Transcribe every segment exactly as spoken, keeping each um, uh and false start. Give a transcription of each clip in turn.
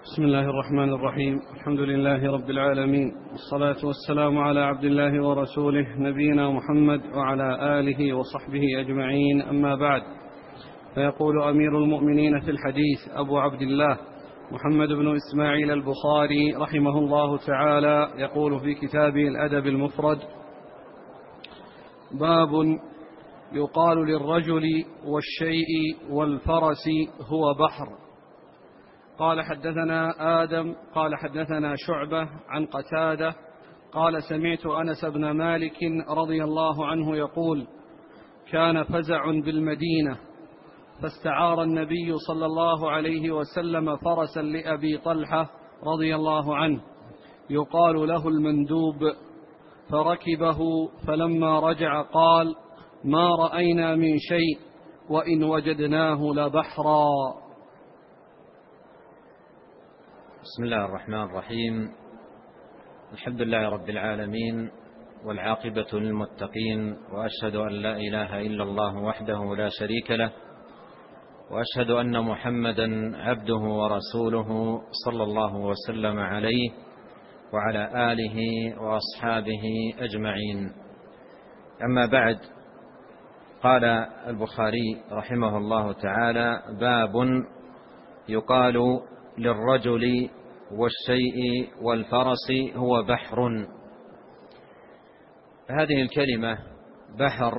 بسم الله الرحمن الرحيم. الحمد لله رب العالمين، والصلاة والسلام على عبد الله ورسوله نبينا محمد وعلى آله وصحبه أجمعين، أما بعد. فيقول أمير المؤمنين في الحديث أبو عبد الله محمد بن إسماعيل البخاري رحمه الله تعالى، يقول في كتابه الأدب المفرد: باب يقال للرجل والشيء والفرس هو بحر. قال حدثنا آدم قال حدثنا شعبة عن قتادة قال سمعت أنس بن مالك رضي الله عنه يقول: كان فزع بالمدينة، فاستعار النبي صلى الله عليه وسلم فرسا لأبي طلحة رضي الله عنه يقال له المندوب، فركبه، فلما رجع قال: ما رأينا من شيء وإن وجدناه لبحرا. بسم الله الرحمن الرحيم. الحمد لله رب العالمين، والعاقبة للمتقين، وأشهد أن لا إله إلا الله وحده لا شريك له، وأشهد أن محمدا عبده ورسوله صلى الله وسلم عليه وعلى آله وأصحابه أجمعين. أما بعد، قال البخاري رحمه الله تعالى: باب يقال للرجل والشيء والفرس هو بحر. هذه الكلمة بحر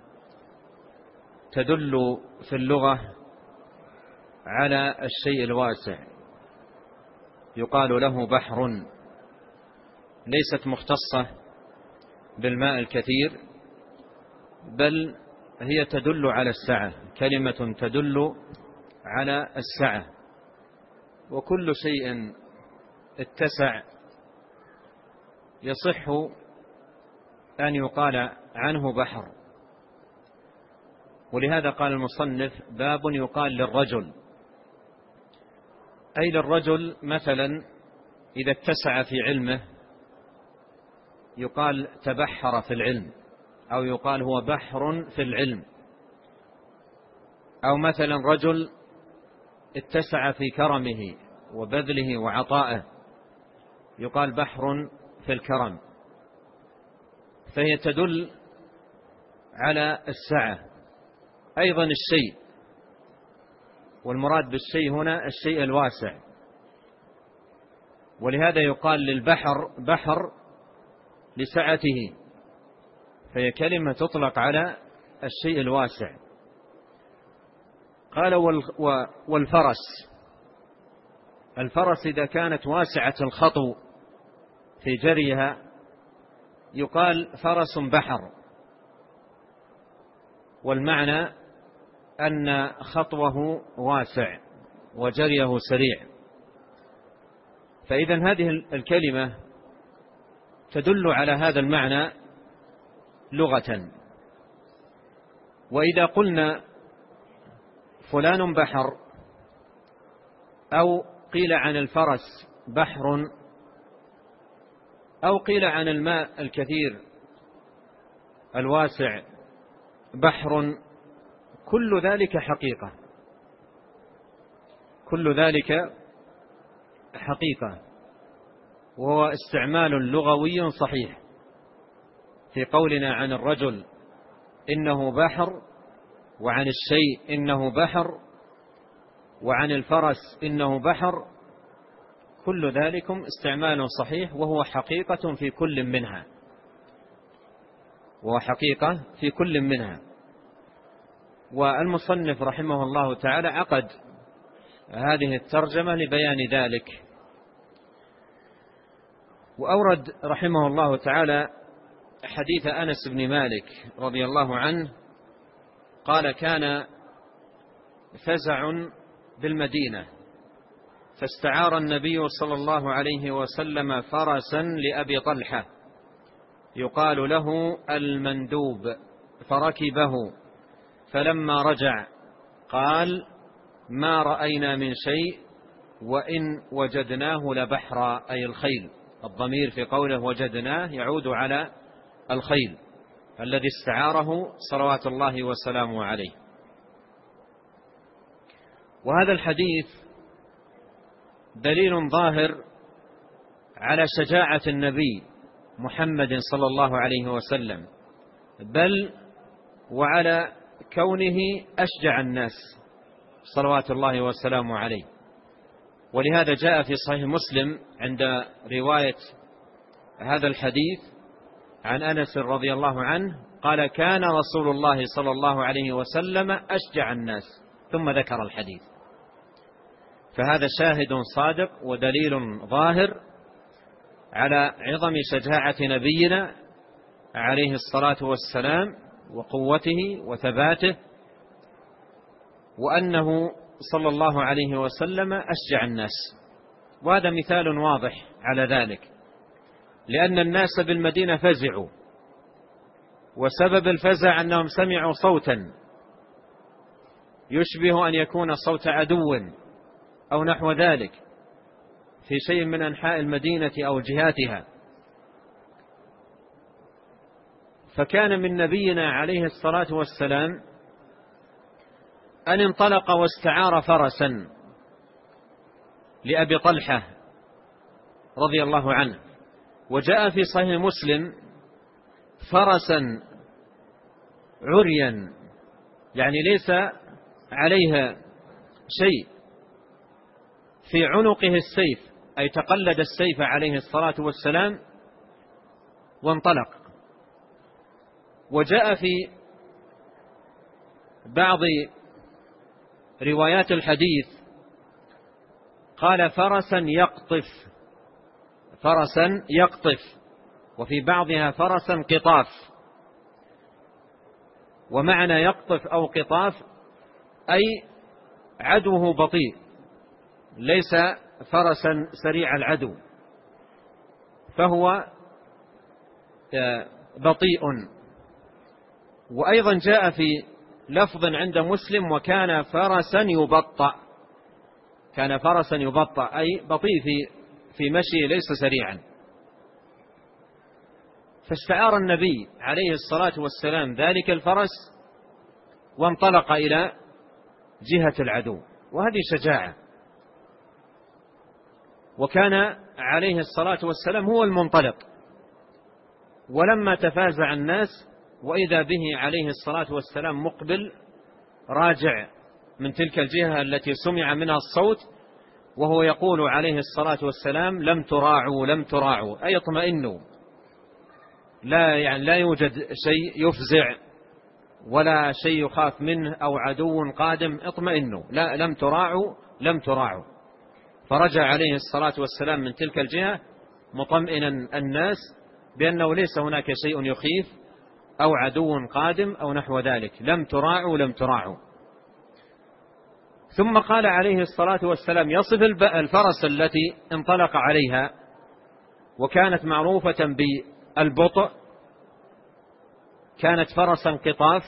تدل في اللغة على الشيء الواسع، يقال له بحر، ليست مختصة بالماء الكثير، بل هي تدل على السعة، كلمة تدل على السعة، وكل شيء اتسع يصح أن يقال عنه بحر. ولهذا قال المصنف: باب يقال للرجل، أي للرجل مثلا إذا اتسع في علمه يقال تبحر في العلم، أو يقال هو بحر في العلم. أو مثلا رجل اتسع في كرمه وبذله وعطائه يقال بحر في الكرم، فهي تدل على السعة. أيضا الشيء، والمراد بالشيء هنا الشيء الواسع، ولهذا يقال للبحر بحر لسعته، فهي كلمة تطلق على الشيء الواسع. قال: والفرس، الفرس إذا كانت واسعة الخطو في جريها يقال فرس بحر، والمعنى أن خطوه واسع وجريه سريع. فإذا هذه الكلمة تدل على هذا المعنى لغة. وإذا قلنا فلان بحر، أو قيل عن الفرس بحر، أو قيل عن الماء الكثير الواسع بحر، كل ذلك حقيقة، كل ذلك حقيقة، وهو استعمال لغوي صحيح في قولنا عن الرجل إنه بحر، وعن الشيء إنه بحر، وعن الفرس إنه بحر، كل ذلك استعمال صحيح، وهو حقيقة في كل منها، وهو حقيقة في كل منها. والمصنف رحمه الله تعالى عقد هذه الترجمة لبيان ذلك. وأورد رحمه الله تعالى حديث أنس بن مالك رضي الله عنه قال: كان فزع بالمدينة، فاستعار النبي صلى الله عليه وسلم فرسا لأبي طلحة يقال له المندوب، فركبه، فلما رجع قال: ما رأينا من شيء وإن وجدناه لبحرا، أي الخيل. الضمير في قوله وجدناه يعود على الخيل الذي استعاره صلوات الله وسلامه عليه. وهذا الحديث دليل ظاهر على شجاعة النبي محمد صلى الله عليه وسلم، بل وعلى كونه أشجع الناس صلوات الله وسلامه عليه. ولهذا جاء في صحيح مسلم عند رواية هذا الحديث عن أنس رضي الله عنه قال: كان رسول الله صلى الله عليه وسلم أشجع الناس، ثم ذكر الحديث. فهذا شاهد صادق ودليل ظاهر على عظم شجاعة نبينا عليه الصلاة والسلام وقوته وثباته، وأنه صلى الله عليه وسلم أشجع الناس. وهذا مثال واضح على ذلك، لأن الناس بالمدينة فزعوا، وسبب الفزع أنهم سمعوا صوتا يشبه أن يكون صوت عدو أو نحو ذلك في شيء من أنحاء المدينة أو جهاتها. فكان من نبينا عليه الصلاة والسلام أن انطلق واستعار فرسا لأبي طلحة رضي الله عنه، وجاء في صحيح مسلم فرسا عريا، يعني ليس عليها شيء، في عنقه السيف، أي تقلد السيف عليه الصلاة والسلام وانطلق. وجاء في بعض روايات الحديث قال: فرسا يقطف، فرسا يقطف، وفي بعضها فرسا قطاف. ومعنى يقطف أو قطاف أي عدوه بطيء، ليس فرسا سريع العدو، فهو بطيء. وأيضا جاء في لفظ عند مسلم: وكان فرسا يبطأ، كان فرسا يبطأ أي بطيء في في مشي ليس سريعا. فاستعار النبي عليه الصلاة والسلام ذلك الفرس وانطلق إلى جهة العدو، وهذه شجاعة. وكان عليه الصلاة والسلام هو المنطلق، ولما تفازع الناس وإذا به عليه الصلاة والسلام مقبل راجع من تلك الجهة التي سمع منها الصوت، وهو يقول عليه الصلاة والسلام: لم تراعوا لم تراعوا، أي اطمئنوا، لا يعني لا يوجد شيء يفزع ولا شيء يخاف منه أو عدو قادم، اطمئنوا، لا لم تراعوا لم تراعوا. فرجع عليه الصلاة والسلام من تلك الجهة مطمئنا الناس بأنه ليس هناك شيء يخيف أو عدو قادم أو نحو ذلك، لم تراعوا لم تراعوا. ثم قال عليه الصلاة والسلام يصف الفرس التي انطلق عليها، وكانت معروفة بالبطء، كانت فرسا قطاف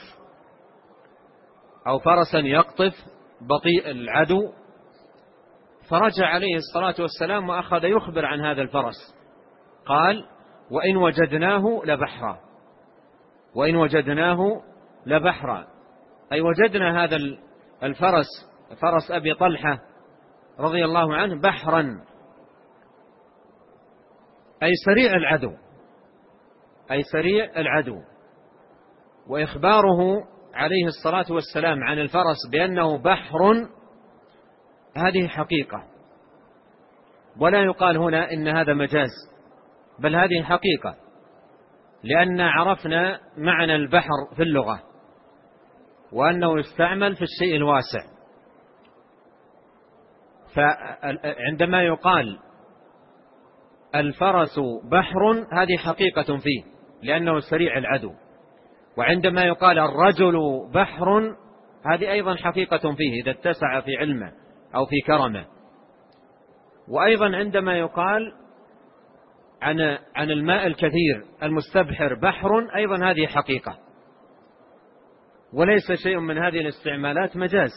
أو فرسا يقطف بطيء العدو. فرجع عليه الصلاة والسلام وأخذ يخبر عن هذا الفرس، قال: وإن وجدناه لبحرا، وإن وجدناه لبحرا، أي وجدنا هذا الفرس فرس أبي طلحة رضي الله عنه بحرا، أي سريع العدو، أي سريع العدو. وإخباره عليه الصلاة والسلام عن الفرس بأنه بحر هذه حقيقة، ولا يقال هنا إن هذا مجاز، بل هذه حقيقة، لأن عرفنا معنى البحر في اللغة وأنه يستعمل في الشيء الواسع. فعندما يقال الفرس بحر هذه حقيقة فيه لأنه سريع العدو، وعندما يقال الرجل بحر هذه أيضا حقيقة فيه إذا اتسع في علمه أو في كرمه. وأيضا عندما يقال عن عن الماء الكثير المستبحر بحر أيضا هذه حقيقة، وليس شيء من هذه الاستعمالات مجاز.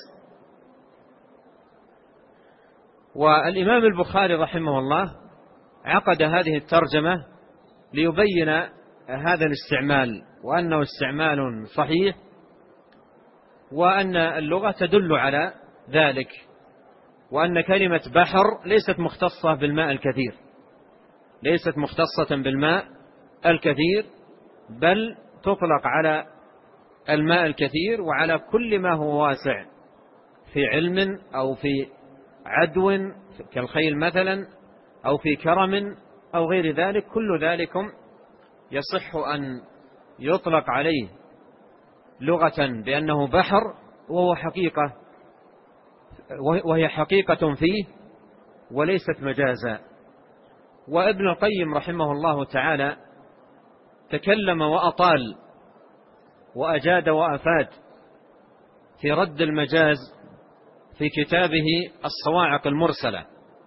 والإمام البخاري رحمه الله عقد هذه الترجمة ليبين هذا الاستعمال، وأنه استعمال صحيح، وأن اللغة تدل على ذلك، وأن كلمة بحر ليست مختصة بالماء الكثير، ليست مختصة بالماء الكثير، بل تطلق على الماء الكثير وعلى كل ما هو واسع في علم أو في عدو كالخيل مثلا، أو في كرم أو غير ذلك. كل ذلك يصح أن يطلق عليه لغة بأنه بحر، وهو حقيقة وهي حقيقة فيه وليست مجازا. وابن القيم رحمه الله تعالى تكلم وأطال وأجاد وأفاد في رد المجاز في كتابه الصواعق المرسلة،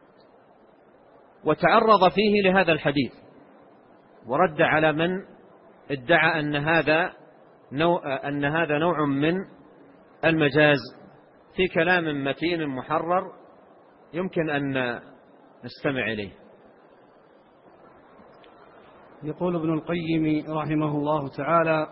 وتعرض فيه لهذا الحديث ورد على من ادعى أن هذا نوع, أن هذا نوع من المجاز في كلام متين محرر يمكن أن نستمع إليه. يقول ابن القيم رحمه الله تعالى: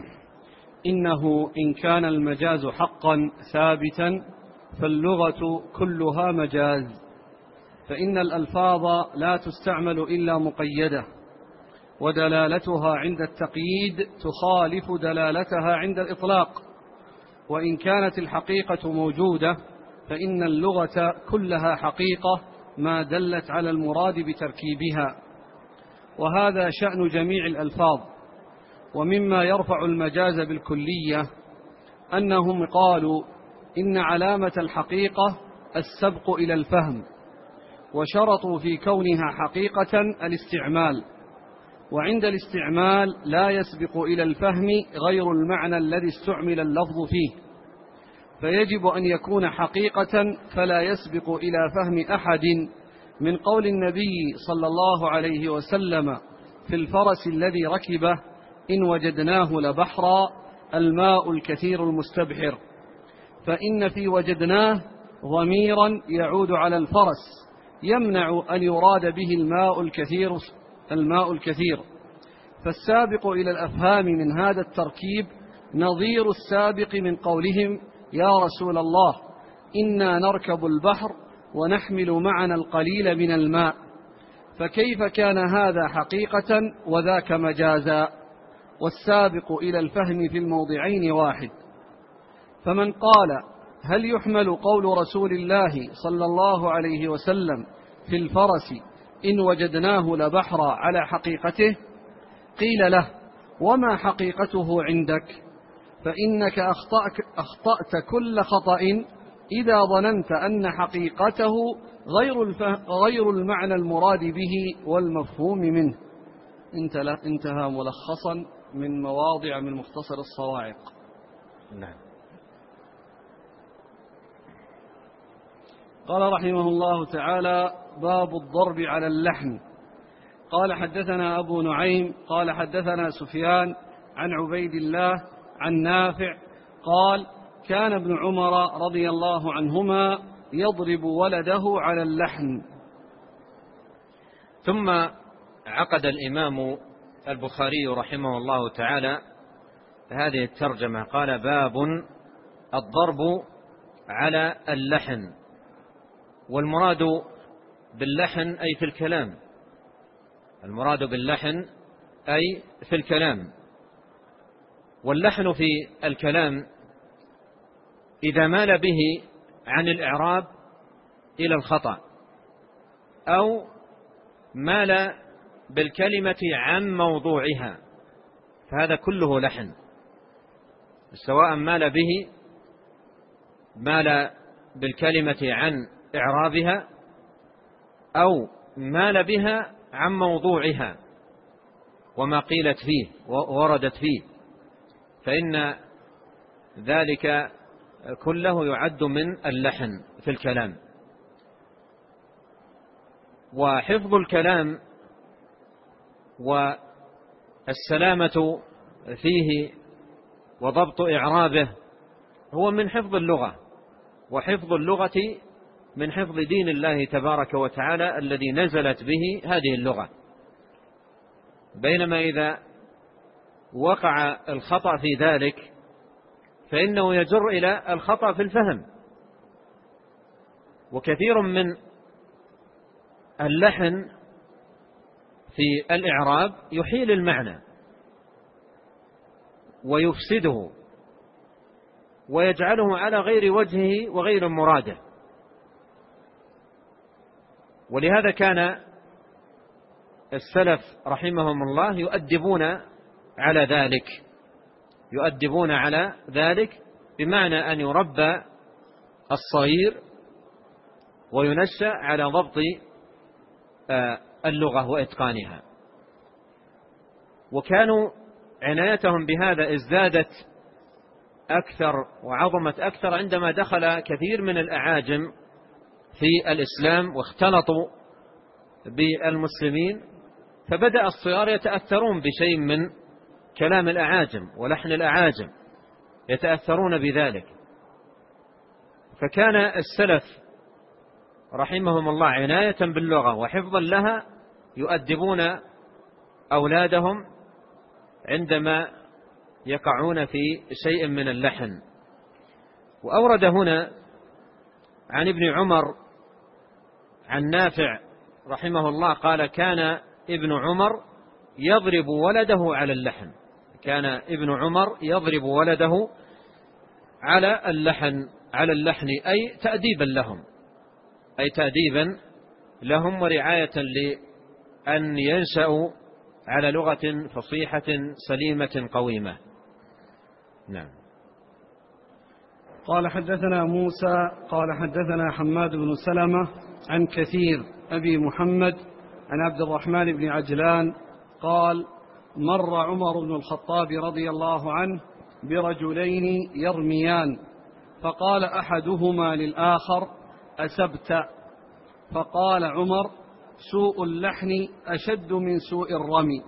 إنه إن كان المجاز حقا ثابتا فاللغة كلها مجاز، فإن الألفاظ لا تستعمل إلا مقيدة، ودلالتها عند التقييد تخالف دلالتها عند الإطلاق. وإن كانت الحقيقة موجودة فإن اللغة كلها حقيقة ما دلت على المراد بتركيبها، وهذا شأن جميع الألفاظ. ومما يرفع المجاز بالكلية أنهم قالوا إن علامة الحقيقة السبق إلى الفهم، وشرطوا في كونها حقيقة الاستعمال، وعند الاستعمال لا يسبق إلى الفهم غير المعنى الذي استعمل اللفظ فيه، فيجب أن يكون حقيقة فلا يسبق إلى فهم أحد، من قول النبي صلى الله عليه وسلم في الفرس الذي ركبه: إن وجدناه لبحرا الماء الكثير المستبحر. فإن في وجدناه ضميرا يعود على الفرس يمنع أن يراد به الماء الكثير الماء الكثير فالسابق إلى الأفهام من هذا التركيب نظير السابق من قولهم: يا رسول الله إنا نركب البحر ونحمل معنا القليل من الماء. فكيف كان هذا حقيقة وذاك مجازا؟ والسابق إلى الفهم في الموضعين واحد. فمن قال: هل يحمل قول رسول الله صلى الله عليه وسلم في الفرس إن وجدناه لبحرا على حقيقته؟ قيل له: وما حقيقته عندك؟ فإنك أخطأت كل خطأ إذا ظننت أن حقيقته غير, غير المعنى المراد به والمفهوم منه. انتهى ملخصا من مواضع من مختصر الصواعق. نعم. قال رحمه الله تعالى: باب الضرب على اللحن. قال حدثنا أبو نعيم قال حدثنا سفيان عن عبيد الله عن نافع قال: كان ابن عمر رضي الله عنهما يضرب ولده على اللحن. ثم عقد الإمام البخاري رحمه الله تعالى هذه الترجمة، قال: باب الضرب على اللحن. والمراد باللحن أي في الكلام، المراد باللحن أي في الكلام. واللحن في الكلام إذا مال به عن الإعراب إلى الخطأ، أو مال بالكلمة عن موضوعها، فهذا كله لحن، سواء مال به مال بالكلمة عن إعرابها أو مال بها عن موضوعها وما قيلت فيه ووردت فيه، فإن ذلك كله يعد من اللحن في الكلام. وحفظ الكلام والسلامة فيه وضبط إعرابه هو من حفظ اللغة، وحفظ اللغة من حفظ دين الله تبارك وتعالى الذي نزلت به هذه اللغة. بينما إذا وقع الخطأ في ذلك فإنه يجر إلى الخطأ في الفهم، وكثير من اللحن في الإعراب يحيل المعنى ويفسده ويجعله على غير وجهه وغير مراده. ولهذا كان السلف رحمهم الله يؤدبون على ذلك يؤدبون على ذلك بمعنى أن يربى الصغير وينشأ على ضبط اللغة وإتقانها. وكانوا عنايتهم بهذا ازدادت أكثر وعظمت أكثر عندما دخل كثير من الأعاجم في الإسلام واختلطوا بالمسلمين، فبدأ الصغار يتأثرون بشيء من كلام الأعاجم ولحن الأعاجم، يتأثرون بذلك. فكان السلف رحمهم الله عناية باللغة وحفظا لها يؤدبون أولادهم عندما يقعون في شيء من اللحن. وأورد هنا عن ابن عمر عن نافع رحمه الله قال: كان ابن عمر يضرب ولده على اللحن كان ابن عمر يضرب ولده على اللحن على اللحن أي تأديبا لهم أي تأديبا لهم ورعاية لأن ينشأوا على لغة فصيحة سليمة قويمة. نعم. قال حدثنا موسى قال حدثنا حماد بن سلمة عن كثير أبي محمد عن عبد الرحمن بن عجلان قال: مر عمر بن الخطاب رضي الله عنه برجلين يرميان، فقال أحدهما للآخر: أسبت؟ فقال عمر: سوء اللحن أشد من سوء الرمي.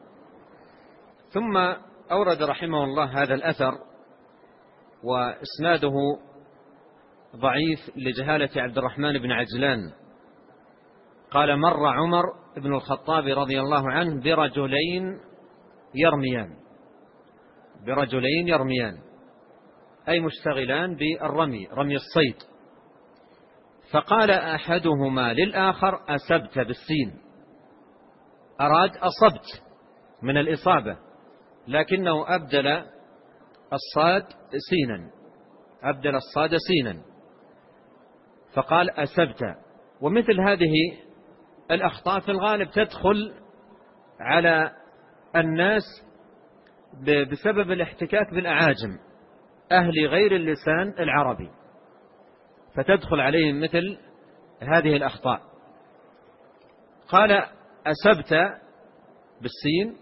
ثم أورد رحمه الله هذا الأثر وإسناده ضعيف لجهالة عبد الرحمن بن عجلان. قال: مر عمر بن الخطاب رضي الله عنه برجلين يرميان برجلين يرميان أي مشتغلان بالرمي رمي الصيد. فقال أحدهما للآخر: أسبت بالسين، أراد أصبت من الإصابة، لكنه أبدل الصاد سينا أبدل الصاد سينا فقال: أسبت. ومثل هذه الأخطاء في الغالب تدخل على الناس بسبب الاحتكاك بالأعاجم أهل غير اللسان العربي، فتدخل عليهم مثل هذه الأخطاء. قال: أسبت بالسين،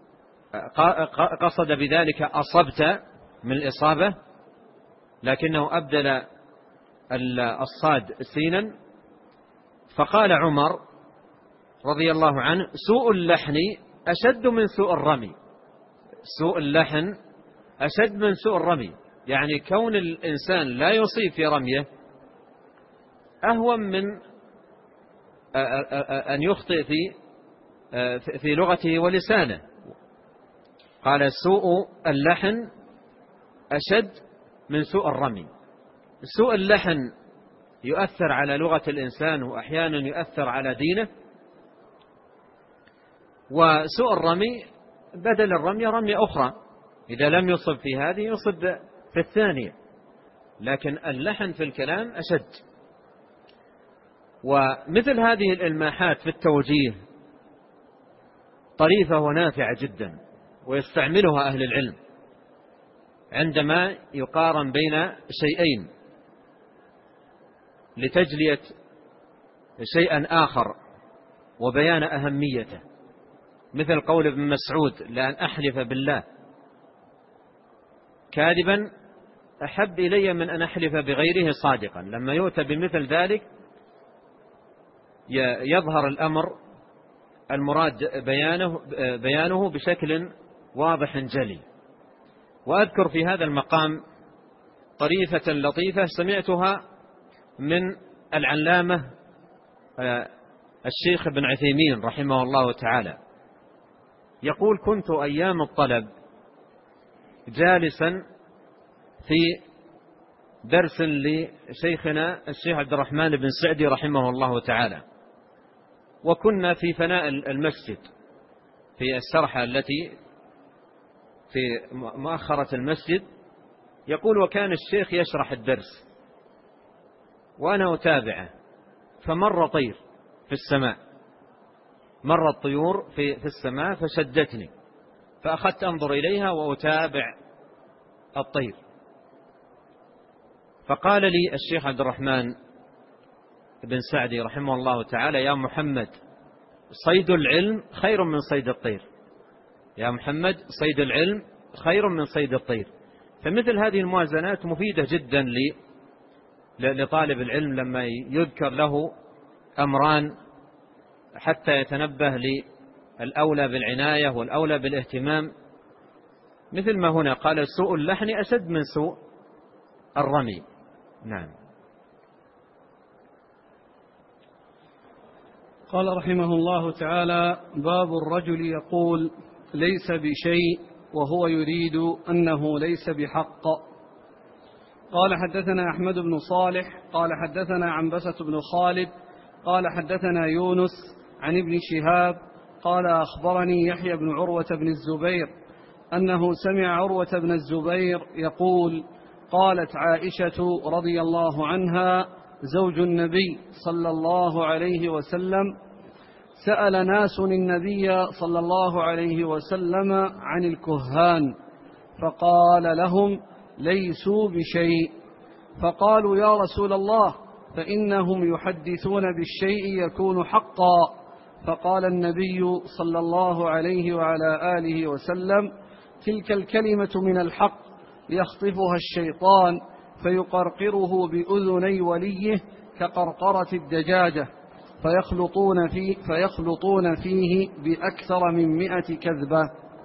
قصد بذلك أصبت من الإصابة، لكنه أبدل الصاد سينا. فقال عمر رضي الله عنه: سوء اللحن أشد من سوء الرمي سوء اللحن أشد من سوء الرمي، يعني كون الإنسان لا يصيب في رميه أهون من أن يخطئ في في لغته ولسانه. قال: سوء اللحن أشد من سوء الرمي. سوء اللحن يؤثر على لغة الإنسان وأحيانا يؤثر على دينه، وسوء الرمي بدل الرمي رمي أخرى، إذا لم يصب في هذه يصب في الثانية، لكن اللحن في الكلام أشد. ومثل هذه الإلماحات في التوجيه طريفة ونافعة جدا، ويستعملها أهل العلم عندما يقارن بين شيئين لتجلية شيئا آخر وبيان أهميته، مثل قول ابن مسعود: لأن أحلف بالله كاذبا أحب إلي من أن أحلف بغيره صادقا. لما يؤتى بمثل ذلك يظهر الأمر المراد بيانه, بيانه بشكل واضح جلي. وأذكر في هذا المقام طريفة لطيفة سمعتها من العلامة الشيخ ابن عثيمين رحمه الله تعالى، يقول: كنت أيام الطلب جالسا في درس لشيخنا الشيخ عبد الرحمن بن سعدي رحمه الله تعالى، وكنا في فناء المسجد في السرحة التي في مؤخرة المسجد. يقول: وكان الشيخ يشرح الدرس وأنا أتابعه، فمر طير في السماء، مر الطيور في, في السماء فشدتني، فأخذت أنظر إليها وأتابع الطير. فقال لي الشيخ عبد الرحمن بن سعدي رحمه الله تعالى: يا محمد، صيد العلم خير من صيد الطير، يا محمد صيد العلم خير من صيد الطير. فمثل هذه الموازنات مفيدة جدا لطالب العلم لما يذكر له أمران حتى يتنبه للأولى بالعناية والأولى بالاهتمام، مثل ما هنا قال: سوء اللحن أشد من سوء الرمي. نعم. قال رحمه الله تعالى: باب الرجل يقول ليس بشيء وهو يريد أنه ليس بحق. قال: حدثنا أحمد بن صالح قال حدثنا عنبسة بن خالد قال حدثنا يونس عن ابن شهاب قال: أخبرني يحيى بن عروة بن الزبير أنه سمع عروة بن الزبير يقول: قالت عائشة رضي الله عنها زوج النبي صلى الله عليه وسلم: سأل ناس النبي صلى الله عليه وسلم عن الكهان فقال لهم: ليسوا بشيء. فقالوا: يا رسول الله، فإنهم يحدثون بالشيء يكون حقا. فقال النبي صلى الله عليه وعلى آله وسلم: تلك الكلمة من الحق يخطفها الشيطان فيقرقره بأذني وليه كقرقرة الدجاجة، فيخلطون فيه, فيخلطون فيه بأكثر من مئة كذبة.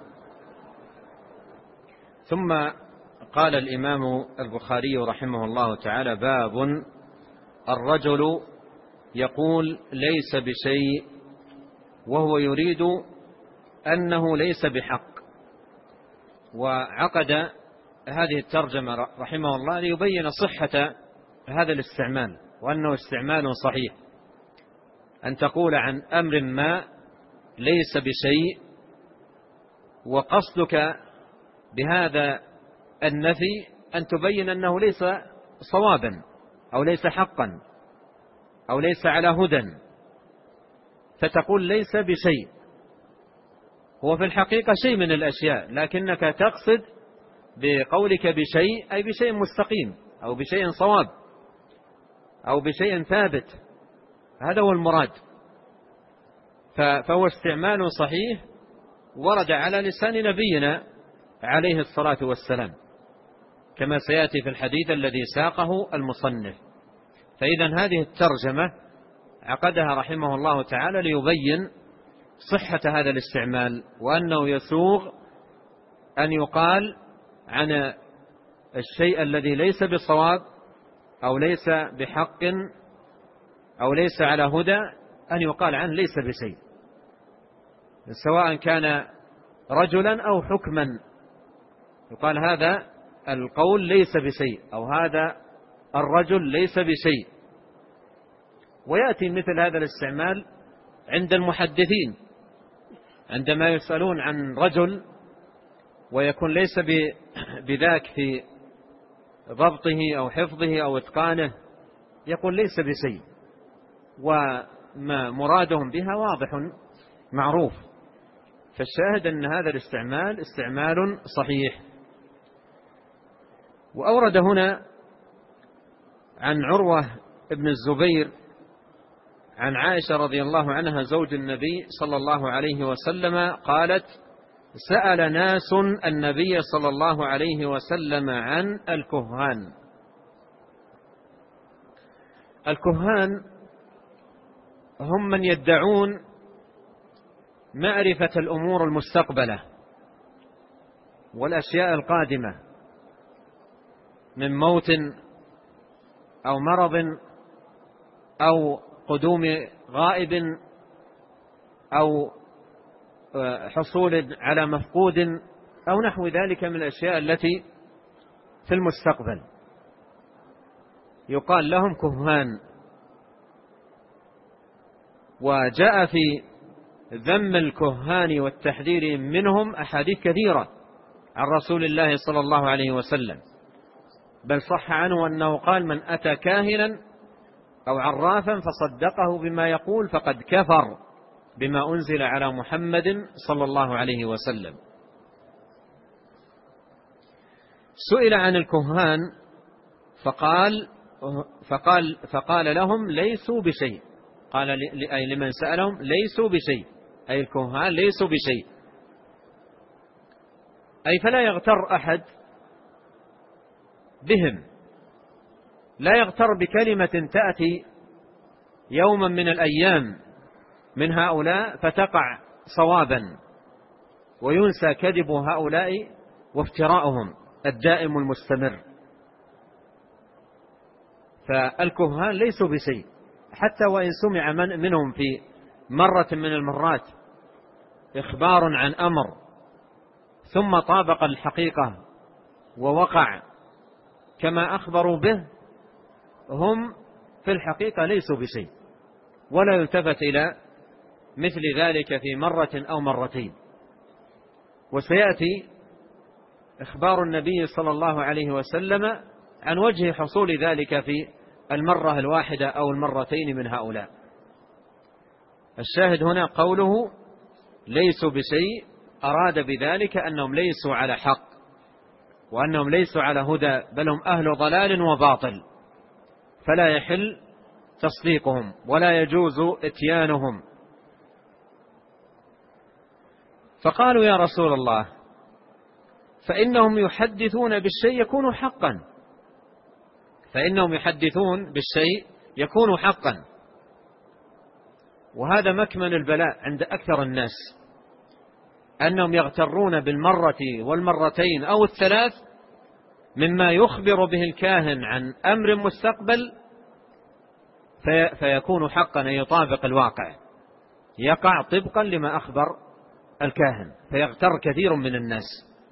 ثم قال الإمام البخاري رحمه الله تعالى: باب الرجل يقول ليس بشيء وهو يريد أنه ليس بحق. وعقد هذه الترجمة رحمه الله ليبين صحة هذا الاستعمال، وأنه استعمال صحيح، أن تقول عن أمر ما ليس بشيء وقصدك بهذا النفي أن تبين أنه ليس صوابا أو ليس حقا أو ليس على هدى، فتقول ليس بشيء. هو في الحقيقة شيء من الأشياء، لكنك تقصد بقولك بشيء أي بشيء مستقيم أو بشيء صواب أو بشيء ثابت، هذا هو المراد. فهو استعمال صحيح ورد على لسان نبينا عليه الصلاة والسلام، كما سيأتي في الحديث الذي ساقه المصنف. فإذا هذه الترجمة عقدها رحمه الله تعالى ليبين صحة هذا الاستعمال، وأنه يسوغ أن يقال عن الشيء الذي ليس بصواب أو ليس بحق أو ليس على هدى أن يقال عنه ليس بشيء، سواء كان رجلا أو حكما، يقال هذا القول ليس بشيء أو هذا الرجل ليس بشيء. ويأتي مثل هذا الاستعمال عند المحدثين عندما يسألون عن رجل ويكون ليس بذاك في ضبطه أو حفظه أو إتقانه، يقول ليس بشيء، وما مرادهم بها واضح معروف. فالشاهد أن هذا الاستعمال استعمال صحيح. وأورد هنا عن عروة ابن الزبير عن عائشة رضي الله عنها زوج النبي صلى الله عليه وسلم قالت: سأل ناس النبي صلى الله عليه وسلم عن الكهان. الكهان هم من يدعون معرفة الأمور المستقبلة والأشياء القادمة من موت أو مرض أو قدوم غائب أو حصول على مفقود أو نحو ذلك من الأشياء التي في المستقبل. يقال لهم كهان. وجاء في ذم الكهان والتحذير منهم أحاديث كثيرة عن رسول الله صلى الله عليه وسلم، بل صح عنه أنه قال: من أتى كاهنا أو عرافا فصدقه بما يقول فقد كفر بما أنزل على محمد صلى الله عليه وسلم. سئل عن الكهان فقال فقال فقال لهم: ليسوا بشيء. قال أي لمن سألهم: ليسوا بشيء، أي الكهان ليسوا بشيء، أي فلا يغتر أحد بهم، لا يغتر بكلمة تأتي يوما من الأيام من هؤلاء فتقع صوابا، وينسى كذب هؤلاء وافتراؤهم الدائم المستمر. فالكهان ليسوا بشيء، حتى وإن سمع من منهم في مرة من المرات إخبار عن أمر ثم طابق الحقيقة ووقع كما أخبروا به، هم في الحقيقة ليسوا بشيء، ولا يلتفت إلى مثل ذلك في مرة أو مرتين. وسيأتي إخبار النبي صلى الله عليه وسلم عن وجه حصول ذلك في المرة الواحدة أو المرتين من هؤلاء. الشاهد هنا قوله ليسوا بشيء، أراد بذلك أنهم ليسوا على حق، وأنهم ليسوا على هدى، بل هم أهل ضلال وباطل، فلا يحل تصديقهم ولا يجوز اتيانهم. فقالوا: يا رسول الله، فإنهم يحدثون بالشيء يكون حقا، فإنهم يحدثون بالشيء يكون حقا. وهذا مكمن البلاء عند أكثر الناس، أنهم يغترون بالمرة والمرتين أو الثلاث مما يخبر به الكاهن عن أمر مستقبل في فيكون حقا، أن يطابق الواقع، يقع طبقا لما أخبر الكاهن، فيغتر كثير من الناس.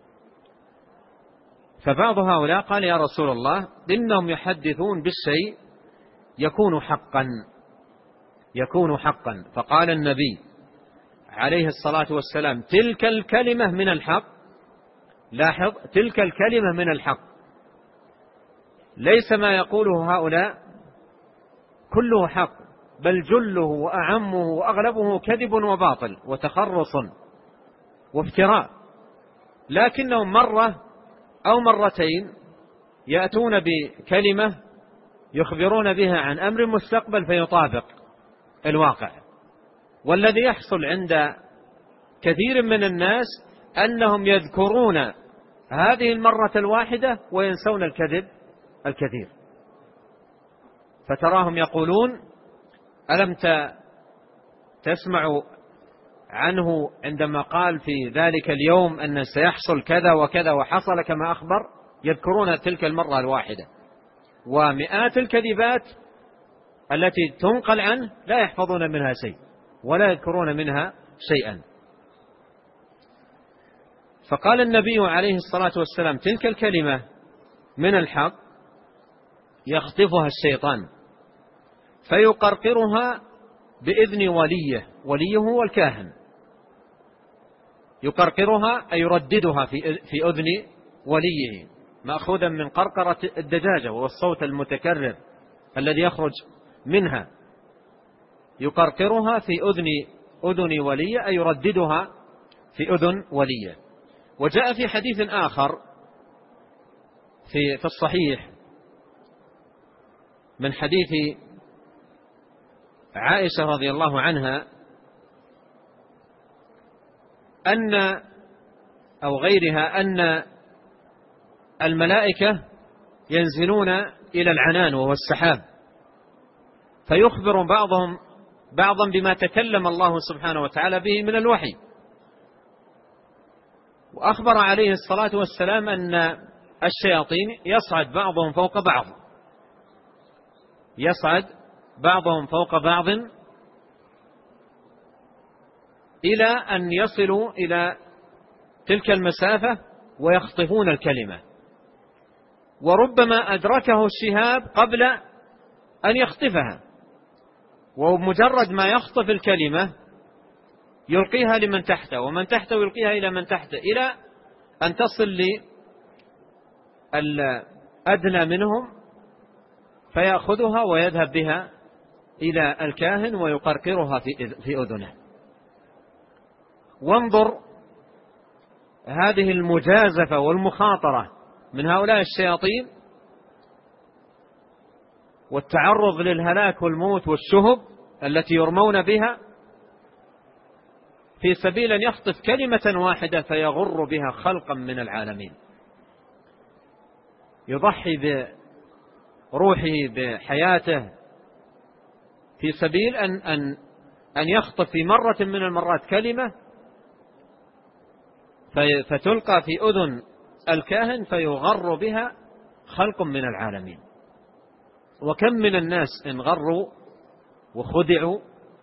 فبعض هؤلاء قال: يا رسول الله، إنهم يحدثون بالشيء يكون حقا، يكون حقا. فقال النبي عليه الصلاة والسلام: تلك الكلمة من الحق. لاحظ: تلك الكلمة من الحق، ليس ما يقوله هؤلاء كله حق، بل جله وأعمه وأغلبه كذب وباطل وتخرص وافتراء، لكنهم مرة أو مرتين يأتون بكلمة يخبرون بها عن أمر مستقبل فيطابق الواقع. والذي يحصل عند كثير من الناس أنهم يذكرون هذه المرة الواحدة وينسون الكذب الكثير، فتراهم يقولون: ألم تسمع عنه عندما قال في ذلك اليوم أن سيحصل كذا وكذا وحصل كما أخبر؟ يذكرون تلك المرة الواحدة، ومئات الكذبات التي تنقل عنه لا يحفظون منها شيء ولا يذكرون منها شيئا. فقال النبي عليه الصلاة والسلام: تلك الكلمة من الحق يخطفها الشيطان فيقرقرها بإذن وليه، وليه هو الكاهن، يقرقرها أي يرددها في أذن وليه، مأخوذا من قرقرة الدجاجة وهو الصوت المتكرر الذي يخرج منها. يقرقرها في أذن أذن وليه أي يرددها في أذن وليه. وجاء في حديث آخر في في الصحيح من حديث عائشة رضي الله عنها أن أو غيرها أن الملائكة ينزلون إلى العنان وهو السحاب، فيخبر بعضهم بعضا بما تكلم الله سبحانه وتعالى به من الوحي. وأخبر عليه الصلاة والسلام أن الشياطين يصعد بعضهم فوق بعض، يصعد بعضهم فوق بعض إلى أن يصلوا إلى تلك المسافة ويخطفون الكلمة، وربما أدركه الشهاب قبل أن يخطفها، ومجرد ما يخطف الكلمة يلقيها لمن تحته، ومن تحته يلقيها إلى من تحته، إلى أن تصل للأدنى منهم فيأخذها ويذهب بها إلى الكاهن ويقرقرها في أذنه. وانظر هذه المجازفة والمخاطرة من هؤلاء الشياطين والتعرض للهلاك والموت والشهب التي يرمون بها في سبيل أن يخطف كلمة واحدة فيغر بها خلقا من العالمين، يضحي بروحه بحياته في سبيل أن, أن, أن يخطف في مرة من المرات كلمة فتلقى في أذن الكاهن فيغر بها خلق من العالمين. وكم من الناس انغروا وخدعوا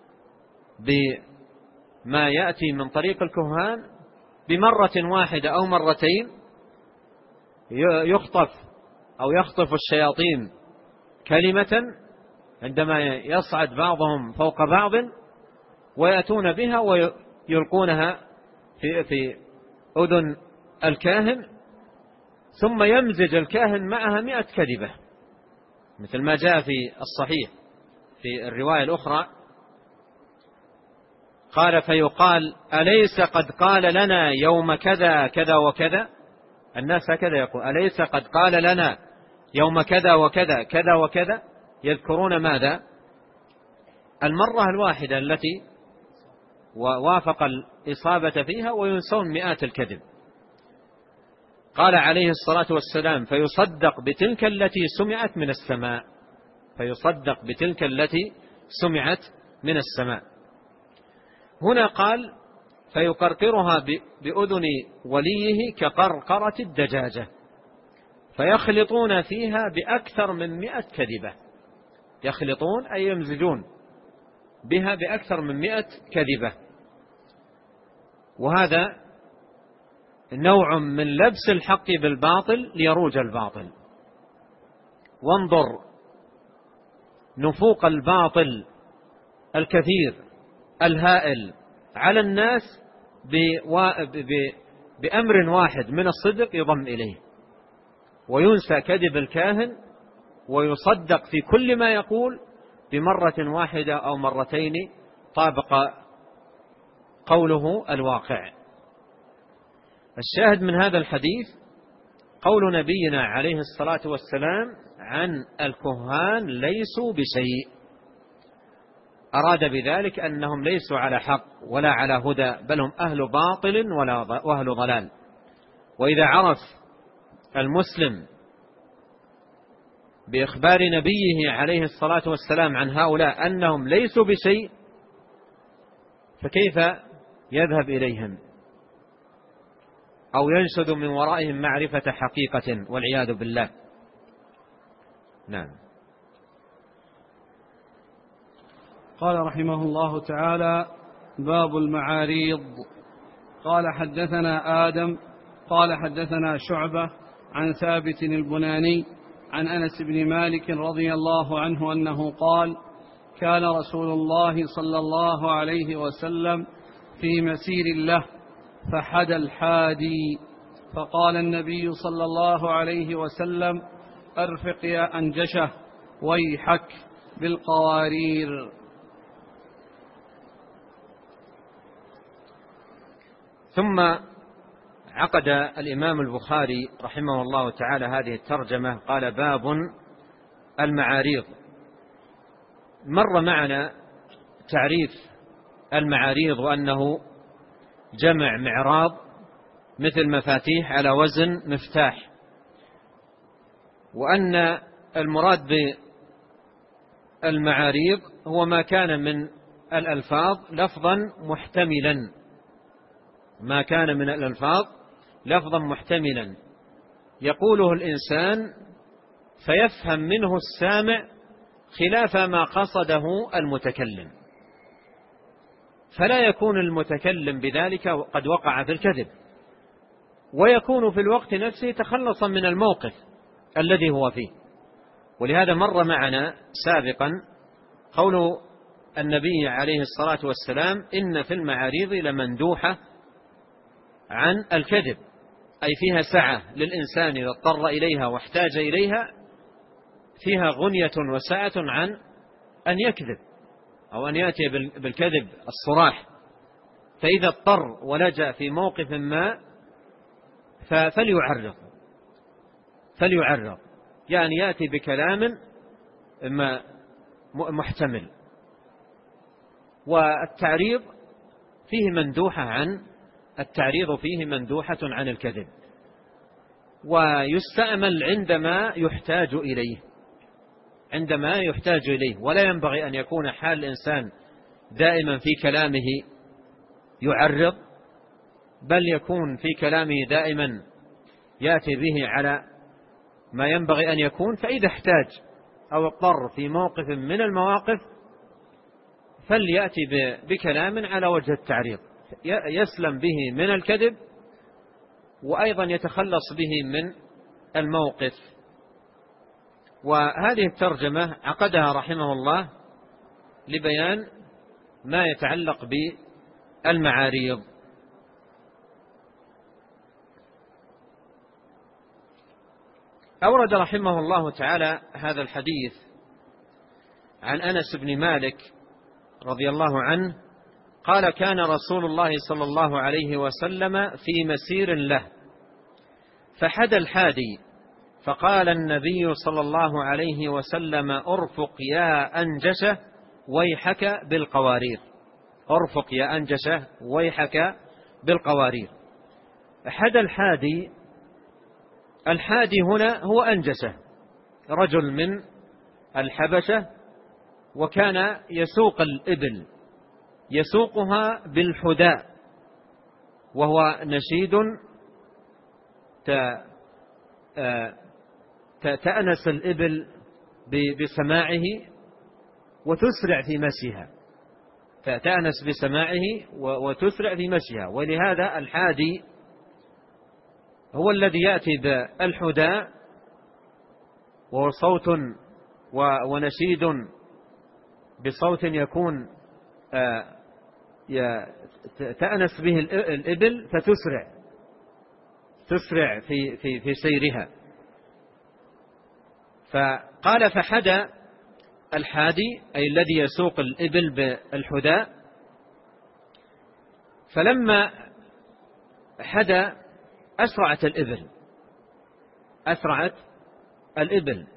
بما يأتي من طريق الكهان بمرة واحدة أو مرتين، يخطف أو يخطف الشياطين كلمة عندما يصعد بعضهم فوق بعض ويأتون بها ويلقونها في, في أذن الكاهن، ثم يمزج الكاهن معها مئة كذبة، مثل ما جاء في الصحيح في الرواية الأخرى قال فيقال أليس قد قال لنا يوم كذا كذا وكذا، الناس هكذا يقول أليس قد قال لنا يوم كذا وكذا كذا وكذا، يذكرون ماذا؟ المرة الواحدة التي ووافق الإصابة فيها وينسون مئات الكذب. قال عليه الصلاة والسلام فيصدق بتلك التي سمعت من السماء، فيصدق بتلك التي سمعت من السماء. هنا قال فيقرقرها بأذن وليه كقرقرة الدجاجة، فيخلطون فيها بأكثر من مئة كذبة، يخلطون أي يمزجون بها بأكثر من مئة كذبة. وهذا نوع من لبس الحق بالباطل ليروج الباطل. وانظر نفوق الباطل الكثير الهائل على الناس بأمر واحد من الصدق يضم إليه، وينسى كذب الكاهن ويصدق في كل ما يقول بمرة واحدة أو مرتين طابق قوله الواقع. الشاهد من هذا الحديث قول نبينا عليه الصلاة والسلام عن الكهان ليسوا بشيء، أراد بذلك أنهم ليسوا على حق ولا على هدى، بل هم أهل باطل وأهل ضلال. وإذا عرف المسلم بإخبار نبيه عليه الصلاة والسلام عن هؤلاء أنهم ليسوا بشيء، فكيف يذهب إليهم أو ينشد من ورائهم معرفة حقيقة والعياذ بالله. نعم. قال رحمه الله تعالى باب المعاريض. قال حدثنا آدم قال حدثنا شعبة عن ثابت البناني عن أنس بن مالك رضي الله عنه أنه قال كان رسول الله صلى الله عليه وسلم في مسير له فحدى الحادي، فقال النبي صلى الله عليه وسلم أرفق يا أنجشه ويحك بالقوارير. ثم عقد الإمام البخاري رحمه الله تعالى هذه الترجمة قال باب المعاريض. مر معنا تعريف المعاريض وأنه جمع معراض مثل مفاتيح على وزن مفتاح، وأن المراد بالمعاريض هو ما كان من الألفاظ لفظا محتملا، ما كان من الألفاظ لفظا محتملا يقوله الإنسان فيفهم منه السامع خلاف ما قصده المتكلم، فلا يكون المتكلم بذلك قد وقع في الكذب، ويكون في الوقت نفسه تخلصا من الموقف الذي هو فيه. ولهذا مر معنا سابقا قول النبي عليه الصلاة والسلام: إن في المعاريض لمندوحة عن الكذب، أي فيها سعة للإنسان إذا اضطر إليها واحتاج إليها، فيها غنية وسعة عن أن يكذب أو أن يأتي بالكذب الصراح. فإذا اضطر ولجأ في موقف ما فليعرض فليعرض يعني يأتي بكلام محتمل. والتعريض فيه مندوحة عن التعريض فيه مندوحة عن الكذب، ويستعمل عندما يحتاج إليه عندما يحتاج إليه ولا ينبغي أن يكون حال الإنسان دائما في كلامه يعرض، بل يكون في كلامه دائما يأتي به على ما ينبغي أن يكون. فإذا احتاج أو اضطر في موقف من المواقف فليأتي بكلام على وجه التعريض يسلم به من الكذب، وأيضا يتخلص به من الموقف. وهذه الترجمة عقدها رحمه الله لبيان ما يتعلق بالمعاريض. أورد رحمه الله تعالى هذا الحديث عن أنس بن مالك رضي الله عنه قال: كان رسول الله صلى الله عليه وسلم في مسير له فحدى الحادي، فقال النبي صلى الله عليه وسلم: أرفق يا أنجشة ويحك بالقوارير. أرفق يا أنجشة ويحك بالقوارير. حدى الحادي، الحادي هنا هو أنجشة، رجل من الحبشة، وكان يسوق الإبل، يسوقها بالحداء، وهو نشيد تأنس الإبل بسماعه وتسرع في مشيها، تأنس بسماعه وتسرع في مشيها. ولهذا الحادي هو الذي يأتي بالحداء، وهو صوت ونشيد بصوت يكون تأنس به الإبل فتسرع تسرع في في في سيرها. فقال: فحدى الحادي أي الذي يسوق الإبل بالحداء. فلما حدى أسرعت الإبل أسرعت الإبل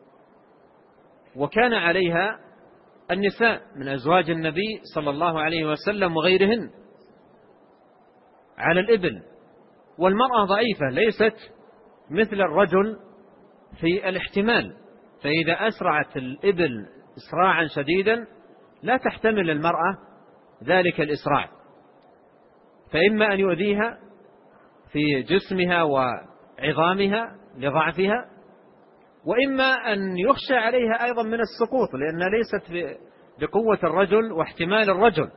وكان عليها النساء من أزواج النبي صلى الله عليه وسلم وغيرهن على الإبل، والمرأة ضعيفة ليست مثل الرجل في الاحتمال، فإذا أسرعت الإبل إسراعا شديدا لا تحتمل المرأة ذلك الإسراع، فإما أن يؤذيها في جسمها وعظامها لضعفها، وإما أن يخشى عليها أيضا من السقوط لأنها ليست بقوة الرجل واحتمال الرجل.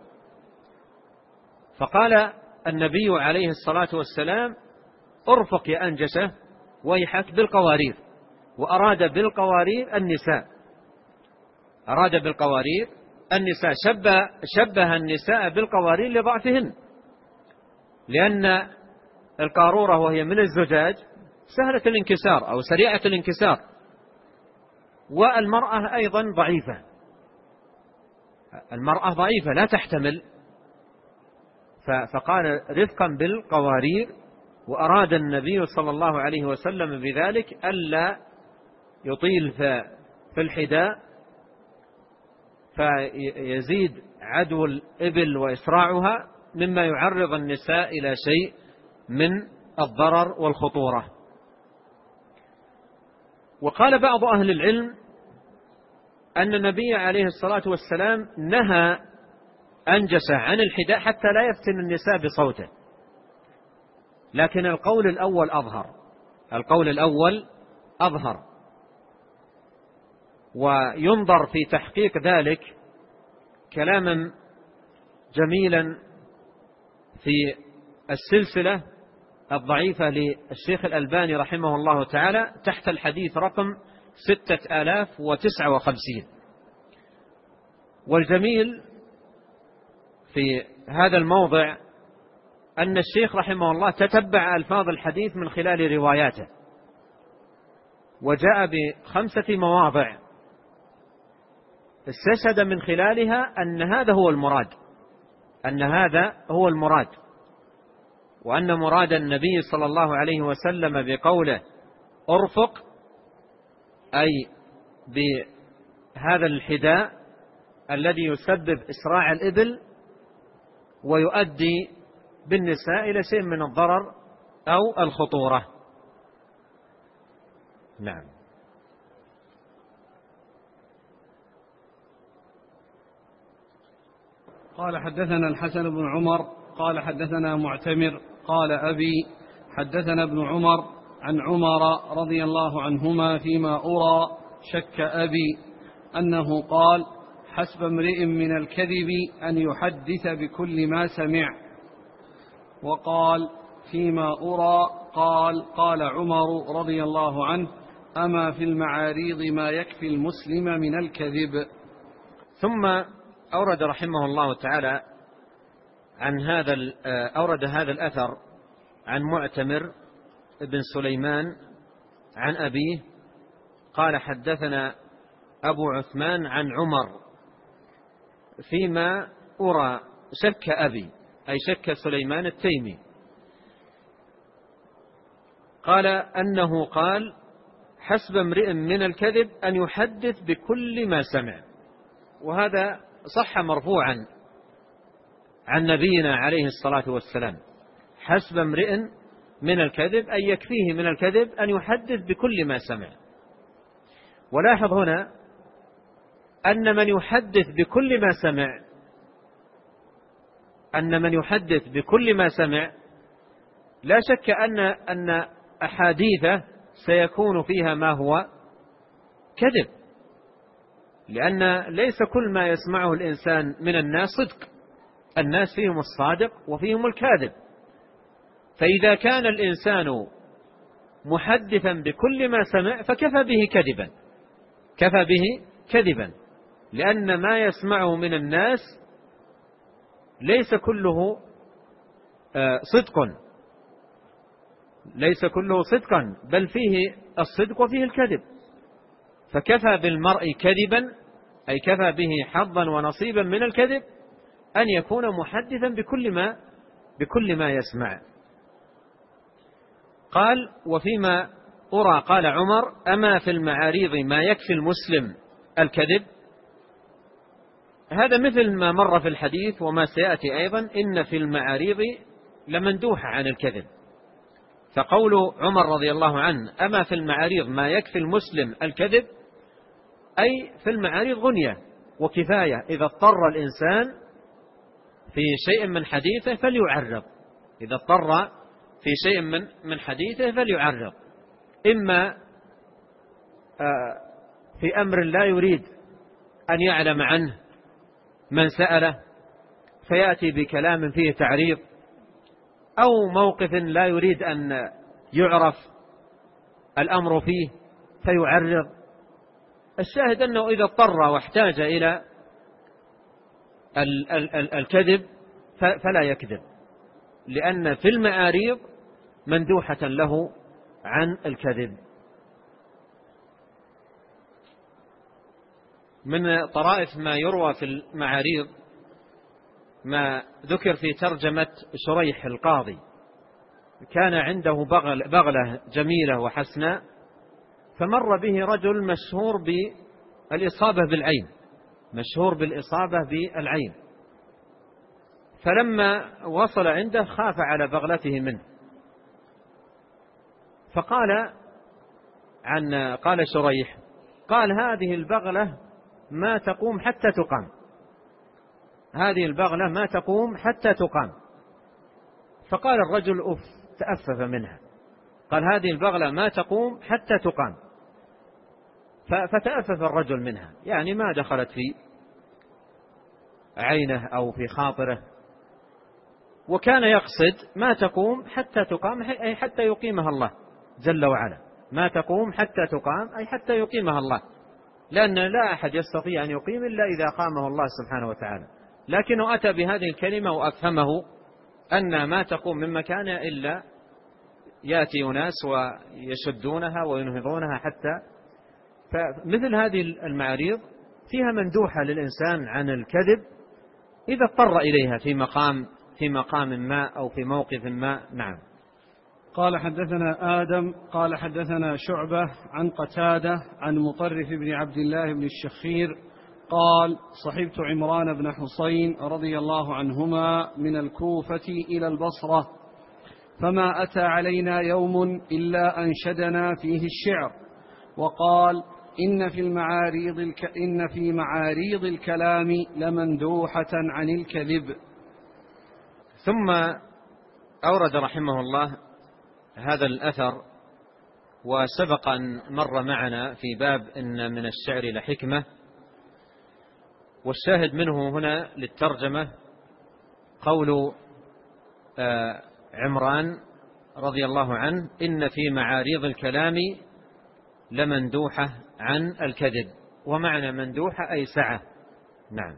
فقال النبي عليه الصلاة والسلام: أرفق يا أنجشة ويحك بالقوارير. وأراد بالقوارير النساء أراد بالقوارير النساء شبه, شبه النساء بالقوارير لضعفهن، لأن القارورة وهي من الزجاج سهلة الانكسار أو سريعة الانكسار، والمرأة أيضا ضعيفة المرأة ضعيفة لا تحتمل. فقال: رفقا بالقوارير. وأراد النبي صلى الله عليه وسلم بذلك ألا يطيل في الحداء فيزيد عدو الإبل وإسراعها مما يعرض النساء إلى شيء من الضرر والخطورة. وقال بعض أهل العلم أن النبي عليه الصلاة والسلام نهى أنجشة عن الحداء حتى لا يفتن النساء بصوته، لكن القول الأول أظهر القول الأول أظهر وينظر في تحقيق ذلك كلاما جميلا في السلسلة الضعيفة للشيخ الألباني رحمه الله تعالى تحت الحديث رقم ستة آلاف وتسعة وخمسين. والجميل في هذا الموضع أن الشيخ رحمه الله تتبع ألفاظ الحديث من خلال رواياته، وجاء بخمسة مواضع استشهد من خلالها أن هذا هو المراد، أن هذا هو المراد، وأن مراد النبي صلى الله عليه وسلم بقوله أرفق أي بهذا الحذاء الذي يسبب إسراع الإبل ويؤدي بالنساء إلى شيء من الضرر أو الخطورة. نعم. قال حدثنا الحسن بن عمر قال حدثنا معتمر قال أبي حدثنا ابن عمر عن عمر رضي الله عنهما فيما أرى شك أبي أنه قال حسب امرئ من الكذب أن يحدث بكل ما سمع. وقال فيما أرى قال قال عمر رضي الله عنه أما في المعاريض ما يكفي المسلم من الكذب. ثم أورد رحمه الله تعالى عن هذا أورد هذا الأثر عن معتمر بن سليمان عن أبيه قال حدثنا أبو عثمان عن عمر فيما أرى شك أبي أي شك سليمان التيمي، قال أنه قال حسب امرئ من الكذب أن يحدث بكل ما سمع. وهذا صح مرفوعا عن نبينا عليه الصلاة والسلام، حسب امرئ من الكذب أي يكفيه من الكذب أن يحدث بكل ما سمع. ولاحظ هنا أن من يحدث بكل ما سمع أن من يحدث بكل ما سمع لا شك أن أن أحاديثه سيكون فيها ما هو كذب، لأن ليس كل ما يسمعه الإنسان من الناس صدق، الناس فيهم الصادق وفيهم الكاذب. فإذا كان الإنسان محدثا بكل ما سمع فكفى به كذبا، كفى به كذبا، لأن ما يسمعه من الناس ليس كله صدق، ليس كله صدقا، بل فيه الصدق وفيه الكذب. فكفى بالمرء كذبا أي كفى به حظا ونصيبا من الكذب أن يكون محدثا بكل ما بكل ما يسمع. قال وفيما أرى قال عمر أما في المعاريض ما يكفي المسلم الكذب. هذا مثل ما مر في الحديث وما سيأتي أيضا، إن في المعاريض لمندوحة عن الكذب. فقول عمر رضي الله عنه أما في المعاريض ما يكفي المسلم الكذب أي في المعاريض غنية وكفاية، إذا اضطر الإنسان في شيء من حديثه فليعرض، إذا اضطر في شيء من من حديثه فليعرض، إما في أمر لا يريد أن يعلم عنه من سأله فيأتي بكلام فيه تعريض، أو موقف لا يريد أن يعرف الأمر فيه فيعرض. الشاهد أنه إذا اضطر واحتاج إلى الكذب فلا يكذب، لأن في المعاريض مندوحة له عن الكذب. من طرائف ما يروى في المعاريض ما ذكر في ترجمة شريح القاضي، كان عنده بغل بغلة جميلة وحسناء، فمر به رجل مشهور بالإصابة بالعين، مشهور بالإصابة بالعين، فلما وصل عنده خاف على بغلته منه، فقال عن قال شريح قال هذه البغلة ما تقوم حتى تقام، هذه البغلة ما تقوم حتى تقام. فقال الرجل أف، تأفف منها، قال هذه البغلة ما تقوم حتى تقام، فتأفف الرجل منها، يعني ما دخلت في عينه أو في خاطره، وكان يقصد ما تقوم حتى تقام أي حتى يقيمها الله جل وعلا، ما تقوم حتى تقام، أي حتى يقيمها الله، لأن لا أحد يستطيع أن يقيم إلا إذا قامه الله سبحانه وتعالى. لكنه أتى بهذه الكلمة وأفهمه أن ما تقوم من مكانها إلا يأتي أناس ويشدونها وينهضونها حتى. فمثل هذه المعاريض فيها مندوحة للإنسان عن الكذب إذا اضطر إليها في مقام في مقام ما أو في موقف ما. نعم. قال حدثنا آدم قال حدثنا شعبة عن قتادة عن مطرف بن عبد الله بن الشخير قال صحبت عمران بن حسين رضي الله عنهما من الكوفة إلى البصرة، فما أتى علينا يوم إلا أنشدنا فيه الشعر، وقال إن في المعاريض الك... إن في معاريض الكلام لمندوحة عن الكذب. ثم أورد رحمه الله هذا الأثر، وسبق أن مر معنا في باب إن من الشعر لحكمة، والشاهد منه هنا للترجمة قول عمران رضي الله عنه إن في معاريض الكلام لمندوحة عن الكذب، ومعنى مندوحة أي سعة. نعم.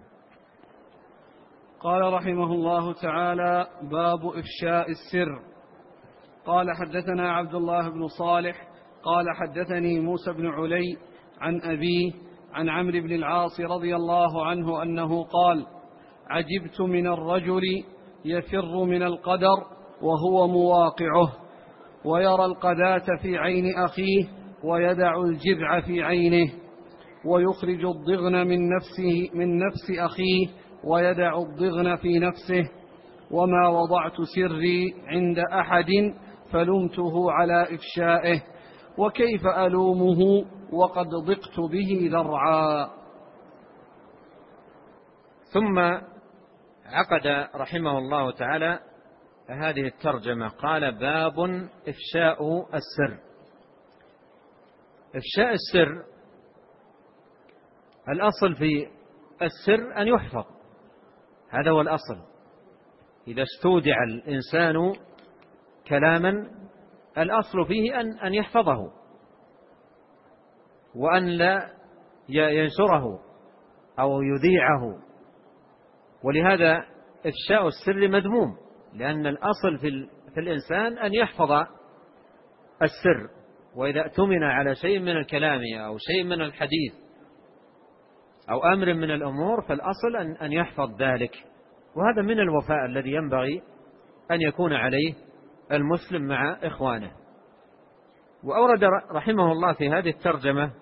قال رحمه الله تعالى باب إفشاء السر. قال حدثنا عبد الله بن صالح قال حدثني موسى بن علي عن أبيه عن عمرو بن العاص رضي الله عنه أنه قال عجبت من الرجل يفر من القدر وهو مواقعه، ويرى القذاة في عين أخيه ويدع الجبع في عينه، ويخرج الضغن من نفسه من نفس أخيه ويدع الضغن في نفسه، وما وضعت سري عند أحد فلمته على إفشائه، وكيف ألومه وقد ضقت به ذرعا. ثم عقد رحمه الله تعالى هذه الترجمة، قال باب إفشاء السر. إفشاء السر الأصل في السر أن يحفظ، هذا هو الأصل. إذا استودع الإنسان كلاما الأصل فيه أن أن يحفظه وأن لا ينشره أو يذيعه، ولهذا إفشاء السر مذموم، لأن الأصل في, في الإنسان أن يحفظ السر، وإذا اؤتمن على شيء من الكلام أو شيء من الحديث أو أمر من الأمور فالأصل أن, أن يحفظ ذلك، وهذا من الوفاء الذي ينبغي أن يكون عليه المسلم مع إخوانه. وأورد رحمه الله في هذه الترجمة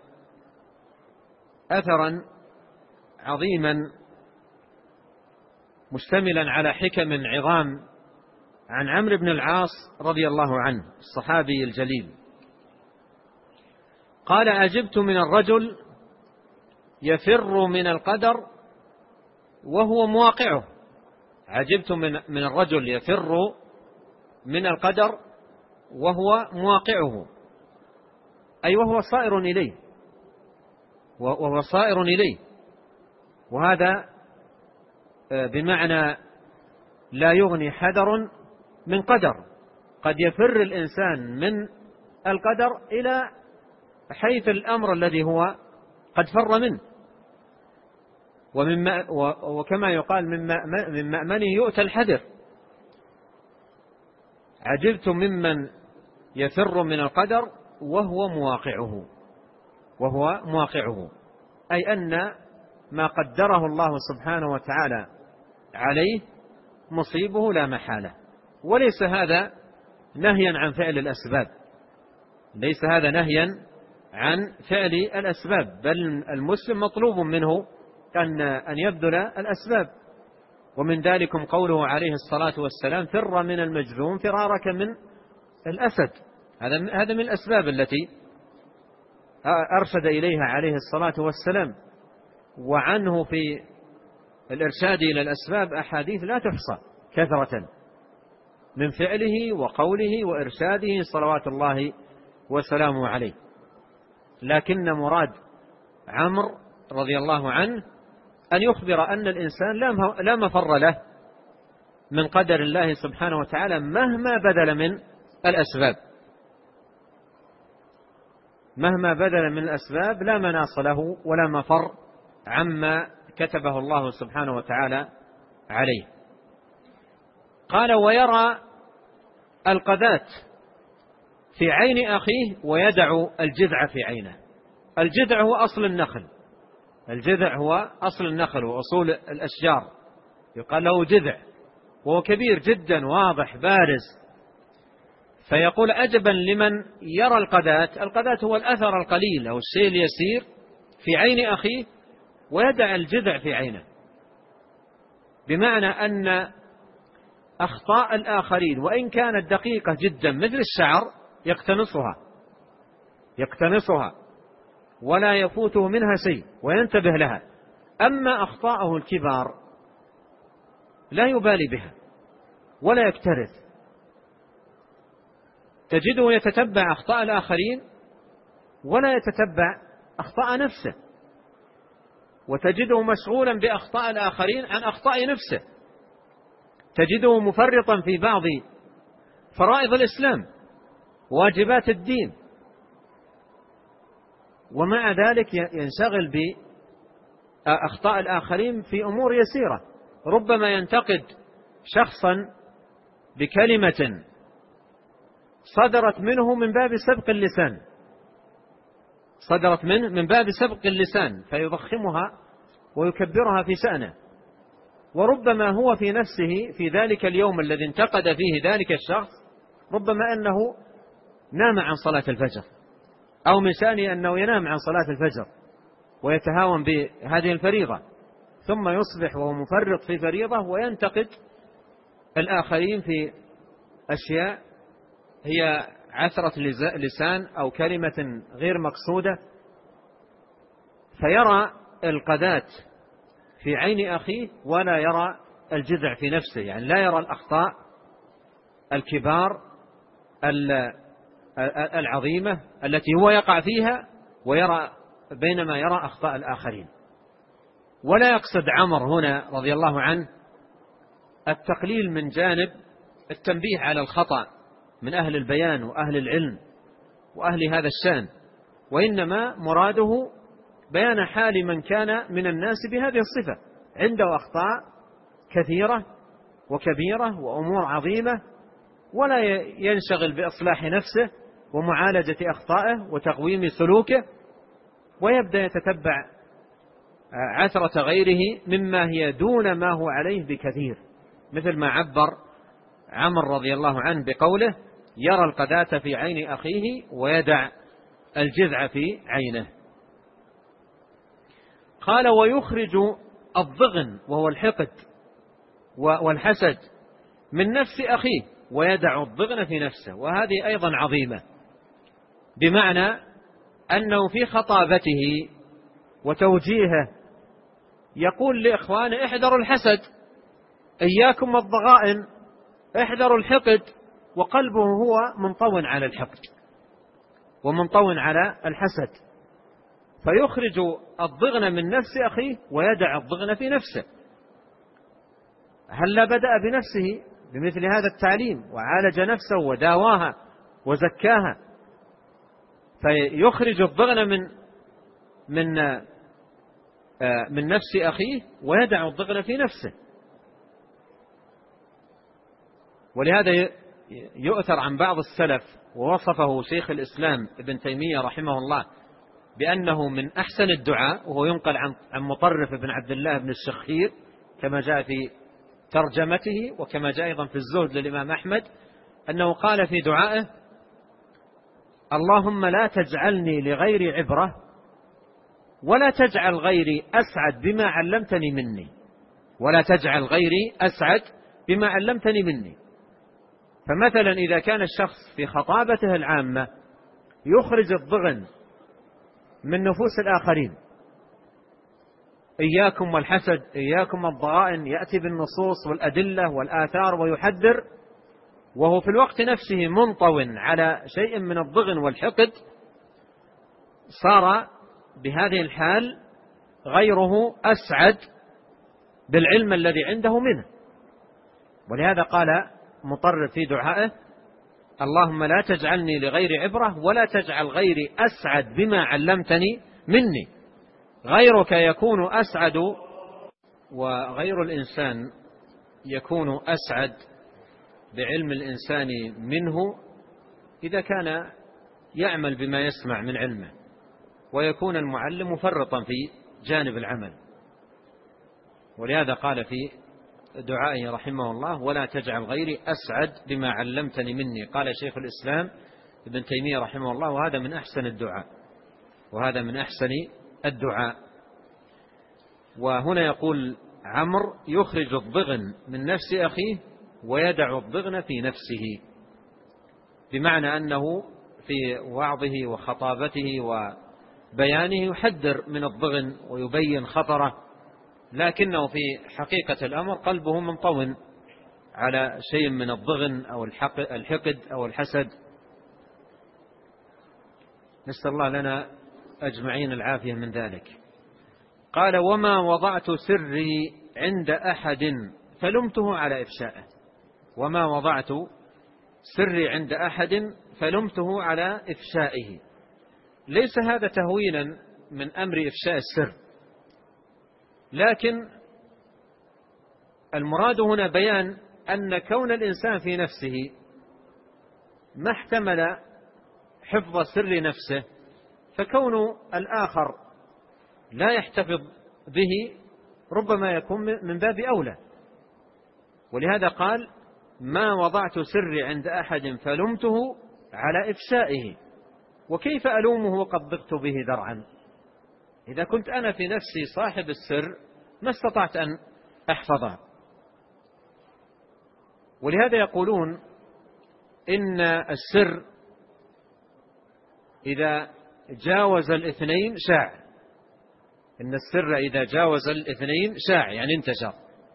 أثرا عظيما مشتملا على حكم عظام عن عمرو بن العاص رضي الله عنه الصحابي الجليل، قال عجبت من الرجل يفر من القدر وهو مواقعه. عجبت من من الرجل يفر من القدر وهو مواقعه، أي وهو صائر إليه وهو صائر إليه وهذا بمعنى لا يغني حذر من قدر. قد يفر الإنسان من القدر إلى حيث الأمر الذي هو قد فر منه، ومما وكما يقال من مأمنه يؤتى الحذر. عجبت ممن يفر من القدر وهو مواقعه وهو مواقعه أي أن ما قدره الله سبحانه وتعالى عليه مصيبه لا محالة. وليس هذا نهيا عن فعل الأسباب، ليس هذا نهيا عن فعل الأسباب، بل المسلم مطلوب منه أن أن يبذل الأسباب. ومن ذلكم قوله عليه الصلاة والسلام فر من المجذوم فرارك من الأسد، هذا هذا من الأسباب التي أرشد إليها عليه الصلاة والسلام. وعنه في الإرشاد إلى الأسباب أحاديث لا تحصى كثرة من فعله وقوله وإرشاده صلوات الله وسلامه عليه. لكن مراد عمرو رضي الله عنه أن يخبر أن الإنسان لا مفر له من قدر الله سبحانه وتعالى مهما بذل من الأسباب. مهما بذل من الأسباب لا مناص له ولا مفر عما كتبه الله سبحانه وتعالى عليه. قال: ويرى القذاة في عين أخيه ويدع الجذع في عينه. الجذع هو أصل النخل، الجذع هو أصل النخل وأصول الأشجار، يقال له جذع، وهو كبير جدا واضح بارز. فيقول: أجبا لمن يرى القذاة. القذاة هو الأثر القليل أو الشيء اليسير في عين أخيه ويدع الجذع في عينه، بمعنى أن أخطاء الآخرين وإن كانت دقيقة جدا مثل الشعر يقتنصها يقتنصها ولا يفوته منها شيء وينتبه لها، أما أخطاءه الكبار لا يبالي بها ولا يكترث. تجده يتتبع أخطاء الآخرين ولا يتتبع أخطاء نفسه، وتجده مشغولا بأخطاء الآخرين عن أخطاء نفسه. تجده مفرطا في بعض فرائض الإسلام واجبات الدين، ومع ذلك ينشغل بأخطاء الآخرين في أمور يسيرة. ربما ينتقد شخصا بكلمة صدرت منه من باب سبق اللسان صدرت منه من باب سبق اللسان فيضخمها ويكبرها في شأنه، وربما هو في نفسه في ذلك اليوم الذي انتقد فيه ذلك الشخص ربما أنه نام عن صلاة الفجر، أو من شأنه أنه ينام عن صلاة الفجر ويتهاون بهذه الفريضة، ثم يصبح وهو مفرط في فريضة وينتقد الآخرين في أشياء هي عثرة لسان أو كلمة غير مقصودة. فيرى القذاة في عين أخيه ولا يرى الجذع في نفسه، يعني لا يرى الأخطاء الكبار العظيمة التي هو يقع فيها ويرى بينما يرى أخطاء الآخرين. ولا يقصد عمر هنا رضي الله عنه التقليل من جانب التنبيه على الخطأ من أهل البيان وأهل العلم وأهل هذا الشأن، وإنما مراده بيان حال من كان من الناس بهذه الصفة، عنده أخطاء كثيرة وكبيرة وأمور عظيمة، ولا ينشغل بإصلاح نفسه ومعالجة أخطائه وتقويم سلوكه، ويبدأ يتتبع عثرة غيره مما هي دون ما هو عليه بكثير، مثل ما عبر عمر رضي الله عنه بقوله: يرى القذاة في عين أخيه ويدع الجذع في عينه. قال: ويخرج الضغن وهو الحقد والحسد من نفس أخيه ويدع الضغن في نفسه. وهذه أيضا عظيمة، بمعنى أنه في خطابته وتوجيهه يقول لإخوانه: احذروا الحسد، إياكم الضغائن، احذروا الحقد، وقلبه هو منطوٍ على الحقد ومنطوٍ على الحسد، فيخرج الضغن من نفس أخيه ويدع الضغن في نفسه. هل بدأ بنفسه بمثل هذا التعليم وعالج نفسه وداواها وزكاها، فيخرج الضغن من من من نفس أخيه ويدع الضغن في نفسه. ولهذا يؤثر عن بعض السلف، ووصفه شيخ الإسلام ابن تيمية رحمه الله بأنه من أحسن الدعاء، وهو ينقل عن مطرف بن عبد الله بن الشخير كما جاء في ترجمته، وكما جاء أيضا في الزهد للإمام أحمد، أنه قال في دعائه: اللهم لا تجعلني لغيري عبرة ولا تجعل غيري أسعد بما علمتني مني ولا تجعل غيري أسعد بما علمتني مني. فمثلا إذا كان الشخص في خطابته العامة يخرج الضغن من نفوس الآخرين، إياكم والحسد، إياكم الضغائن، يأتي بالنصوص والأدلة والآثار ويحذر، وهو في الوقت نفسه منطو على شيء من الضغن والحقد، صار بهذه الحال غيره أسعد بالعلم الذي عنده منه. ولهذا قال مطرف في دعائه: اللهم لا تجعلني لغير عبرة ولا تجعل غيري أسعد بما علمتني مني. غيرك يكون أسعد، وغير الإنسان يكون أسعد بعلم الإنسان منه إذا كان يعمل بما يسمع من علمه، ويكون المعلم مفرطا في جانب العمل. ولهذا قال في دعائه رحمه الله: ولا تجعل غيري أسعد بما علمتني مني. قال شيخ الإسلام ابن تيمية رحمه الله: وهذا من أحسن الدعاء، وهذا من أحسن الدعاء. وهنا يقول عمرو: يخرج الضغن من نفس أخيه ويدع الضغن في نفسه، بمعنى أنه في وعظه وخطابته وبيانه يحذر من الضغن ويبين خطره، لكنه في حقيقة الأمر قلبه منطوٍ على شيء من الضغن أو الحقد أو الحسد. نسأل الله لنا أجمعين العافية من ذلك. قال: وما وضعت سري عند أحد فلمته على إفشائه. وما وضعت سري عند أحد فلمته على إفشائه. ليس هذا تهوينا من أمر إفشاء السر، لكن المراد هنا بيان أن كون الإنسان في نفسه ما احتمل حفظ سر نفسه، فكون الآخر لا يحتفظ به ربما يكون من باب أولى. ولهذا قال: ما وضعت سري عند أحد فلمته على إفشائه. وكيف ألومه وقد ضقت به درعا؟ إذا كنت أنا في نفسي صاحب السر ما استطعت أن أحفظه. ولهذا يقولون إن السر إذا جاوز الاثنين شاع. إن السر إذا جاوز الاثنين شاع، يعني انتشر.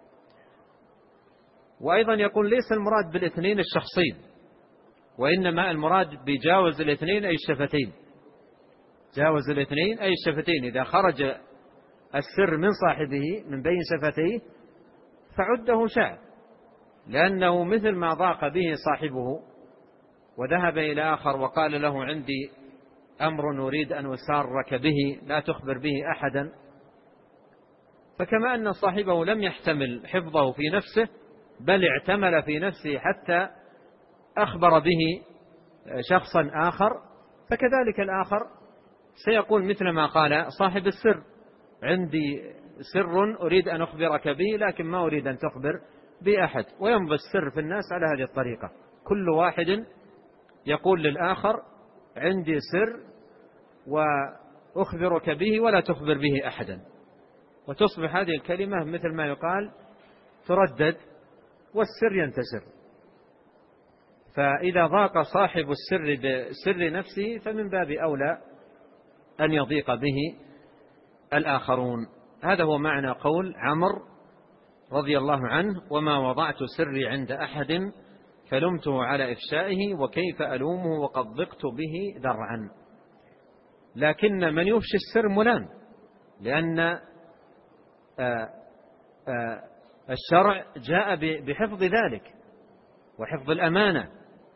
وأيضا يقول: ليس المراد بالاثنين الشخصين، وإنما المراد بجاوز الاثنين أي الشفتين. جاوز الاثنين أي الشفتين، إذا خرج السر من صاحبه من بين شفتيه فعده شاع، لأنه مثل ما ضاق به صاحبه وذهب إلى آخر وقال له: عندي أمر نريد أن أسارك به لا تخبر به أحدا. فكما أن صاحبه لم يحتمل حفظه في نفسه، بل اعتمل في نفسه حتى أخبر به شخصا آخر، فكذلك الآخر سيقول مثل ما قال صاحب السر: عندي سر أريد أن أخبرك به لكن ما أريد أن تخبر بأحد. ويمضي السر في الناس على هذه الطريقة، كل واحد يقول للآخر: عندي سر وأخبرك به ولا تخبر به أحدا. وتصبح هذه الكلمة مثل ما يقال تردد والسر ينتشر. فإذا ضاق صاحب السر بسر نفسه فمن باب أولى أن يضيق به الآخرون. هذا هو معنى قول عمرو رضي الله عنه: وما وضعت سري عند أحد فلمته على إفشائه وكيف ألومه وقد ضقت به درعا. لكن من يفشي السر ملام، لأن آآ آآ الشرع جاء بحفظ ذلك وحفظ الأمانة.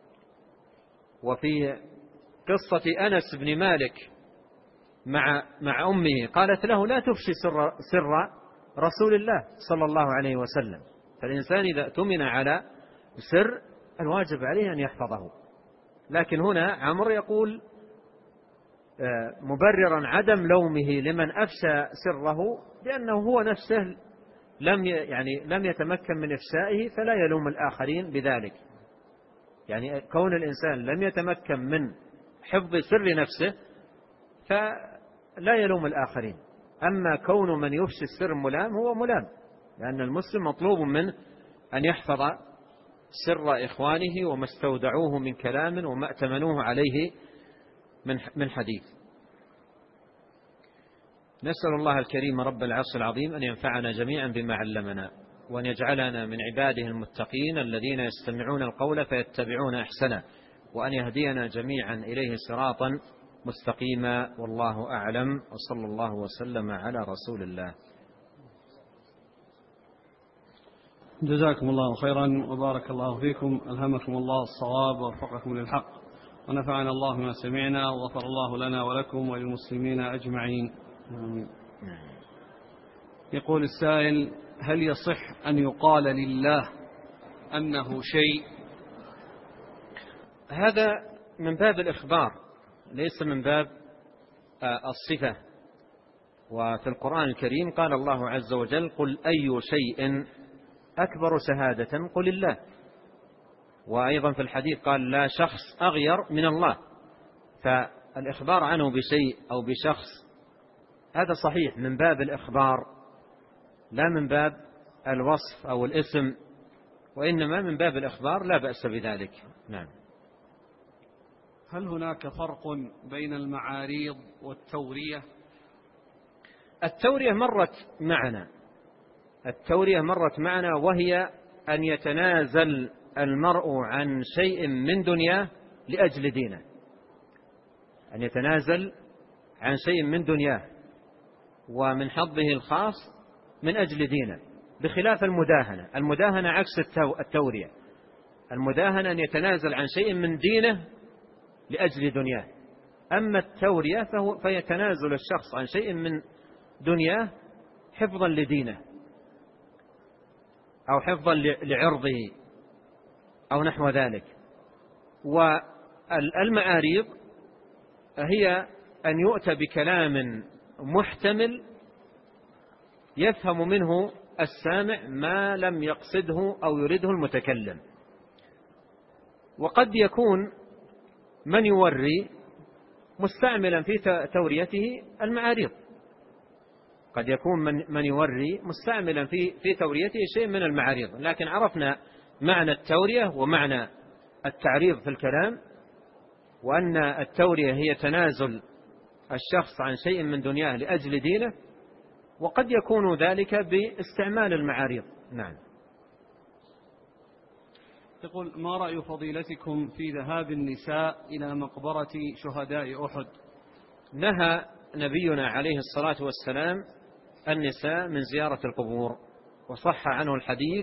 وفي قصة أنس بن مالك مع مع أمه قالت له: لا تفشي سر, سر رسول الله صلى الله عليه وسلم. فالإنسان إذا اؤتمن على سر الواجب عليه أن يحفظه. لكن هنا عمرو يقول مبررا عدم لومه لمن أفشى سره لأنه هو نفسه لم يعني لم يتمكن من إفشائه، فلا يلوم الآخرين بذلك. يعني كون الإنسان لم يتمكن من حفظ سر نفسه فلا يلوم الآخرين. أما كون من يفشي السر ملام هو ملام، لأن المسلم مطلوب منه أن يحفظ سر إخوانه وما استودعوه من كلام وما ائتمنوه عليه من حديث. نسأل الله الكريم رب العرش العظيم أن ينفعنا جميعا بما علمنا، وأن يجعلنا من عباده المتقين الذين يستمعون القول فيتبعون أحسنه، وأن يهدينا جميعا إليه صراطا مستقيما. والله أعلم، وصلى الله وسلم على رسول الله. جزاكم الله خيرا وبارك الله فيكم، ألهمكم الله الصواب ووفقكم للحق، ونفعنا الله ما سمعنا، وغفر الله لنا ولكم وللمسلمين أجمعين. آمين. يقول السائل: هل يصح أن يقال لله أنه شيء؟ هذا من باب الإخبار ليس من باب الصفة. وفي القرآن الكريم قال الله عز وجل: قل أي شيء أكبر شهادة قل الله. وأيضا في الحديث قال: لا شخص أغير من الله. فالإخبار عنه بشيء أو بشخص هذا صحيح من باب الإخبار لا من باب الوصف أو الاسم، وإنما من باب الإخبار لا بأس بذلك. نعم. هل هناك فرق بين المعاريض والتورية؟ التورية مرت معنا التورية مرت معنا وهي أن يتنازل المرء عن شيء من دنياه لأجل دينه، أن يتنازل عن شيء من دنياه ومن حظه الخاص من أجل دينه، بخلاف المداهنة. المداهنة عكس التورية. المداهنة أن يتنازل عن شيء من دينه لأجل دنياه، أما التورية فهو فيتنازل الشخص عن شيء من دنياه حفظا لدينه أو حفظا لعرضه أو نحو ذلك. والمعاريض هي أن يؤتى بكلام محتمل يفهم منه السامع ما لم يقصده أو يريده المتكلم. وقد يكون من يوري مستعملا في توريته المعاريض، قد يكون من من يوري مستعملا في في توريته شيء من المعاريض. لكن عرفنا معنى التورية ومعنى التعريض في الكلام، وأن التورية هي تنازل الشخص عن شيء من دنياه لأجل دينه، وقد يكون ذلك باستعمال المعاريض. نعم. يقول: ما رأي فضيلتكم في ذهاب النساء إلى مقبرة شهداء أحد؟ نهى نبينا عليه الصلاة والسلام النساء من زيارة القبور، وصح عنه الحديث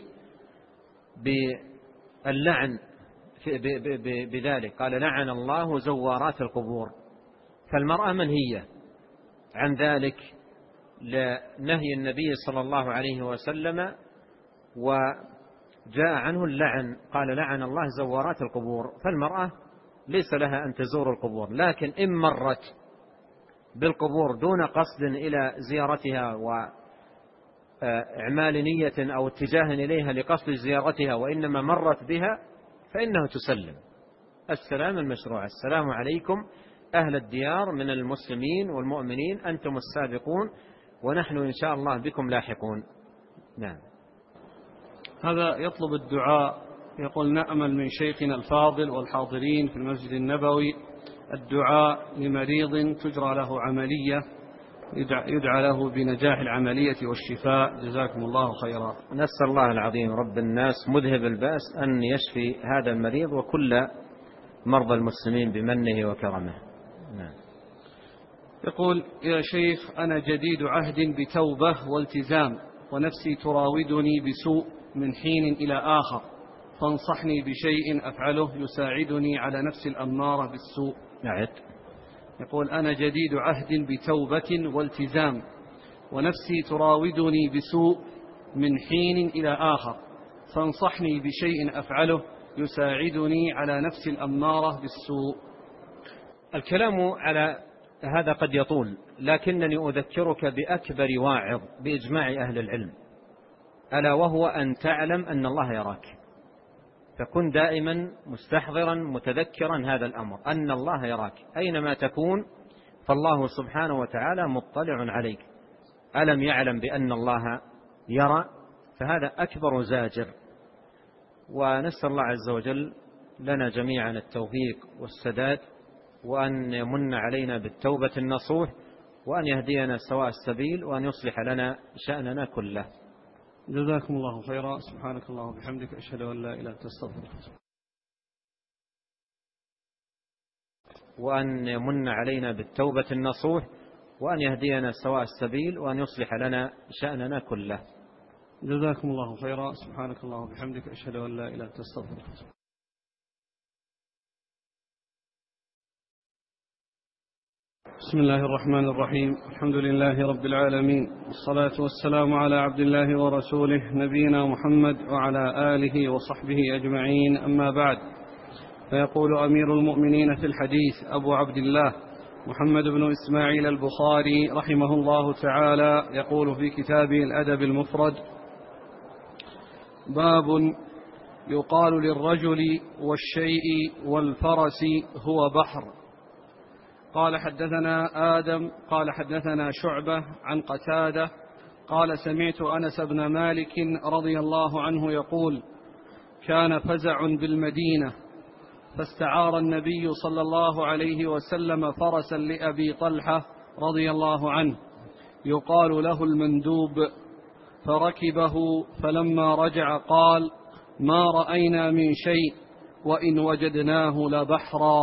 باللعن بذلك، قال: لعن الله زوارات القبور. فالمرأة منهية عن ذلك لنهي النبي صلى الله عليه وسلم، وجاء عنه اللعن، قال: لعن الله زوارات القبور. فالمرأة ليس لها أن تزور القبور، لكن إن مرت بالقبور دون قصد إلى زيارتها وإعمال نية أو اتجاه إليها لقصد زيارتها، وإنما مرت بها، فإنه تسلم السلام المشروع: السلام عليكم أهل الديار من المسلمين والمؤمنين، أنتم السابقون ونحن إن شاء الله بكم لاحقون. نعم. هذا يطلب الدعاء، يقول: نأمل من شيخنا الفاضل والحاضرين في المسجد النبوي الدعاء لمريض تجرى له عملية يدعى له بنجاح العملية والشفاء، جزاكم الله خيرا. نسأل الله العظيم رب الناس مذهب الباس أن يشفي هذا المريض وكل مرضى المسلمين بمنه وكرمه. نعم. يقول: يا شيخ، أنا جديد عهد بتوبة والتزام، ونفسي تراودني بسوء من حين إلى آخر، فانصحني بشيء أفعله يساعدني على نفس الأمارة بالسوء. نعم. يقول: أنا جديد عهد بتوبة والتزام، ونفسي تراودني بسوء من حين إلى آخر، فانصحني بشيء أفعله يساعدني على نفس الأمارة بالسوء. الكلام على هذا قد يطول، لكنني أذكرك بأكبر واعظ بإجماع أهل العلم، ألا وهو أن تعلم أن الله يراك، فكن دائما مستحضرا متذكرا هذا الأمر، أن الله يراك أينما تكون، فالله سبحانه وتعالى مطلع عليك. ألم يعلم بأن الله يرى؟ فهذا أكبر زاجر. ونسأل الله عز وجل لنا جميعا التوفيق والسداد، وأن يمن علينا بالتوبة النصوح، وأن يهدينا سواء السبيل، وأن يصلح لنا شأننا كله. جزاكم الله خيرا. سبحانك اللهم وبحمدك، أشهد أن لا إله إلا أنت، أستغفرك. وأن يمن علينا بالتوبة النصوح، وأن يهدينا سواء السبيل، وأن يصلح لنا شأننا كله. جزاكم الله خيرا. سبحانك اللهم وبحمدك، أشهد أن لا إله إلا أنت، أستغفرك. بسم الله الرحمن الرحيم. الحمد لله رب العالمين، والصلاة والسلام على عبد الله ورسوله نبينا محمد وعلى آله وصحبه أجمعين، أما بعد. فيقول أمير المؤمنين في الحديث أبو عبد الله محمد بن إسماعيل البخاري رحمه الله تعالى، يقول في كتابه الأدب المفرد: باب يقال للرجل والشيء والفرس هو بحر. قال حدثنا آدم قال حدثنا شعبة عن قتادة قال سمعت أنس بن مالك رضي الله عنه يقول: كان فزع بالمدينة، فاستعار النبي صلى الله عليه وسلم فرسا لأبي طلحة رضي الله عنه يقال له المندوب، فركبه، فلما رجع قال: ما رأينا من شيء وإن وجدناه لبحرا.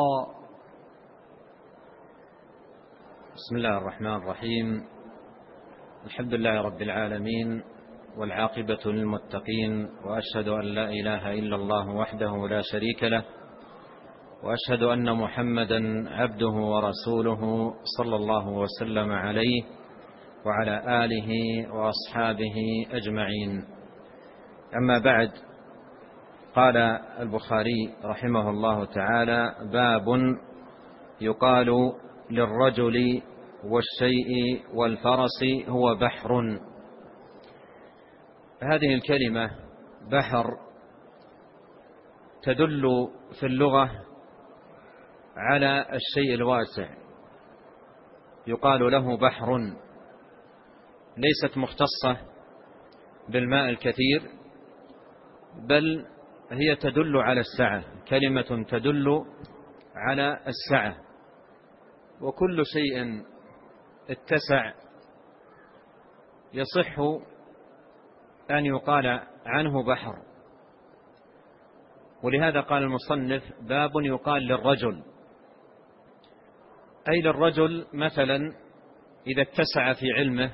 بسم الله الرحمن الرحيم. الحمد لله رب العالمين، والعاقبة للمتقين، وأشهد أن لا إله إلا الله وحده لا شريك له، وأشهد أن محمدا عبده ورسوله صلى الله وسلم عليه وعلى آله وأصحابه أجمعين. أما بعد، قال البخاري رحمه الله تعالى: باب يقال للرجل والشيء والفرس هو بحر. هذه الكلمة بحر تدل في اللغة على الشيء الواسع، يقال له بحر، ليست مختصة بالماء الكثير، بل هي تدل على السعة، كلمة تدل على السعة، وكل شيء اتسع يصح أن يقال عنه بحر. ولهذا قال المصنف: باب يقال للرجل، أي للرجل مثلا إذا اتسع في علمه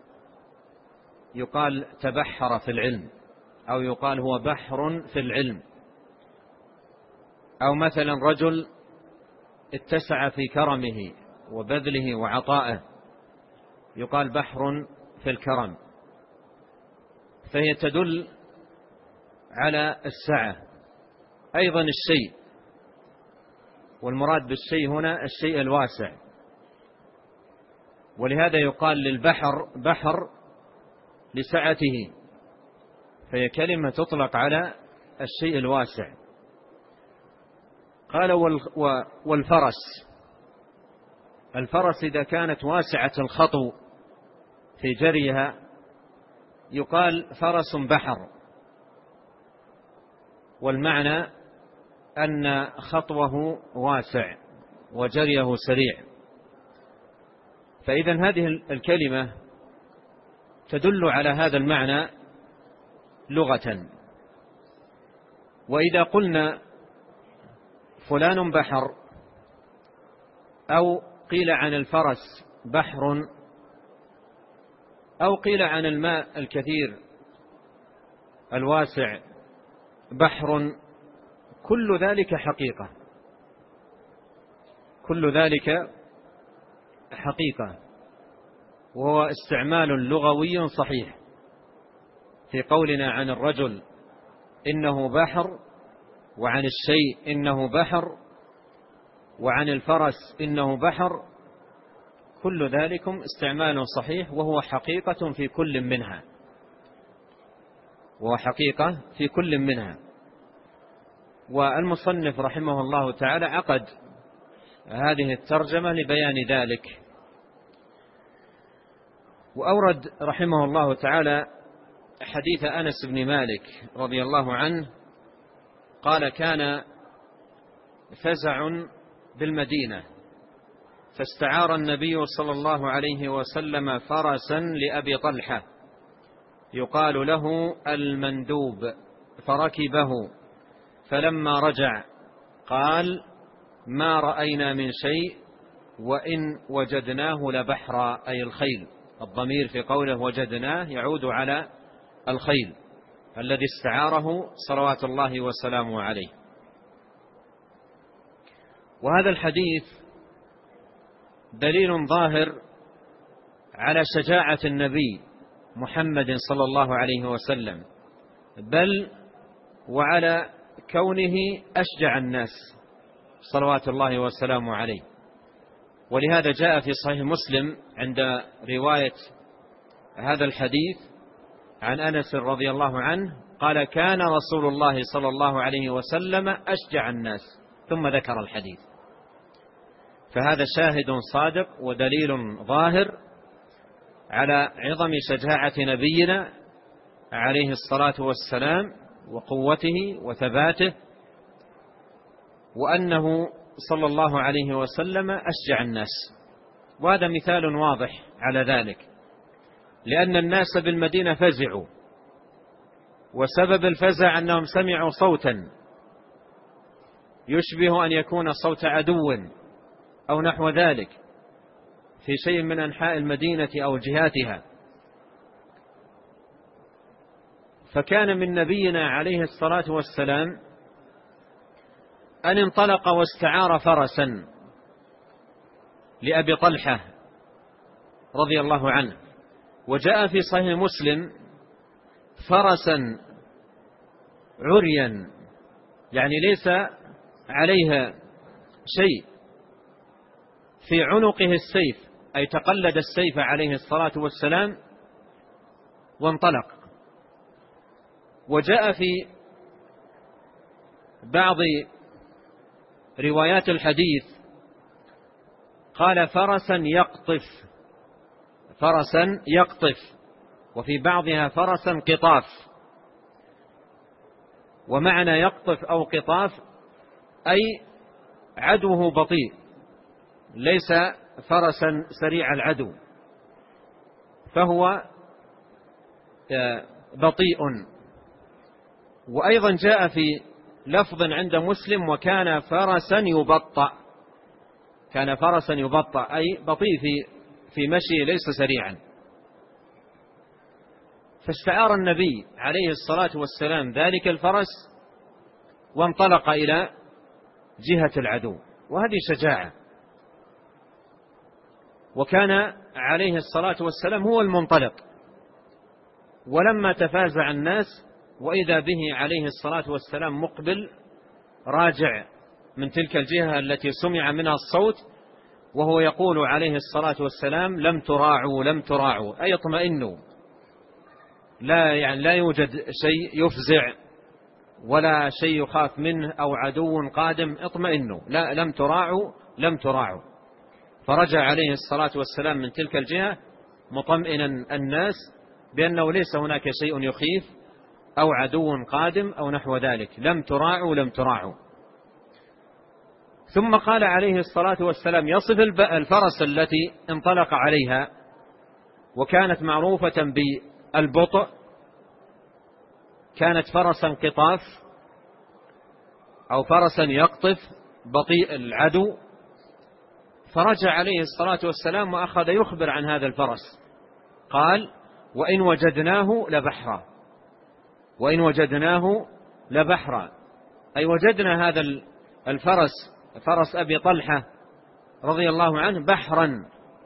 يقال تبحر في العلم، أو يقال هو بحر في العلم. أو مثلا رجل اتسع في كرمه وبذله وعطائه يقال بحر في الكرم. فهي تدل على السعة. أيضا الشيء، والمراد بالشيء هنا الشيء الواسع، ولهذا يقال للبحر بحر لسعته، فهي كلمة تطلق على الشيء الواسع. قال: والفرس، الفرس إذا كانت واسعة الخطو في جريها يقال فرس بحر، والمعنى أن خطوه واسع وجريه سريع. فإذا هذه الكلمة تدل على هذا المعنى لغة. وإذا قلنا فلان بحر، أو قيل عن الفرس بحر، أو قيل عن الماء الكثير الواسع بحر، كل ذلك حقيقة، كل ذلك حقيقة، وهو استعمال لغوي صحيح في قولنا عن الرجل إنه بحر، وعن الشيء إنه بحر، وعن الفرس إنه بحر، كل ذلك استعمال صحيح، وهو حقيقة في كل منها، وهو حقيقة في كل منها. والمصنف رحمه الله تعالى عقد هذه الترجمة لبيان ذلك. وأورد رحمه الله تعالى حديث أنس بن مالك رضي الله عنه قال: كان فزع بالمدينة، فاستعار النبي صلى الله عليه وسلم فرسا لأبي طلحة يقال له المندوب، فركبه، فلما رجع قال: ما رأينا من شيء وإن وجدناه لبحرا، أي الخيل. الضمير في قوله وجدناه يعود على الخيل الذي استعاره صلوات الله وسلامه عليه. وهذا الحديث دليل ظاهر على شجاعة النبي محمد صلى الله عليه وسلم، بل وعلى كونه أشجع الناس صلوات الله وسلامه عليه. ولهذا جاء في صحيح مسلم عند رواية هذا الحديث عن أنس رضي الله عنه قال: كان رسول الله صلى الله عليه وسلم أشجع الناس، ثم ذكر الحديث. فهذا شاهد صادق ودليل ظاهر على عظم شجاعة نبينا عليه الصلاة والسلام وقوته وثباته، وأنه صلى الله عليه وسلم أشجع الناس. وهذا مثال واضح على ذلك، لأن الناس بالمدينة فزعوا، وسبب الفزع أنهم سمعوا صوتا يشبه أن يكون صوت عدو أو نحو ذلك في شيء من أنحاء المدينة أو جهاتها. فكان من نبينا عليه الصلاة والسلام أن انطلق واستعار فرسا لأبي طلحة رضي الله عنه. وجاء في صحيح مسلم فرسا عريا، يعني ليس عليها شيء، في عنقه السيف، أي تقلد السيف عليه الصلاة والسلام وانطلق. وجاء في بعض روايات الحديث قال: فرسا يقطف، فرسا يقطف، وفي بعضها فرسا قطاف. ومعنى يقطف أو قطاف أي عدوه بطيء، ليس فرسا سريع العدو، فهو بطيء. وأيضا جاء في لفظ عند مسلم: وكان فرسا يبطأ، كان فرسا يبطأ أي بطيء في في مشي ليس سريعا. فاستعار النبي عليه الصلاة والسلام ذلك الفرس وانطلق إلى جهة العدو، وهذه شجاعة. وكان عليه الصلاة والسلام هو المنطلق، ولما تفازع الناس وإذا به عليه الصلاة والسلام مقبل راجع من تلك الجهة التي سمع منها الصوت، وهو يقول عليه الصلاة والسلام: لم تراعوا لم تراعوا، أي اطمئنوا، لا يعني لا يوجد شيء يفزع ولا شيء يخاف منه أو عدو قادم، اطمئنوا، لا لم تراعوا لم تراعوا. فرجع عليه الصلاة والسلام من تلك الجهة مطمئنا الناس بأنه ليس هناك شيء يخيف أو عدو قادم أو نحو ذلك، لم تراعوا لم تراعوا. ثم قال عليه الصلاة والسلام يصف الفرس التي انطلق عليها، وكانت معروفة بالبطء، كانت فرسا قطاف أو فرسا يقطف بطيء العدو. فرجع عليه الصلاة والسلام وأخذ يخبر عن هذا الفرس، قال: وإن وجدناه لبحرا، وإن وجدناه لبحرا، أي وجدنا هذا الفرس فرس أبي طلحة رضي الله عنه بحرا،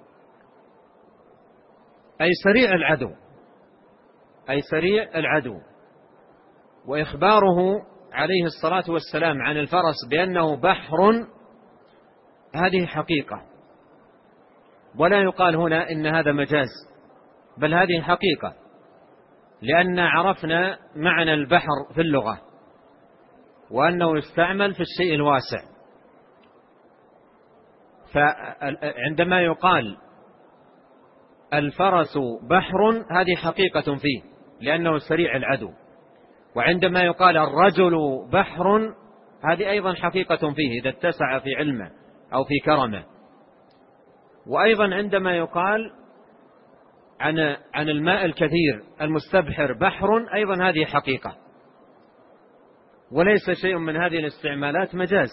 أي سريع العدو، أي سريع العدو. وإخباره عليه الصلاة والسلام عن الفرس بأنه بحر هذه حقيقة، ولا يقال هنا إن هذا مجاز، بل هذه حقيقة، لأن عرفنا معنى البحر في اللغة وأنه يستعمل في الشيء الواسع. فعندما يقال الفرس بحر هذه حقيقة فيه لأنه سريع العدو، وعندما يقال الرجل بحر هذه أيضا حقيقة فيه إذا اتسع في علمه أو في كرمه. وأيضا عندما يقال عن عن الماء الكثير المستبحر بحر أيضا هذه حقيقة، وليس شيء من هذه الاستعمالات مجاز.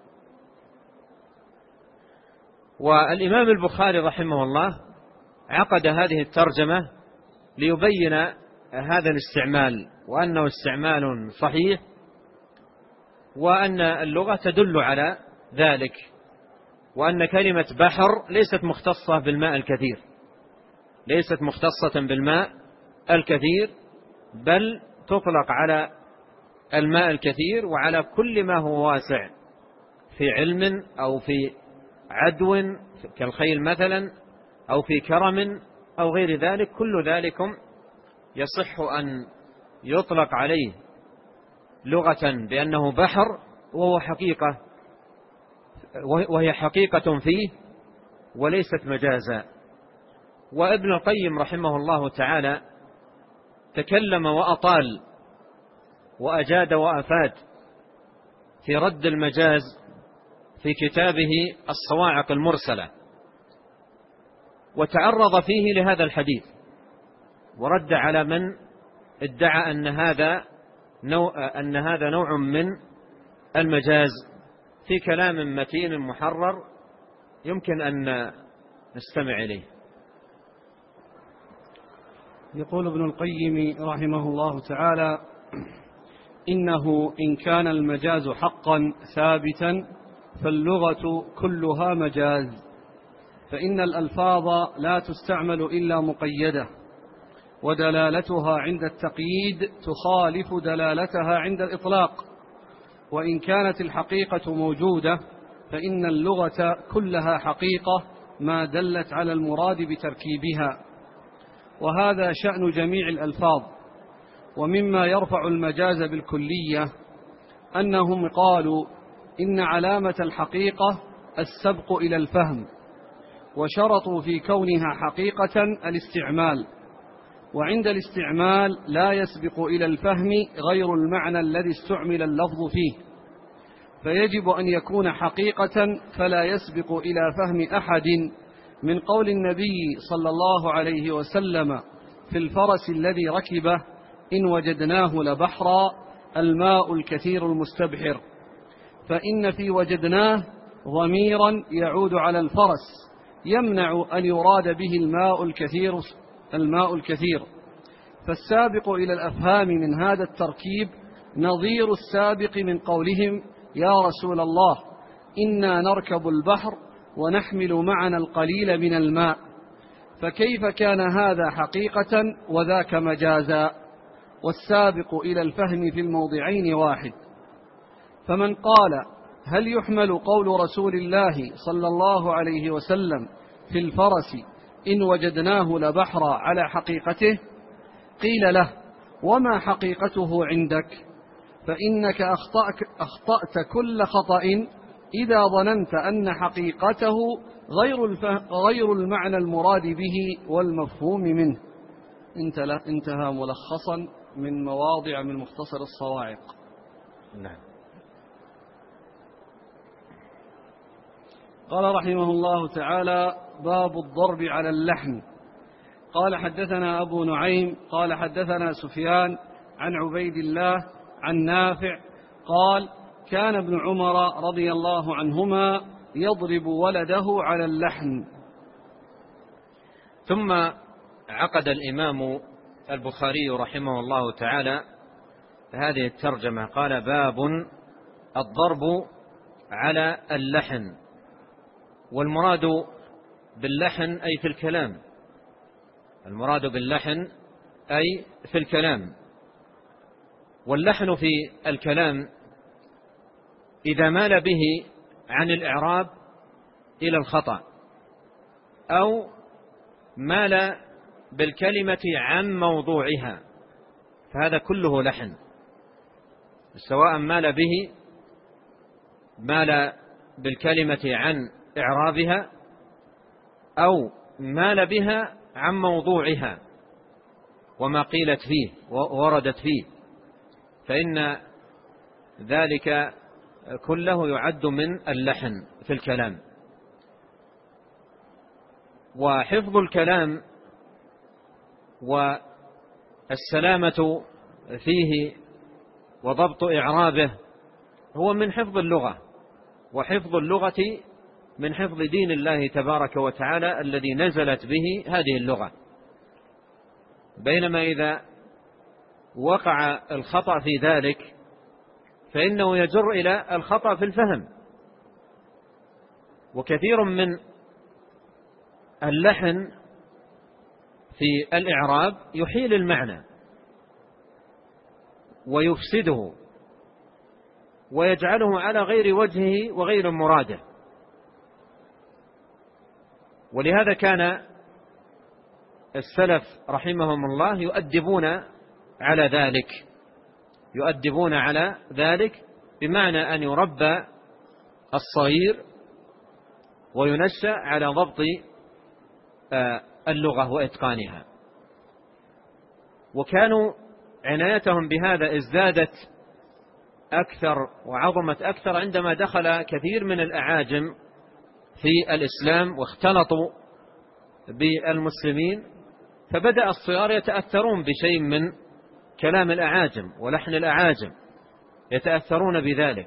والإمام البخاري رحمه الله عقد هذه الترجمة ليبين هذا الاستعمال وأنه استعمال صحيح، وأن اللغة تدل على ذلك، وأن كلمة بحر ليست مختصة بالماء الكثير، ليست مختصة بالماء الكثير، بل تطلق على الماء الكثير وعلى كل ما هو واسع في علم أو في عدو كالخيل مثلا، أو في كرم أو غير ذلك. كل ذلك يصح أن يطلق عليه لغة بأنه بحر، وهو حقيقة وهي حقيقة فيه وليست مجازا. وابن القيم رحمه الله تعالى تكلم وأطال وأجاد وأفاد في رد المجاز في كتابه الصواعق المرسلة، وتعرض فيه لهذا الحديث ورد على من ادعى أن هذا نوع, أن هذا نوع من المجاز في كلام متين محرر يمكن أن نستمع إليه. يقول ابن القيم رحمه الله تعالى: إنه إن كان المجاز حقا ثابتا فاللغة كلها مجاز، فإن الألفاظ لا تستعمل إلا مقيدة، ودلالتها عند التقييد تخالف دلالتها عند الإطلاق. وإن كانت الحقيقة موجودة فإن اللغة كلها حقيقة ما دلت على المراد بتركيبها، وهذا شأن جميع الألفاظ. ومما يرفع المجاز بالكلية أنهم قالوا إن علامة الحقيقة السبق إلى الفهم، وشرطوا في كونها حقيقة الاستعمال، وعند الاستعمال لا يسبق إلى الفهم غير المعنى الذي استعمل اللفظ فيه، فيجب أن يكون حقيقة فلا يسبق إلى فهم أحد، من قول النبي صلى الله عليه وسلم في الفرس الذي ركبه: إن وجدناه لبحرا الماء الكثير المستبحر. فإن في وجدناه ضميرا يعود على الفرس يمنع أن يراد به الماء الكثير الماء الكثير فالسابق إلى الأفهام من هذا التركيب نظير السابق من قولهم: يا رسول الله إنا نركب البحر ونحمل معنا القليل من الماء. فكيف كان هذا حقيقة وذاك مجازا؟ والسابق إلى الفهم في الموضعين واحد. فمن قال: هل يحمل قول رسول الله صلى الله عليه وسلم في الفرس إن وجدناه لبحرا على حقيقته؟ قيل له: وما حقيقته عندك؟ فإنك أخطأت كل خطأ إذا ظننت أن حقيقته غير, غير المعنى المراد به والمفهوم منه. انتهى ملخصا من مواضع من مختصر الصواعق. نعم. قال رحمه الله تعالى: باب الضرب على اللحن. قال حدثنا أبو نعيم قال حدثنا سفيان عن عبيد الله عن نافع قال: كان ابن عمر رضي الله عنهما يضرب ولده على اللحن. ثم عقد الإمام البخاري رحمه الله تعالى هذه الترجمة، قال: باب الضرب على اللحن. والمراد باللحن أي في الكلام، المراد باللحن أي في الكلام. واللحن في الكلام إذا مال به عن الإعراب إلى الخطأ، أو مال بالكلمة عن موضوعها، فهذا كله لحن، سواء مال به مال بالكلمة عن إعرابها أو مال بها عن موضوعها وما قيلت فيه ووردت فيه، فإن ذلك كله يعد من اللحن في الكلام. وحفظ الكلام والسلامة فيه وضبط إعرابه هو من حفظ اللغة، وحفظ اللغة من حفظ دين الله تبارك وتعالى الذي نزلت به هذه اللغة. بينما إذا وقع الخطأ في ذلك فإنه يجر إلى الخطأ في الفهم. وكثير من اللحن في الإعراب يحيل المعنى ويفسده ويجعله على غير وجهه وغير مراده. ولهذا كان السلف رحمهم الله يؤدبون على ذلك يؤدبون على ذلك بمعنى أن يربى الصغير وينشأ على ضبط اللغة وإتقانها. وكانوا عنايتهم بهذا ازدادت أكثر وعظمت أكثر عندما دخل كثير من الأعاجم في الإسلام واختلطوا بالمسلمين، فبدأ الصغار يتأثرون بشيء من كلام الأعاجم ولحن الأعاجم، يتأثرون بذلك.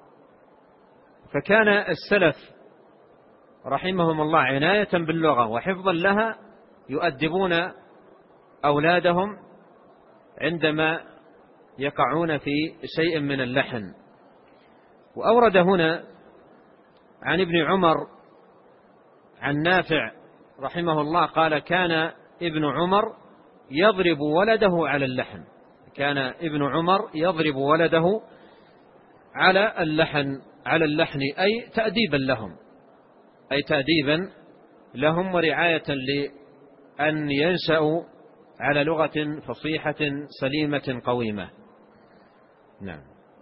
فكان السلف رحمهم الله عناية باللغة وحفظا لها يؤدبون أولادهم عندما يقعون في شيء من اللحن. وأورد هنا عن ابن عمر عن نافع رحمه الله قال كان ابن عمر يضرب ولده على اللحن كان ابن عمر يضرب ولده على اللحن على اللحن أي تأديبا لهم أي تأديبا لهم ورعاية لأن ينشأوا على لغة فصيحة سليمة قويمة. نعم.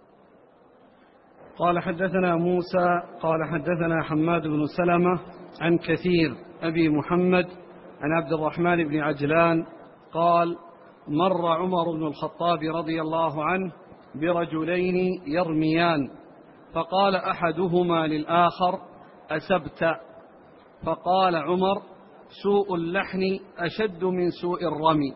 قال حدثنا موسى قال حدثنا حماد بن سلمة عن كثير أبي محمد عن عبد الرحمن بن عجلان قال مر عمر بن الخطاب رضي الله عنه برجلين يرميان، فقال أحدهما للآخر أسبت، فقال عمر سوء اللحن أشد من سوء الرمي.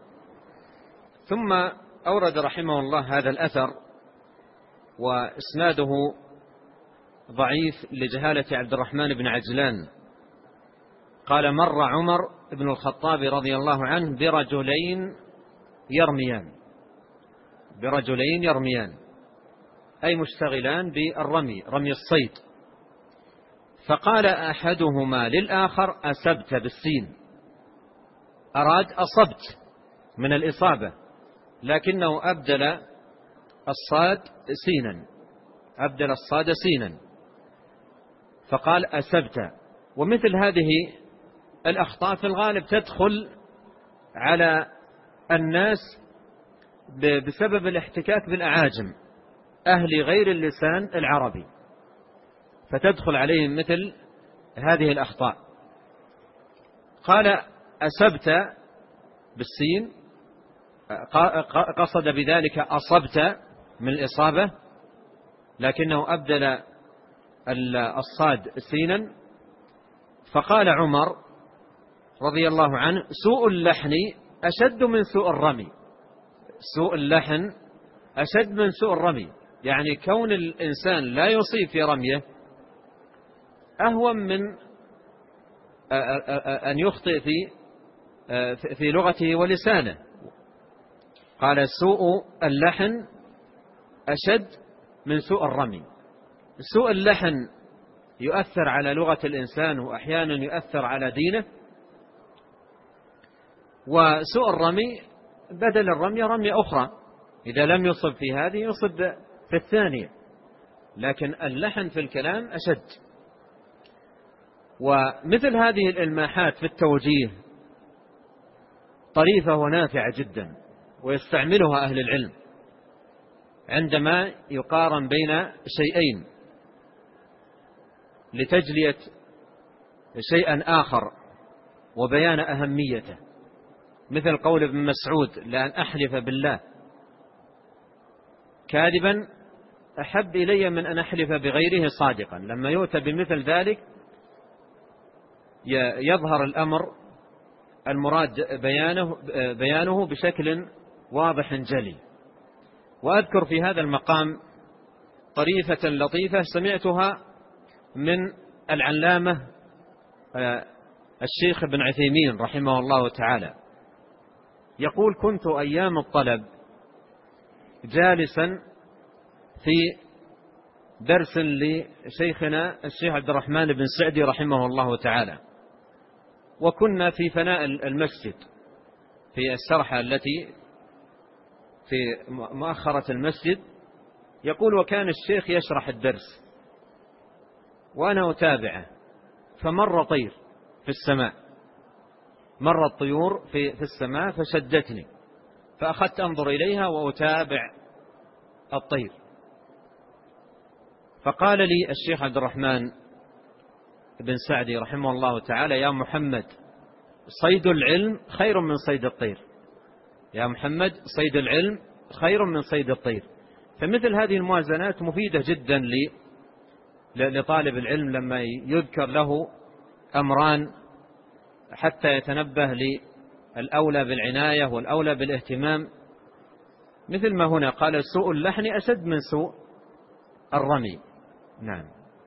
ثم أورد رحمه الله هذا الأثر وإسناده ضعيف لجهالة عبد الرحمن بن عجلان. قال مر عمر بن الخطاب رضي الله عنه برجلين يرميان برجلين يرميان أي مشتغلان بالرمي رمي الصيد، فقال أحدهما للآخر أسبت بالسين، أراد أصبت من الإصابة لكنه أبدل الصاد سينا أبدل الصاد سينا فقال أسبت. ومثل هذه الأخطاء في الغالب تدخل على الناس بسبب الاحتكاك بالأعاجم أهل غير اللسان العربي، فتدخل عليهم مثل هذه الأخطاء. قال أسبت بالسين قصد بذلك أصبت من الإصابة لكنه أبدل الصاد سينا. فقال عمر رضي الله عنه سوء اللحن أشد من سوء الرمي سوء اللحن أشد من سوء الرمي، يعني كون الإنسان لا يصيب في رميه أهون من أن يخطئ في في لغته ولسانه. قال سوء اللحن أشد من سوء الرمي. سوء اللحن يؤثر على لغة الإنسان وأحيانا يؤثر على دينه، وسوء الرمي بدل الرمي رمي أخرى، إذا لم يصب في هذه يصب في الثانية، لكن اللحن في الكلام أشد. ومثل هذه الإلماحات في التوجيه طريفة ونافعة جدا ويستعملها أهل العلم عندما يقارن بين شيئين لتجلية شيئا آخر وبيان أهميته، مثل قول ابن مسعود لأن أحلف بالله كاذبا أحب إلي من أن أحلف بغيره صادقا. لما يؤتى بمثل ذلك يظهر الأمر المراد بيانه, بيانه بشكل واضح جلي. وأذكر في هذا المقام طريفة لطيفة سمعتها من العلامة الشيخ ابن عثيمين رحمه الله تعالى، يقول كنت أيام الطلب جالسا في درس لشيخنا الشيخ عبد الرحمن بن سعدي رحمه الله تعالى، وكنا في فناء المسجد في السرحة التي في مؤخرة المسجد. يقول: وكان الشيخ يشرح الدرس وأنا أتابعه، فمر طير في السماء، مر الطيور في, في السماء فشدتني، فأخذت أنظر إليها وأتابع الطير. فقال لي الشيخ عبد الرحمن بن سعدي رحمه الله تعالى: يا محمد، صيد العلم خير من صيد الطير، يا محمد صيد العلم خير من صيد الطير. فمثل هذه الموازنات مفيدة جدا لطالب العلم لما يذكر له أمران حتى يتنبه للأولى بالعناية والأولى بالاهتمام، مثل ما هنا قال: سوء اللحن أشد من سوء الرمي. نعم.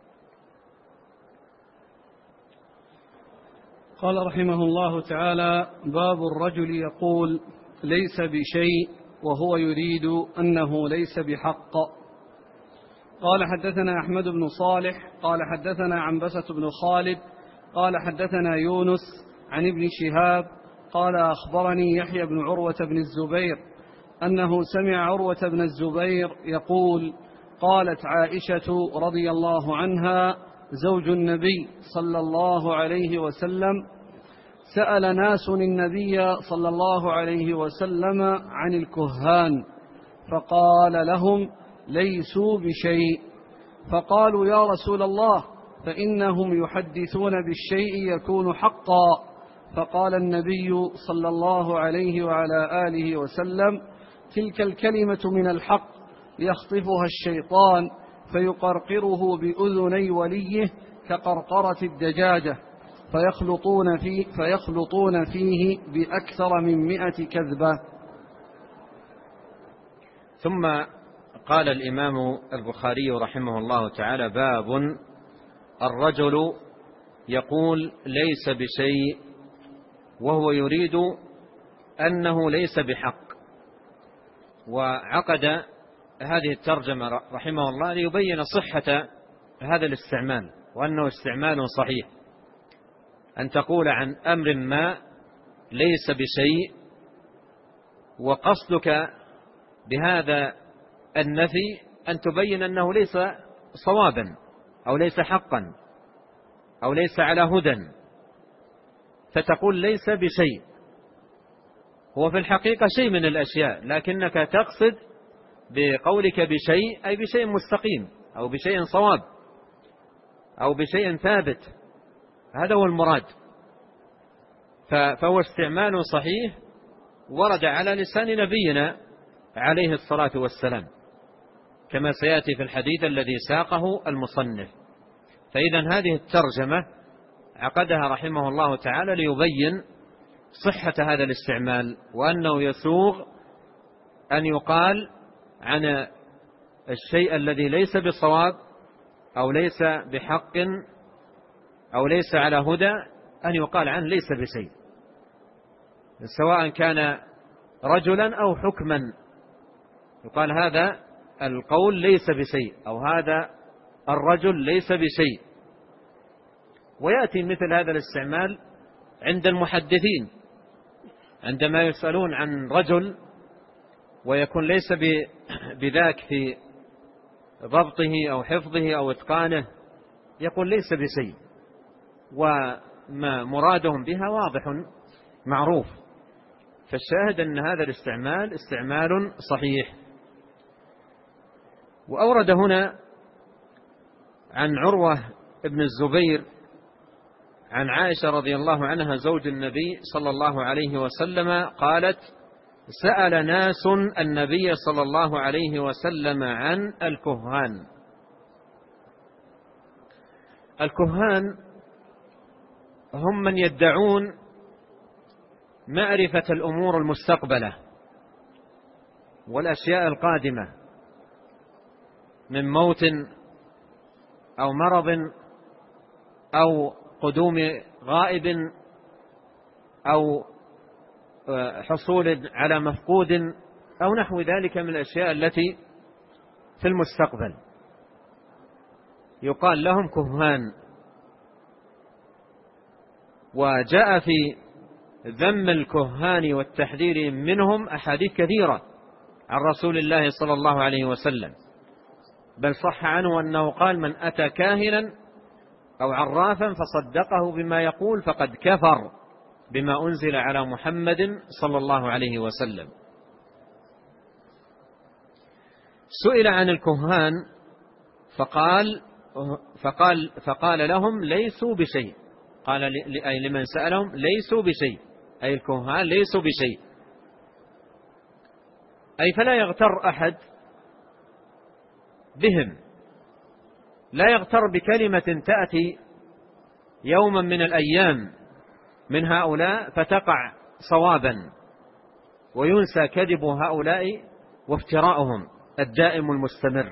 قال رحمه الله تعالى: باب الرجل يقول ليس بشيء وهو يريد أنه ليس بحق. قال: حدثنا أحمد بن صالح قال حدثنا عنبسة بن خالد قال حدثنا يونس عن ابن شهاب قال: أخبرني يحيى بن عروة بن الزبير أنه سمع عروة بن الزبير يقول: قالت عائشة رضي الله عنها زوج النبي صلى الله عليه وسلم: سأل ناس النبي صلى الله عليه وسلم عن الكهان فقال لهم: ليسوا بشيء. فقالوا: يا رسول الله، فإنهم يحدثون بالشيء يكون حقا. فقال النبي صلى الله عليه وعلى آله وسلم: تلك الكلمة من الحق يخطفها الشيطان فيقرقره بأذني وليه كقرقرة الدجاجة، فيخلطون فيه, فيخلطون فيه بأكثر من مئة كذبة. ثم قال الإمام البخاري رحمه الله تعالى: باب الرجل يقول ليس بشيء وهو يريد أنه ليس بحق. وعقد هذه الترجمة رحمه الله ليبين صحة هذا الاستعمال، وأنه استعمال صحيح، أن تقول عن أمر ما ليس بشيء وقصدك بهذا النفي أن تبين أنه ليس صوابا أو ليس حقا أو ليس على هدى، فتقول ليس بشيء. هو في الحقيقة شيء من الأشياء، لكنك تقصد بقولك بشيء أي بشيء مستقيم أو بشيء صواب أو بشيء ثابت، هذا هو المراد. فهو استعمال صحيح ورد على لسان نبينا عليه الصلاة والسلام، كما سيأتي في الحديث الذي ساقه المصنف. فإذا هذه الترجمة عقدها رحمه الله تعالى ليبين صحة هذا الاستعمال، وأنه يسوغ أن يقال عن الشيء الذي ليس بصواب أو ليس بحق أو ليس على هدى أن يقال عنه ليس بشيء، سواء كان رجلا أو حكما، يقال هذا القول ليس بشيء أو هذا الرجل ليس بشيء. ويأتي مثل هذا الاستعمال عند المحدثين عندما يسألون عن رجل ويكون ليس بذاك في ضبطه أو حفظه أو إتقانه، يقول ليس بشيء، وما مرادهم بها واضح معروف. فالشاهد أن هذا الاستعمال استعمال صحيح. وأورد هنا عن عروة ابن الزبير عن عائشة رضي الله عنها زوج النبي صلى الله عليه وسلم قالت: سأل ناس النبي صلى الله عليه وسلم عن الكهان. الكهان هم من يدعون معرفة الأمور المستقبلة والأشياء القادمة من موت أو مرض أو قدوم غائب أو حصول على مفقود أو نحو ذلك من الأشياء التي في المستقبل، يقال لهم كهان. وجاء في ذم الكهان والتحذير منهم أحاديث كثيرة عن رسول الله صلى الله عليه وسلم، بل صح عنه أنه قال: من أتى كاهنا أو عرافا فصدقه بما يقول فقد كفر بما أنزل على محمد صلى الله عليه وسلم. سئل عن الكهان فقال فقال فقال لهم: ليسوا بشيء. قال أي لمن سألهم: ليسوا بشيء، أي الكهان ليسوا بشيء، أي فلا يغتر أحد بهم، لا يغتر بكلمة تأتي يوما من الأيام من هؤلاء فتقع صوابا، وينسى كذب هؤلاء وافتراؤهم الدائم المستمر.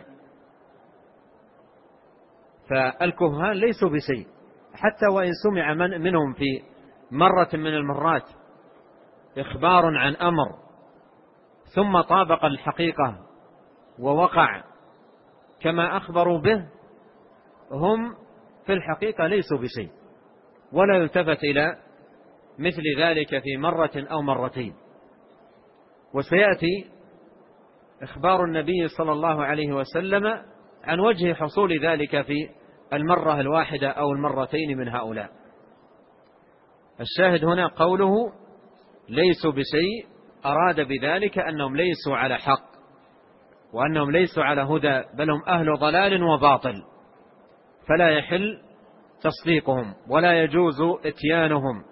فالكهان ليسوا بشيء، حتى وإن سمع من منهم في مرة من المرات إخبار عن أمر ثم طابق الحقيقة ووقع كما أخبروا به، هم في الحقيقة ليسوا بشيء، ولا يلتفت إلى مثل ذلك في مرة أو مرتين. وسيأتي إخبار النبي صلى الله عليه وسلم عن وجه حصول ذلك في المرة الواحدة أو المرتين من هؤلاء. الشاهد هنا قوله ليسوا بشيء، أراد بذلك أنهم ليسوا على حق، وأنهم ليسوا على هدى، بل هم أهل ضلال وباطل، فلا يحل تصديقهم ولا يجوز اتيانهم.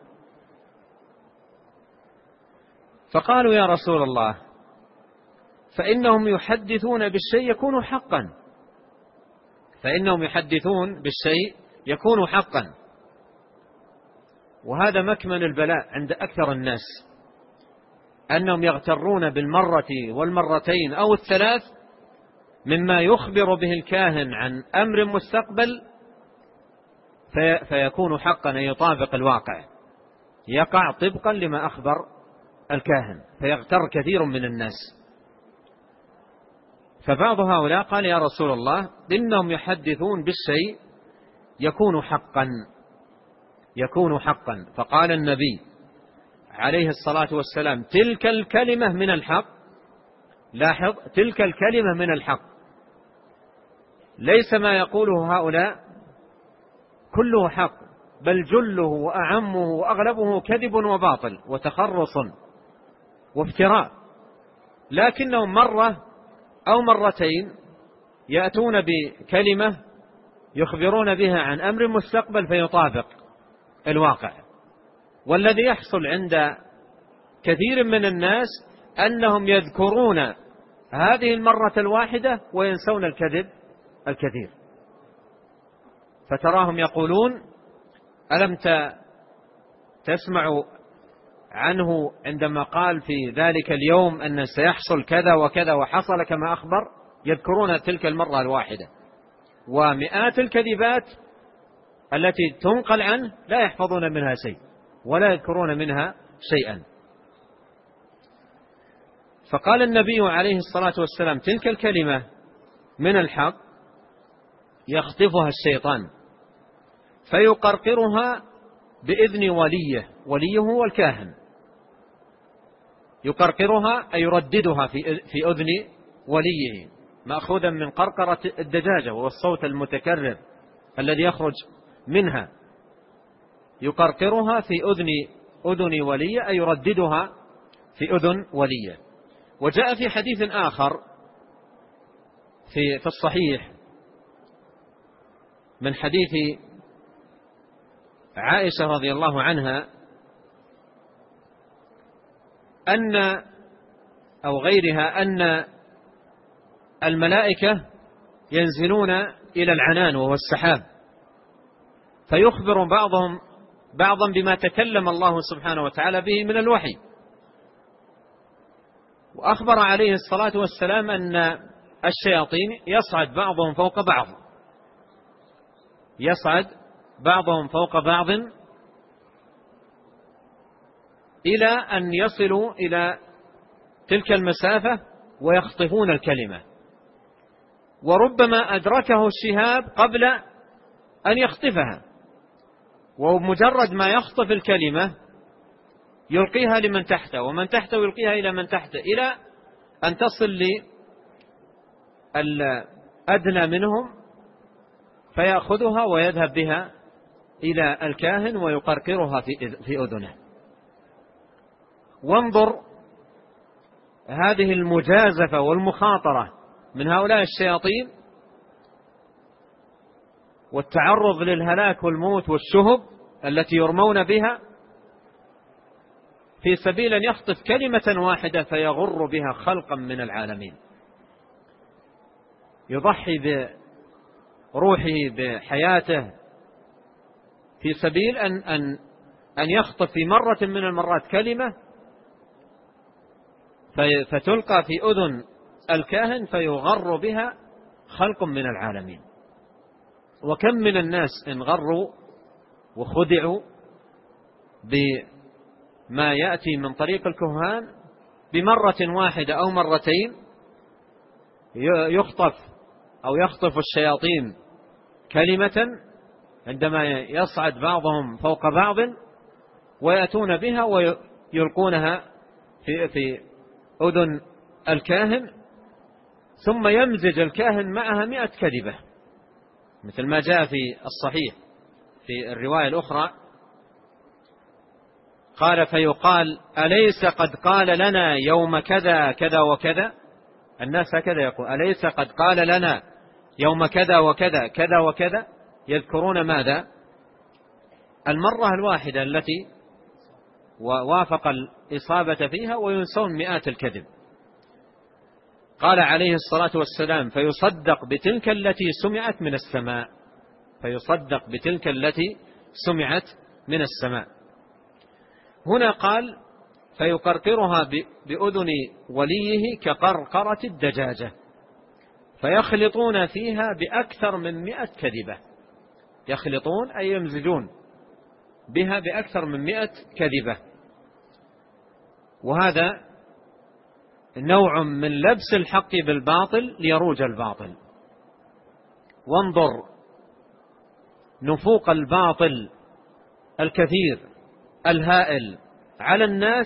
فقالوا: يا رسول الله، فإنهم يحدثون بالشيء يكون حقا، فإنهم يحدثون بالشيء يكون حقا. وهذا مكمن البلاء عند أكثر الناس، أنهم يغترون بالمرة والمرتين أو الثلاث مما يخبر به الكاهن عن أمر مستقبل في فيكون حقا، أن يطابق الواقع، يقع طبقا لما أخبر الكاهن، فيغتر كثير من الناس. فبعض هؤلاء قال: يا رسول الله، إنهم يحدثون بالشيء يكون حقا، يكون حقا. فقال النبي عليه الصلاة والسلام: تلك الكلمة من الحق. لاحظ: تلك الكلمة من الحق، ليس ما يقوله هؤلاء كله حق، بل جله وأعمه وأغلبه كذب وباطل وتخرص وافتراء، لكنهم مرة أو مرتين يأتون بكلمة يخبرون بها عن أمر مستقبل فيطابق الواقع. والذي يحصل عند كثير من الناس أنهم يذكرون هذه المرة الواحدة وينسون الكذب الكثير، فتراهم يقولون: ألم تسمع عنه عندما قال في ذلك اليوم أن سيحصل كذا وكذا وحصل كما أخبر؟ يذكرون تلك المرة الواحدة، ومئات الكذبات التي تنقل عنه لا يحفظون منها شيء ولا يذكرون منها شيئا. فقال النبي عليه الصلاة والسلام: تلك الكلمة من الحق يخطفها الشيطان فيقرقرها بإذن وليه، وليه هو الكاهن، يقرقرها أي يرددها في أذن وليه، مأخوذا من قرقرة الدجاجة وهو الصوت المتكرر الذي يخرج منها. يقرقرها في أذن أذن وليه أي يرددها في أذن وليه. وجاء في حديث آخر في في الصحيح من حديث عائشة رضي الله عنها أن أو غيرها أن الملائكة ينزلون إلى العنان وهو السحاب، فيخبر بعضهم بعضا بما تكلم الله سبحانه وتعالى به من الوحي. وأخبر عليه الصلاة والسلام أن الشياطين يصعد بعضهم فوق بعض، يصعد بعضهم فوق بعض إلى أن يصلوا إلى تلك المسافة ويخطفون الكلمة، وربما أدركه الشهاب قبل أن يخطفها، ومجرد ما يخطف الكلمة يلقيها لمن تحته، ومن تحته يلقيها إلى من تحته، إلى أن تصل للأدنى منهم فيأخذها ويذهب بها إلى الكاهن ويقرقرها في أذنه. وانظر هذه المجازفة والمخاطرة من هؤلاء الشياطين والتعرض للهلاك والموت والشهب التي يرمون بها في سبيل أن يخطف كلمة واحدة فيغر بها خلقا من العالمين، يضحي بروحه بحياته في سبيل أن, أن, أن يخطف في مرة من المرات كلمة فتلقى في أذن الكاهن فيغر بها خلق من العالمين. وكم من الناس انغروا وخدعوا بما يأتي من طريق الكهان بمرة واحدة أو مرتين، يخطف أو يخطف الشياطين كلمة عندما يصعد بعضهم فوق بعض ويأتون بها ويلقونها في, في أذن الكاهن، ثم يمزج الكاهن معها مئة كذبة، مثل ما جاء في الصحيح في الرواية الأخرى قال فيقال أليس قد قال لنا يوم كذا كذا وكذا، الناس هكذا يقول أليس قد قال لنا يوم كذا وكذا كذا وكذا، يذكرون ماذا؟ المرة الواحدة التي ووافق الإصابة فيها وينسون مئات الكذب. قال عليه الصلاة والسلام فيصدق بتلك التي سمعت من السماء، فيصدق بتلك التي سمعت من السماء. هنا قال فيقرقرها بأذن وليه كقرقرة الدجاجة، فيخلطون فيها بأكثر من مئة كذبة، يخلطون أي يمزجون بها بأكثر من مئة كذبة. وهذا نوع من لبس الحق بالباطل ليروج الباطل. وانظر نفوق الباطل الكثير الهائل على الناس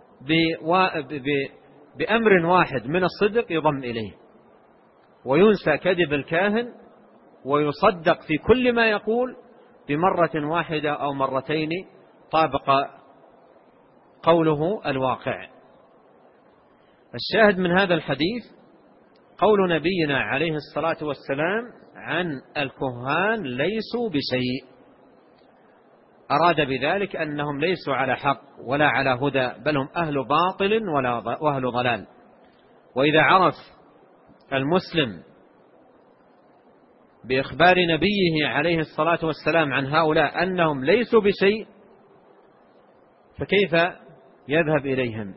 بأمر واحد من الصدق يضم إليه، وينسى كذب الكاهن ويصدق في كل ما يقول بمرة واحدة أو مرتين طابق قوله الواقع. الشاهد من هذا الحديث قول نبينا عليه الصلاة والسلام عن الكهان ليسوا بشيء، أراد بذلك أنهم ليسوا على حق ولا على هدى، بل هم أهل باطل وأهل ضلال. وإذا عرف المسلم بإخبار نبيه عليه الصلاة والسلام عن هؤلاء أنهم ليسوا بشيء، فكيف يذهب إليهم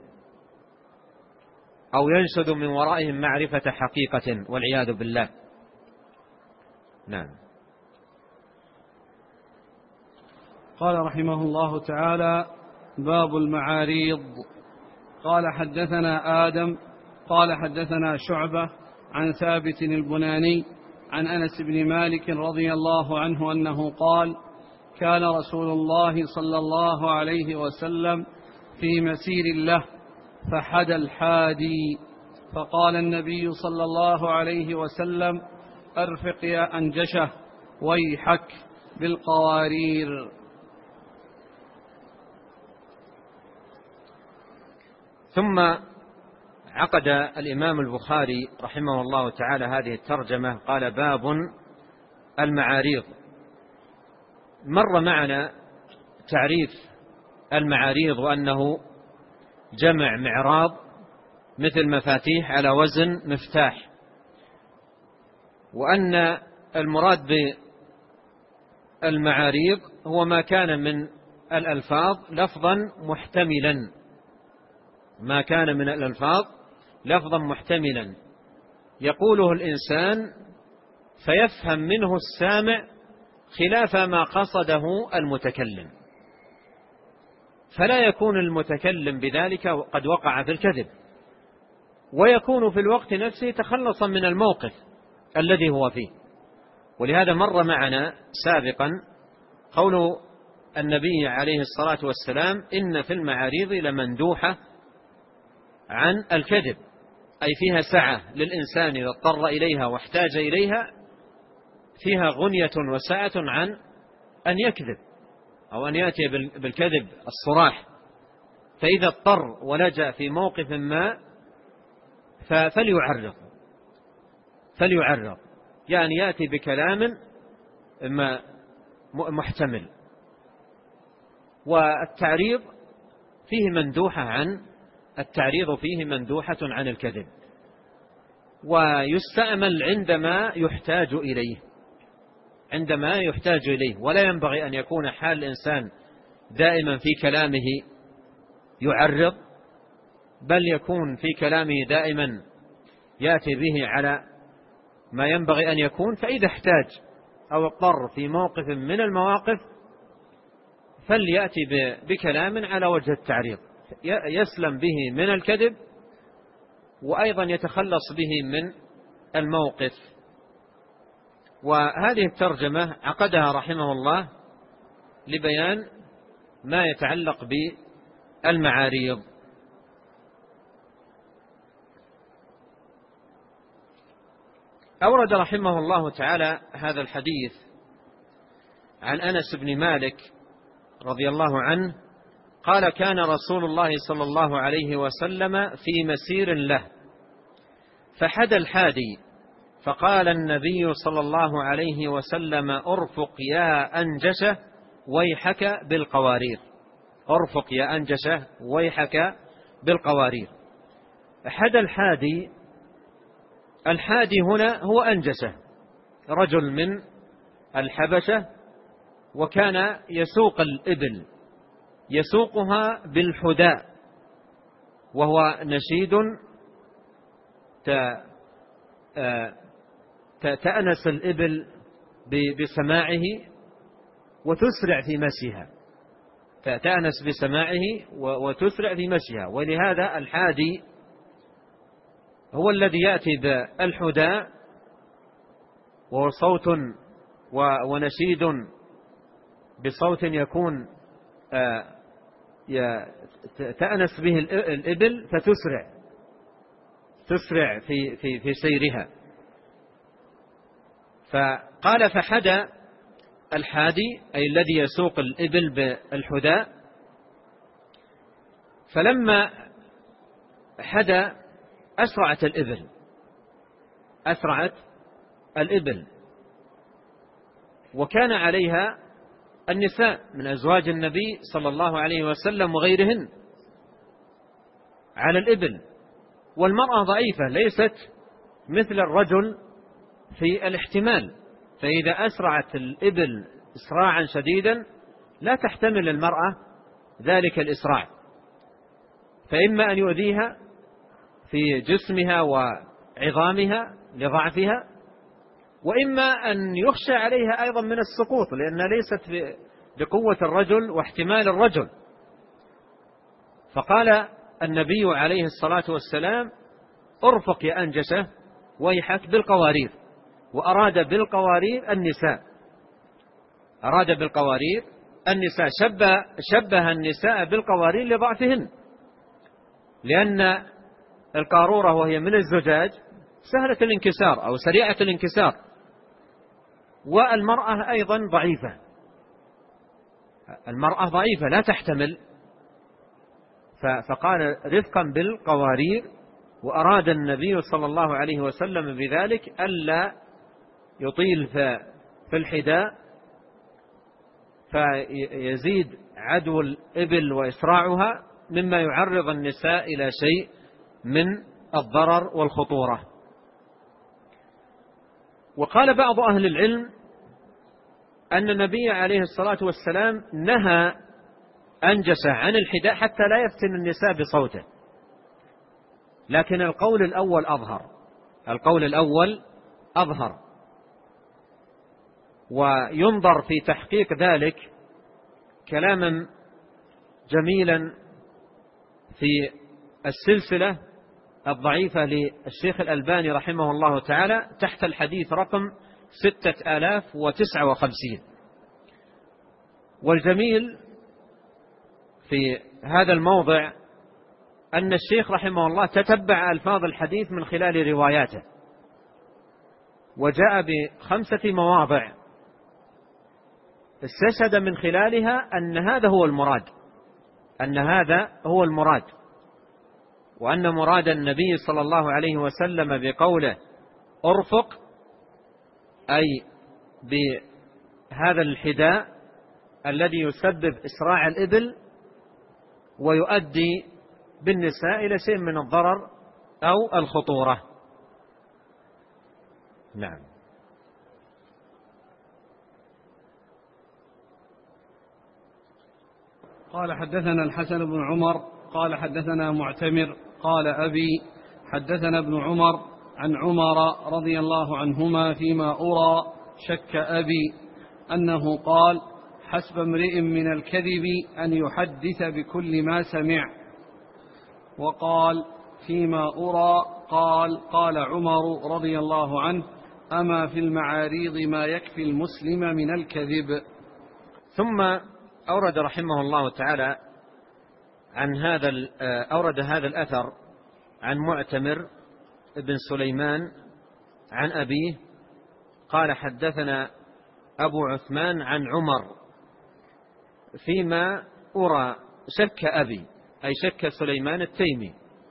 أو ينشد من ورائهم معرفة حقيقة والعياذ بالله. نعم. قال رحمه الله تعالى باب المعاريض. قال حدثنا آدم قال حدثنا شعبة عن ثابت البناني عن أنس بن مالك رضي الله عنه أنه قال كان رسول الله صلى الله عليه وسلم في مسير له فحدى الحادي، فقال النبي صلى الله عليه وسلم أرفق يا أنجشه ويحك بالقوارير. ثم عقد الإمام البخاري رحمه الله تعالى هذه الترجمة قال باب المعاريض. مر معنا تعريف المعاريض وأنه جمع معراض مثل مفاتيح على وزن مفتاح، وأن المراد بالمعاريض هو ما كان من الألفاظ لفظا محتملا، ما كان من الألفاظ لفظا محتملا يقوله الإنسان فيفهم منه السامع خلاف ما قصده المتكلم، فلا يكون المتكلم بذلك قد وقع في الكذب، ويكون في الوقت نفسه تخلصا من الموقف الذي هو فيه. ولهذا مر معنا سابقا قول النبي عليه الصلاة والسلام: إن في المعاريض لمندوحة عن الكذب، أي فيها سعة للإنسان إذا اضطر إليها واحتاج إليها، فيها غنية وسعة عن أن يكذب أو أن يأتي بالكذب الصراح. فإذا اضطر ولجأ في موقف ما فليعرض فليعرض يعني يأتي بكلام محتمل. والتعريض فيه مندوحة عن التعريض فيه مندوحة عن الكذب، ويستعمل عندما يحتاج إليه عندما يحتاج إليه ولا ينبغي أن يكون حال الإنسان دائما في كلامه يعرض، بل يكون في كلامه دائما يأتي به على ما ينبغي أن يكون. فإذا احتاج أو اضطر في موقف من المواقف فليأتي بكلام على وجه التعريض يسلم به من الكذب، وأيضا يتخلص به من الموقف. وهذه الترجمة عقدها رحمه الله لبيان ما يتعلق بالمعاريض. أورد رحمه الله تعالى هذا الحديث عن أنس بن مالك رضي الله عنه قال: كان رسول الله صلى الله عليه وسلم في مسير له فحدى الحادي، فقال النبي صلى الله عليه وسلم: أرفق يا أنجشة ويحك بالقوارير. أرفق يا أنجشة ويحك بالقوارير. حدى الحادي، الحادي هنا هو أنجشة، رجل من الحبشة، وكان يسوق الإبل، يسوقها بالحداء، وهو نشيد تأنس الإبل بسماعه وتسرع في مشيها، تأنس بسماعه وتسرع في مشيها. ولهذا الحادي هو الذي يأتي بالحداء، وهو صوت ونشيد بصوت يكون تأنس به الإبل فتسرع تسرع في في في سيرها. فقال: فحدى الحادي أي الذي يسوق الإبل بالحداء، فلما حدى أسرعت الإبل أسرعت الإبل وكان عليها النساء من أزواج النبي صلى الله عليه وسلم وغيرهن على الإبل، والمرأة ضعيفة ليست مثل الرجل في الاحتمال، فإذا أسرعت الإبل إسراعا شديدا لا تحتمل المرأة ذلك الإسراع، فإما أن يؤذيها في جسمها وعظامها لضعفها، وإما أن يخشى عليها أيضا من السقوط لأنها ليست بقوة الرجل واحتمال الرجل. فقال النبي عليه الصلاة والسلام: أرفق يا أنجشة ويحك بالقوارير. وأراد بالقوارير النساء أراد بالقوارير النساء شبه, شبه النساء بالقوارير لضعفهن، لأن القارورة وهي من الزجاج سهلة الانكسار أو سريعة الانكسار، والمرأة أيضا ضعيفة المرأة ضعيفة لا تحتمل، فقال رفقا بالقوارير. وأراد النبي صلى الله عليه وسلم بذلك ألا يطيل في الحداء فيزيد عدو الإبل وإسراعها مما يعرض النساء إلى شيء من الضرر والخطورة. وقال بعض أهل العلم أن النبي عليه الصلاة والسلام نهى أنجشة عن الحداء حتى لا يفتن النساء بصوته، لكن القول الأول أظهر القول الأول أظهر وينظر في تحقيق ذلك كلاما جميلا في السلسلة الضعيفة للشيخ الألباني رحمه الله تعالى تحت الحديث رقم ستة آلاف وتسعة وخمسين. والجميل في هذا الموضع أن الشيخ رحمه الله تتبع ألفاظ الحديث من خلال رواياته، وجاء بخمسة مواضع استشهد من خلالها أن هذا هو المراد، أن هذا هو المراد، وأن مراد النبي صلى الله عليه وسلم بقوله أرفق أي بهذا الحذاء الذي يسبب إسراع الإبل ويؤدي بالنساء إلى شيء من الضرر أو الخطورة. نعم. قال حدثنا الحسن بن عمر قال حدثنا معتمر قال أبي حدثنا ابن عمر عن عمر رضي الله عنهما فيما أرى شك أبي أنه قال حسب امرئ من الكذب أن يحدث بكل ما سمع. وقال فيما أرى قال قال عمر رضي الله عنه أما في المعاريض ما يكفي المسلم من الكذب. ثم أورد رحمه الله تعالى عن هذا أورد هذا الأثر عن معتمر بن سليمان عن أبيه قال حدثنا أبو عثمان عن عمر فيما أرى شك أبي أي شك سليمان التيمي،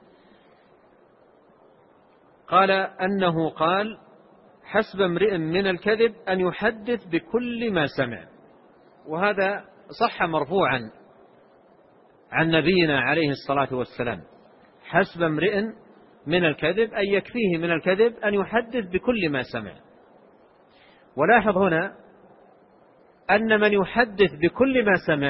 قال أنه قال حسب امرئ من الكذب أن يحدث بكل ما سمع. وهذا صح مرفوعا عن نبينا عليه الصلاة والسلام، حسب امرئ من الكذب أي يكفيه من الكذب أن يحدث بكل ما سمع. ولاحظ هنا أن من يحدث بكل ما سمع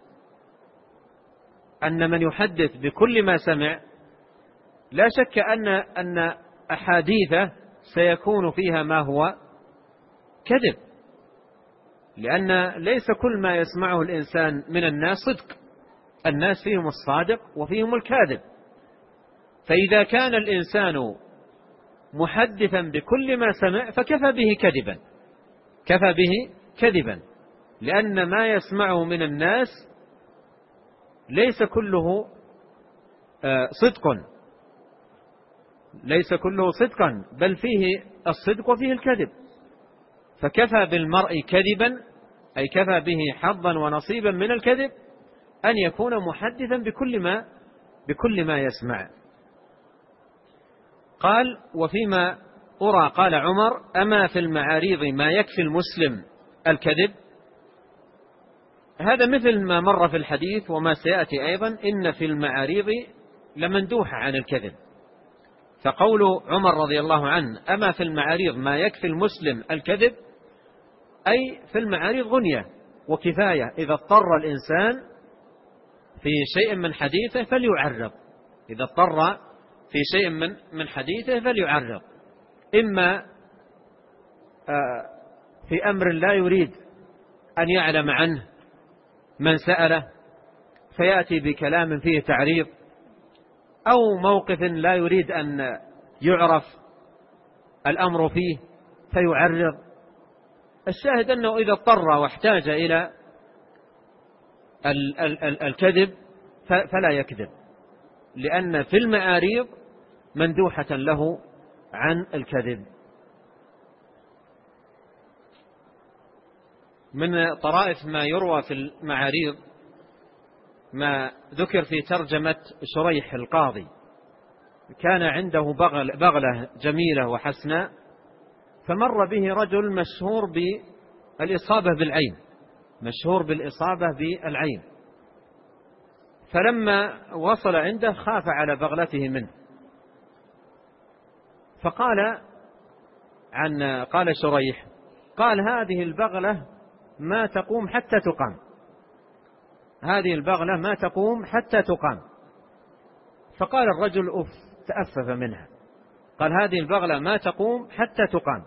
أن من يحدث بكل ما سمع لا شك أن أن أحاديثه سيكون فيها ما هو كذب، لأن ليس كل ما يسمعه الإنسان من الناس صدق، الناس فيهم الصادق وفيهم الكاذب. فإذا كان الإنسان محدثا بكل ما سمع فكفى به كذبا، كفى به كذبا، لأن ما يسمعه من الناس ليس كله صدق، ليس كله صدقا، بل فيه الصدق وفيه الكذب. فكفى بالمرء كذبا أي كفى به حظا ونصيبا من الكذب أن يكون محدثا بكل ما بكل ما يسمع. قال وفيما أرى قال عمر أما في المعاريض ما يكفي المسلم الكذب. هذا مثل ما مر في الحديث وما سيأتي أيضا، إن في المعاريض لمندوحة عن الكذب. فقول عمر رضي الله عنه أما في المعاريض ما يكفي المسلم الكذب أي في المعاريض غنية وكفاية، إذا اضطر الإنسان في شيء من حديثه فليعرض، إذا اضطر في شيء من من حديثه فليعرض، إما في أمر لا يريد أن يعلم عنه من سأله فيأتي بكلام فيه تعريض، أو موقف لا يريد أن يعرف الأمر فيه فيعرض. الشاهد أنه إذا اضطر واحتاج إلى الكذب فلا يكذب، لأن في المعاريض مندوحة له عن الكذب. من طرائف ما يروى في المعاريض ما ذكر في ترجمة شريح القاضي، كان عنده بغل بغلة جميلة وحسناء، فمر به رجل مشهور بالإصابة بالعين، مشهور بالإصابة بالعين، فلما وصل عنده خاف على بغلته منه، فقال عن قال شريح قال هذه البغلة ما تقوم حتى تقام، هذه البغلة ما تقوم حتى تقام. فقال الرجل أف، تأفف منها، قال هذه البغلة ما تقوم حتى تقام،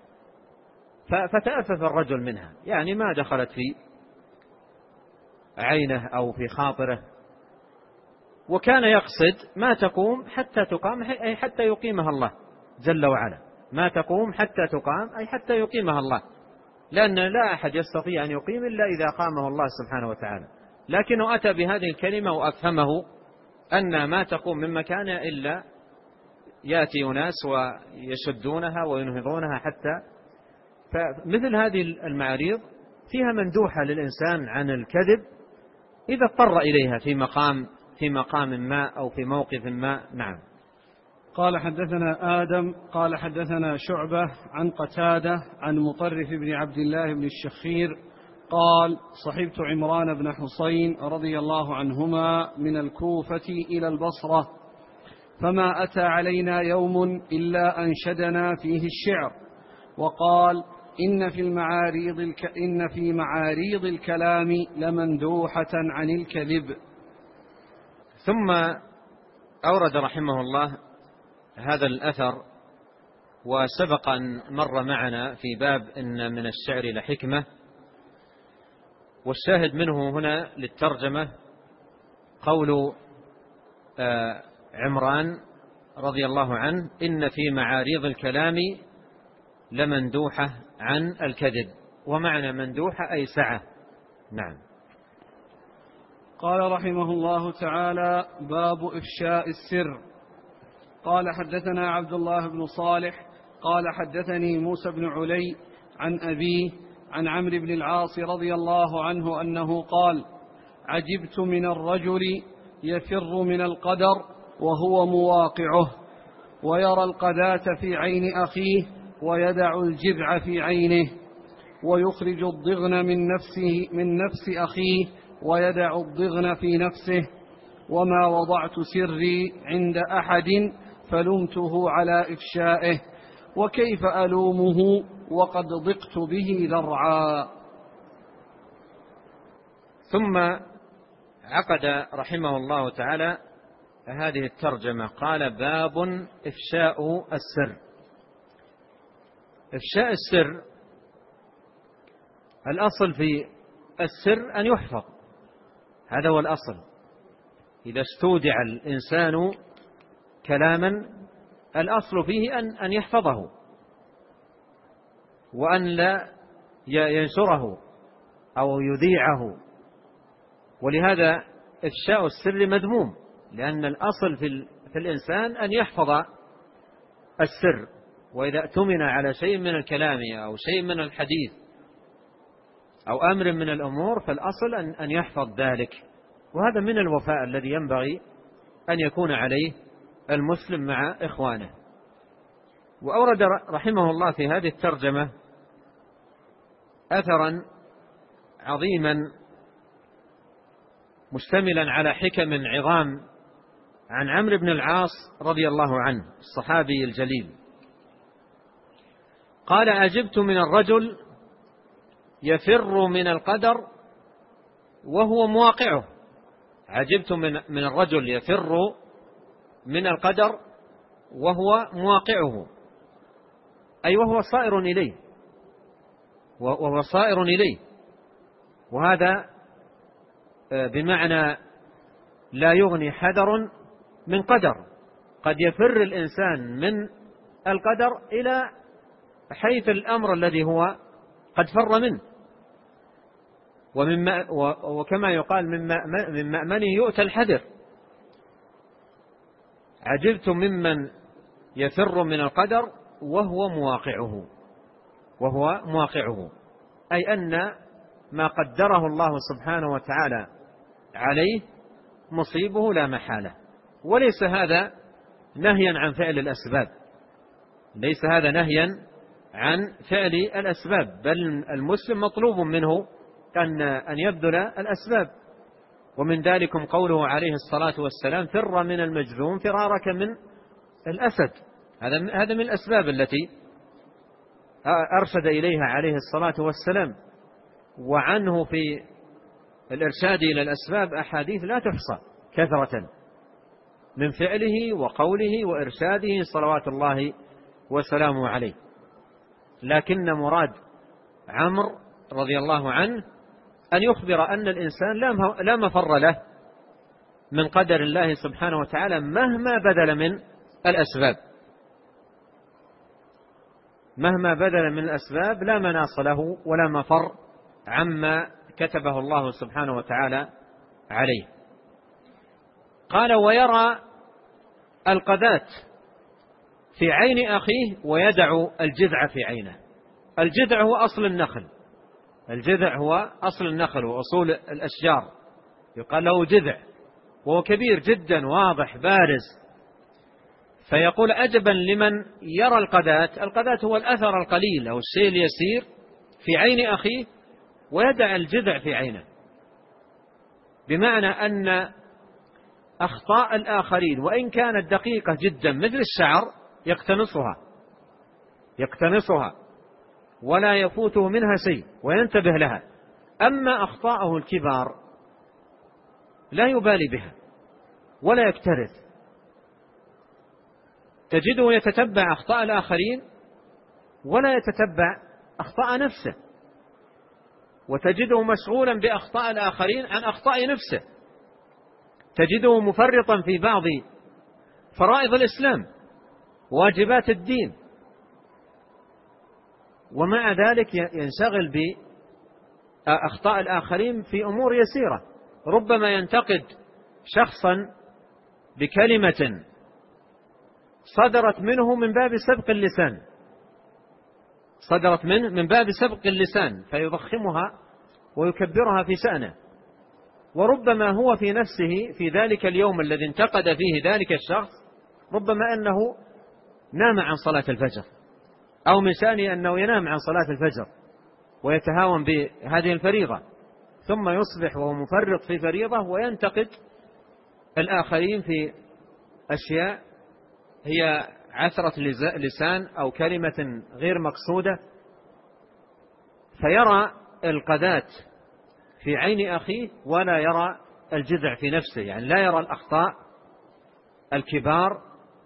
فتأفف الرجل منها، يعني ما دخلت في عينه أو في خاطره. وكان يقصد ما تقوم حتى تقام، أي حتى يقيمها الله جل وعلا، ما تقوم حتى تقام أي حتى يقيمها الله، لأن لا أحد يستطيع أن يقيم إلا إذا قامه الله سبحانه وتعالى. لكنه أتى بهذه الكلمة وأفهمه أن ما تقوم من مكانها إلا يأتي أناس ويشدونها وينهضونها حتى. فمثل هذه المعاريض فيها مندوحة للإنسان عن الكذب إذا اضطر إليها في مقام في مقام ما أو في موقف ما. نعم. قال حدثنا آدم قال حدثنا شعبة عن قتادة عن مطرف بن عبد الله بن الشخير قال صحبت عمران بن حسين رضي الله عنهما من الكوفة إلى البصرة، فما أتى علينا يوم إلا أنشدنا فيه الشعر، وقال إن في المعاريض الك... إن في معاريض الكلام لمندوحة عن الكذب. ثم أورد رحمه الله هذا الأثر، وسبق أن مر معنا في باب إن من الشعر لحكمة، والشاهد منه هنا للترجمة قول عمران رضي الله عنه إن في معاريض الكلام لمندوحة عن الكذب، ومعنى مندوحة أي سعة. نعم. قال رحمه الله تعالى باب إفشاء السر. قال حدثنا عبد الله بن صالح قال حدثني موسى بن علي عن أبيه عن عمرو بن العاص رضي الله عنه أنه قال عجبت من الرجل يفر من القدر وهو مواقعه، ويرى القذاة في عين أخيه ويدع الجذع في عينه، ويخرج الضغن من نفسه من نفس أخيه ويدع الضغن في نفسه، وما وضعت سري عند أحد فلمته على إفشائه، وكيف ألومه وقد ضقت به ذرعا. ثم عقد رحمه الله تعالى هذه الترجمة، قال باب إفشاء السر. إفشاء السر الأصل في السر أن يحفظ، هذا هو الأصل. إذا استودع الإنسان كلاما الأصل فيه أن أن يحفظه وأن لا ينشره أو يذيعه، ولهذا إفشاء السر مذموم، لأن الأصل في, في الإنسان أن يحفظ السر، وإذا اؤتمن على شيء من الكلام أو شيء من الحديث أو أمر من الأمور فالأصل أن, أن يحفظ ذلك، وهذا من الوفاء الذي ينبغي أن يكون عليه المسلم مع إخوانه. وأورد رحمه الله في هذه الترجمة أثرا عظيما مشتملا على حكم عظام عن عمرو بن العاص رضي الله عنه الصحابي الجليل، قال أعجبت من الرجل يفر من القدر وهو مواقعه. عجبت من, من الرجل يفر من القدر وهو مواقعه، أي وهو صائر إليه وهو صائر إليه وهذا بمعنى لا يغني حذر من قدر. قد يفر الإنسان من القدر إلى حيث الأمر الذي هو قد فر منه، ومما وكما يقال من مأمنه يؤتى الحذر. عجبت ممن يفر من القدر وهو مواقعه وهو مواقعه أي أن ما قدره الله سبحانه وتعالى عليه مصيبه لا محالة. وليس هذا نهيا عن فعل الأسباب، ليس هذا نهيا عن فعل الأسباب، بل المسلم مطلوب منه أن أن يبذل الأسباب. ومن ذلكم قوله عليه الصلاة والسلام فر من المجذوم فرارك من الأسد، هذا هذا من الأسباب التي أرشد إليها عليه الصلاة والسلام. وعنه في الإرشاد إلى الأسباب أحاديث لا تحصى كثرة من فعله وقوله وإرشاده صلوات الله وسلامه عليه. لكن مراد عمرو رضي الله عنه أن يخبر أن الإنسان لا مفر له من قدر الله سبحانه وتعالى مهما بذل من الأسباب، مهما بذل من الأسباب لا مناص له ولا مفر عما كتبه الله سبحانه وتعالى عليه. قال: ويرى القذاة في عين أخيه ويدع الجذع في عينه. الجذع هو أصل النخل، الجذع هو أصل النخل وأصول الأشجار، يقال له جذع، وهو كبير جدا واضح بارز. فيقول: أجبا لمن يرى القذاة. القذاة هو الأثر القليل أو الشيء اليسير في عين أخيه ويدع الجذع في عينه، بمعنى أن أخطاء الآخرين وإن كانت دقيقة جدا مثل الشعر يقتنصها يقتنصها ولا يفوته منها شيء وينتبه لها، أما أخطاءه الكبار لا يبالي بها ولا يكترث. تجده يتتبع أخطاء الآخرين ولا يتتبع أخطاء نفسه، وتجده مشغولا بأخطاء الآخرين عن أخطاء نفسه. تجده مفرطا في بعض فرائض الإسلام واجبات الدين، ومع ذلك ينشغل بأخطاء الآخرين في أمور يسيرة. ربما ينتقد شخصا بكلمة صدرت منه من باب سبق اللسان صدرت منه من باب سبق اللسان فيضخمها ويكبرها في شأنه، وربما هو في نفسه في ذلك اليوم الذي انتقد فيه ذلك الشخص ربما أنه نام عن صلاة الفجر، أو من شأنه أنه ينام عن صلاة الفجر ويتهاون بهذه الفريضة، ثم يصبح وهو مفرط في فريضة وينتقد الآخرين في أشياء هي عثرة لسان أو كلمة غير مقصودة. فيرى القذاة في عين أخيه ولا يرى الجذع في نفسه، يعني لا يرى الأخطاء الكبار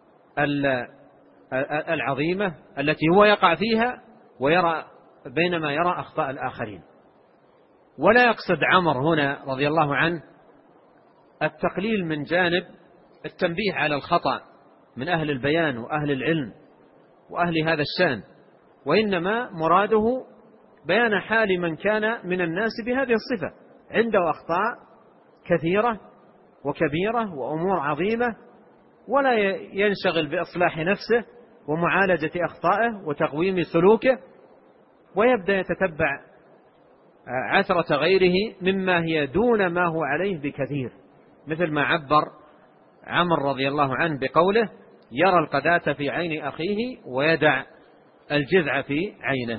العظيمة التي هو يقع فيها، ويرى بينما يرى أخطاء الآخرين. ولا يقصد عمر هنا رضي الله عنه التقليل من جانب التنبيه على الخطأ من أهل البيان وأهل العلم وأهل هذا الشأن، وإنما مراده بيان حال من كان من الناس بهذه الصفة، عنده أخطاء كثيرة وكبيرة وأمور عظيمة، ولا ينشغل بإصلاح نفسه ومعالجة أخطائه وتقويم سلوكه، ويبدأ يتتبع عثرة غيره مما هي دون ما هو عليه بكثير، مثل ما عبر عمر رضي الله عنه بقوله: يرى القذاة في عين أخيه ويدع الجذع في عينه.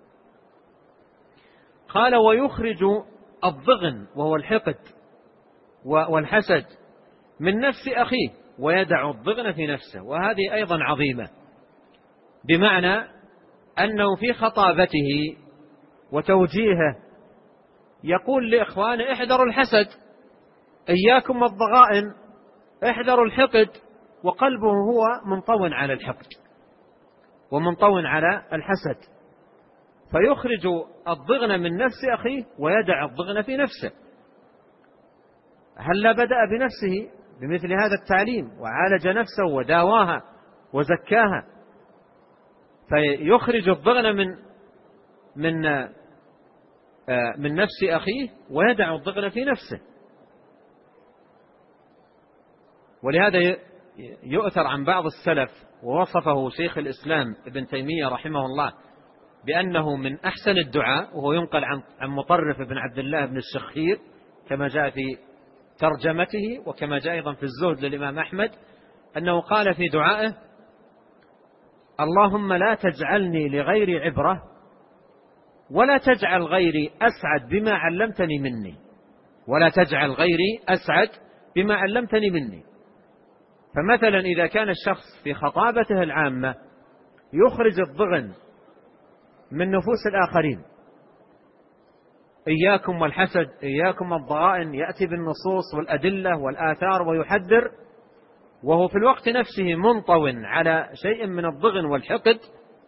قال: ويخرج الضغن وهو الحقد والحسد من نفس أخيه ويدع الضغن في نفسه. وهذه أيضا عظيمة، بمعنى أنه في خطابته وتوجيهه يقول لإخوانه: احذروا الحسد، إياكم الضغائن، احذروا الحقد، وقلبه هو منطوٍ على الحقد ومنطوٍ على الحسد، فيخرج الضغن من نفس أخيه ويدع الضغن في نفسه. هل بدأ بنفسه بمثل هذا التعليم وعالج نفسه وداواها وزكاها، فيخرج الضغن من من من نفس أخيه ويدع الضغن في نفسه. ولهذا يؤثر عن بعض السلف، ووصفه شيخ الإسلام ابن تيمية رحمه الله بأنه من أحسن الدعاء، وهو ينقل عن مطرف بن عبد الله بن الشخير كما جاء في ترجمته، وكما جاء أيضا في الزهد للإمام أحمد، أنه قال في دعائه: اللهم لا تجعلني لغيري عبرة ولا تجعل غيري أسعد بما علمتني مني ولا تجعل غيري أسعد بما علمتني مني. فمثلا إذا كان الشخص في خطابته العامة يخرج الضغن من نفوس الآخرين، إياكم والحسد، إياكم الضغائن، يأتي بالنصوص والأدلة والآثار ويحذر، وهو في الوقت نفسه منطو على شيء من الضغن والحقد،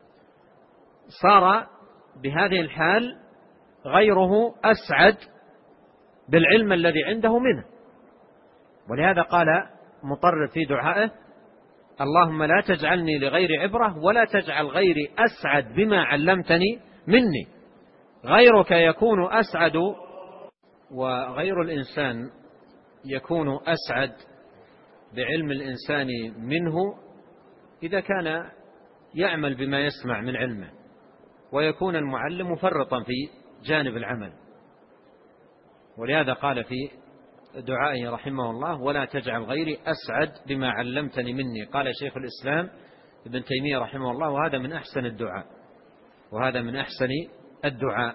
صار بهذه الحال غيره أسعد بالعلم الذي عنده منه، ولهذا قال مطرف في دعائه: اللهم لا تجعلني لغير عبرة ولا تجعل غيري أسعد بما علمتني مني. غيرك يكون أسعد، وغير الإنسان يكون أسعد بعلم الإنسان منه إذا كان يعمل بما يسمع من علمه، ويكون المعلم مفرطا في جانب العمل. ولهذا قال في دعائه رحمه الله: ولا تجعل غيري أسعد بما علمتني مني. قال شيخ الإسلام ابن تيمية رحمه الله: وهذا من أحسن الدعاء، وهذا من أحسن الدعاء.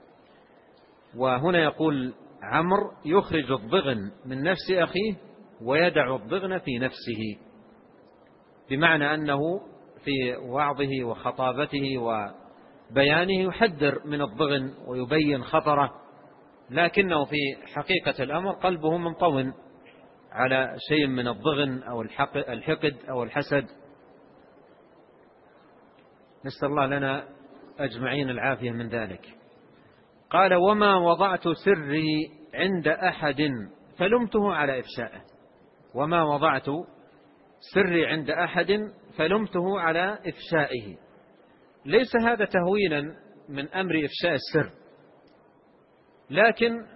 وهنا يقول عمرو: يخرج الضغن من نفس أخيه ويدع الضغن في نفسه، بمعنى أنه في وعظه وخطابته وبيانه يحذر من الضغن ويبين خطره، لكنه في حقيقة الأمر قلبه منطوٍ على شيء من الضغن أو الحقد أو الحسد. نسأل الله لنا أجمعين العافية من ذلك. قال: وما وضعت سري عند أحد فلمته على إفشائه. وما وضعت سري عند أحد فلمته على إفشائه. ليس هذا تهوينا من أمر إفشاء السر، لكن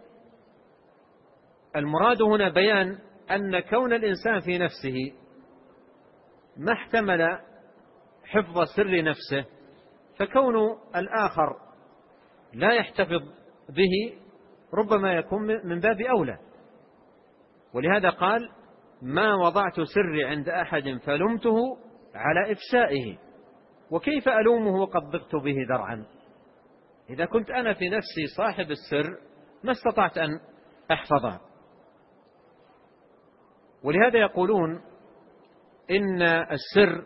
المراد هنا بيان أن كون الإنسان في نفسه ما احتمل حفظ سر نفسه، فكون الآخر لا يحتفظ به ربما يكون من باب أولى. ولهذا قال: ما وضعت سري عند أحد فلمته على إفشائه. وكيف ألومه وقد ضغت به درعا؟ إذا كنت أنا في نفسي صاحب السر ما استطعت أن أحفظه. ولهذا يقولون إن السر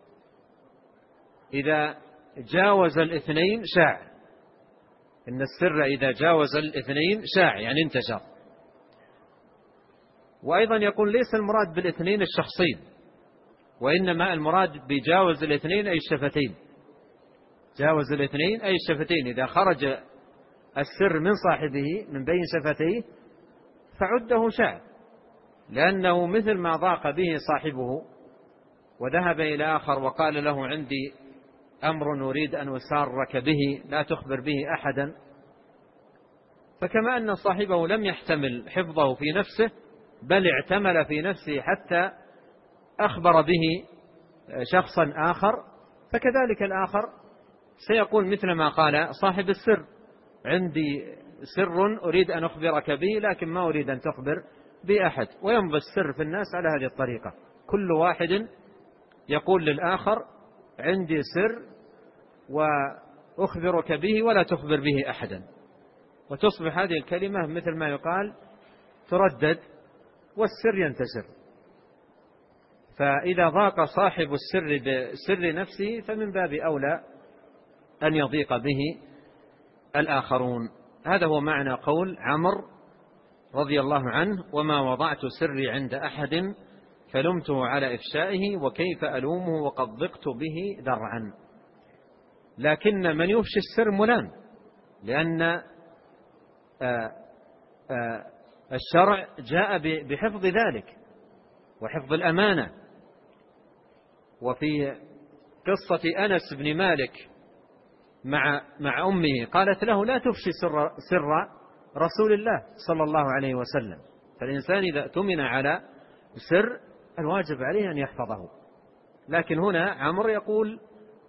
إذا جاوز الاثنين شاع. إن السر إذا جاوز الاثنين شاع، يعني انتشر. وأيضا يقول: ليس المراد بالاثنين الشخصين، وإنما المراد بجاوز الاثنين أي الشفتين. جاوز الاثنين أي الشفتين. إذا خرج السر من صاحبه من بين شفتيه فعده شاع، لأنه مثل ما ضاق به صاحبه وذهب إلى آخر وقال له: عندي أمر نريد أن أسارك به لا تخبر به أحدا. فكما أن صاحبه لم يحتمل حفظه في نفسه، بل اعتمل في نفسه حتى أخبر به شخصا آخر، فكذلك الآخر سيقول مثل ما قال صاحب السر: عندي سر أريد أن أخبرك به لكن ما أريد أن تخبر به أحد. ويمضي السر في الناس على هذه الطريقة، كل واحد يقول للآخر: عندي سر وأخبرك به ولا تخبر به أحدا. وتصبح هذه الكلمة مثل ما يقال تردد والسر ينتشر. فإذا ضاق صاحب السر بسر نفسه فمن باب أولى أن يضيق به الآخرون. هذا هو معنى قول عمرو رضي الله عنه: وما وضعت سري عند أحد فلمته على إفشائه وكيف ألومه وقد ضقت به درعا. لكن من يفشي السر ملام، لأن آآ آآ الشرع جاء بحفظ ذلك وحفظ الأمانة. وفي قصة أنس بن مالك مع مع أمه قالت له: لا تفشي سر, سر رسول الله صلى الله عليه وسلم. فالإنسان إذا اؤتمن على سر الواجب عليه أن يحفظه. لكن هنا عمرو يقول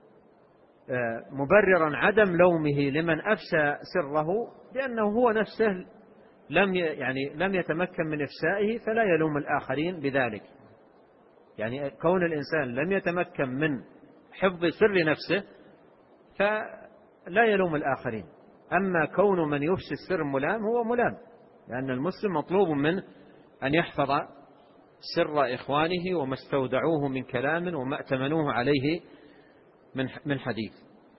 مبررا عدم لومه لمن أفشى سره لأنه هو نفسه لم يعني لم يتمكن من إفشائه، فلا يلوم الآخرين بذلك. يعني كون الإنسان لم يتمكن من حفظ سر نفسه فلا يلوم الآخرين. أما كون من يفشي السر ملام هو ملام، لأن المسلم مطلوب منه أن يحفظ سر إخوانه وما استودعوه من كلام وما ائتمنوه عليه من حديث.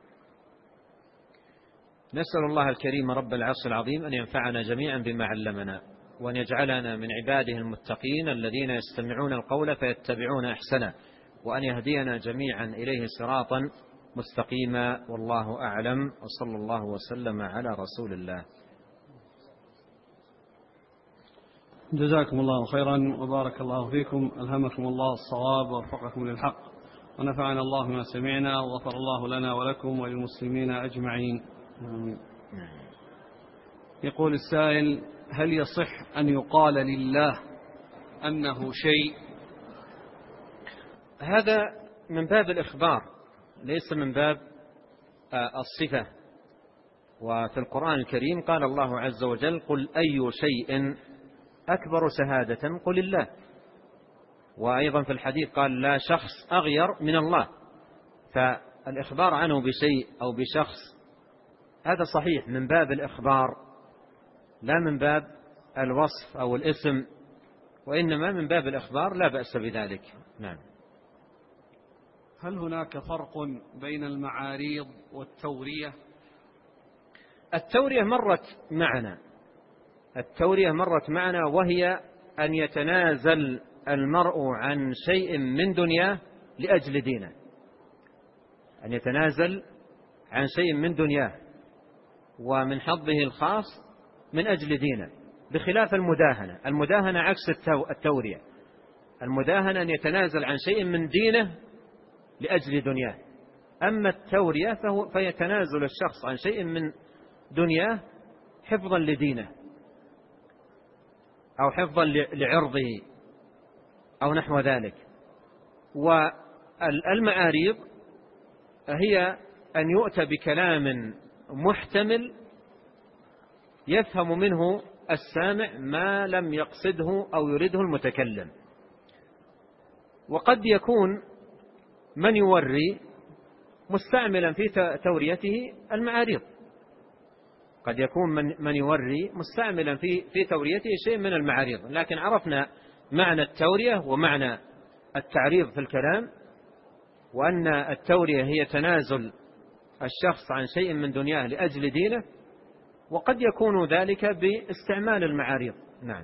نسأل الله الكريم رب العرش العظيم أن ينفعنا جميعا بما علمنا، وأن يجعلنا من عباده المتقين الذين يستمعون القول فيتبعون أحسنه، وأن يهدينا جميعا إليه صراطا مستقيما. والله أعلم، وصلى الله وسلم على رسول الله. جزاكم الله خيرا وبارك الله فيكم، ألهمكم الله الصواب ووفقكم للحق، ونفعنا الله ما سمعنا، وغفر الله لنا ولكم وللمسلمين أجمعين. آمين. يقول السائل: هل يصح أن يقال لله أنه شيء؟ هذا من باب الإخبار ليس من باب الصفة. وفي القرآن الكريم قال الله عز وجل: قل أي شيء أكبر شهادة قل الله. وأيضا في الحديث قال: لا شخص أغير من الله. فالإخبار عنه بشيء أو بشخص هذا صحيح من باب الإخبار لا من باب الوصف أو الاسم، وإنما من باب الإخبار لا بأس بذلك. نعم. هل هناك فرق بين المعاريض والتورية؟ التورية مرت معنا التورية مرت معنا وهي أن يتنازل المرء عن شيء من دنياه لأجل دينه، أن يتنازل عن شيء من دنياه ومن حظه الخاص من أجل دينه، بخلاف المداهنة. المداهنة عكس التورية. المداهنة أن يتنازل عن شيء من دينه لأجل دنياه، أما التورية فهو فيتنازل الشخص عن شيء من دنياه حفظا لدينه أو حفظا لعرضه أو نحو ذلك. والمعاريض هي أن يؤتى بكلام محتمل يفهم منه السامع ما لم يقصده أو يريده المتكلم. وقد يكون من يوري مستعملا في توريته المعاريض، قد يكون من من يوري مستعملا في في توريته شيء من المعاريض. لكن عرفنا معنى التورية ومعنى التعريض في الكلام، وأن التورية هي تنازل الشخص عن شيء من دنياه لأجل دينه، وقد يكون ذلك باستعمال المعاريض. نعم.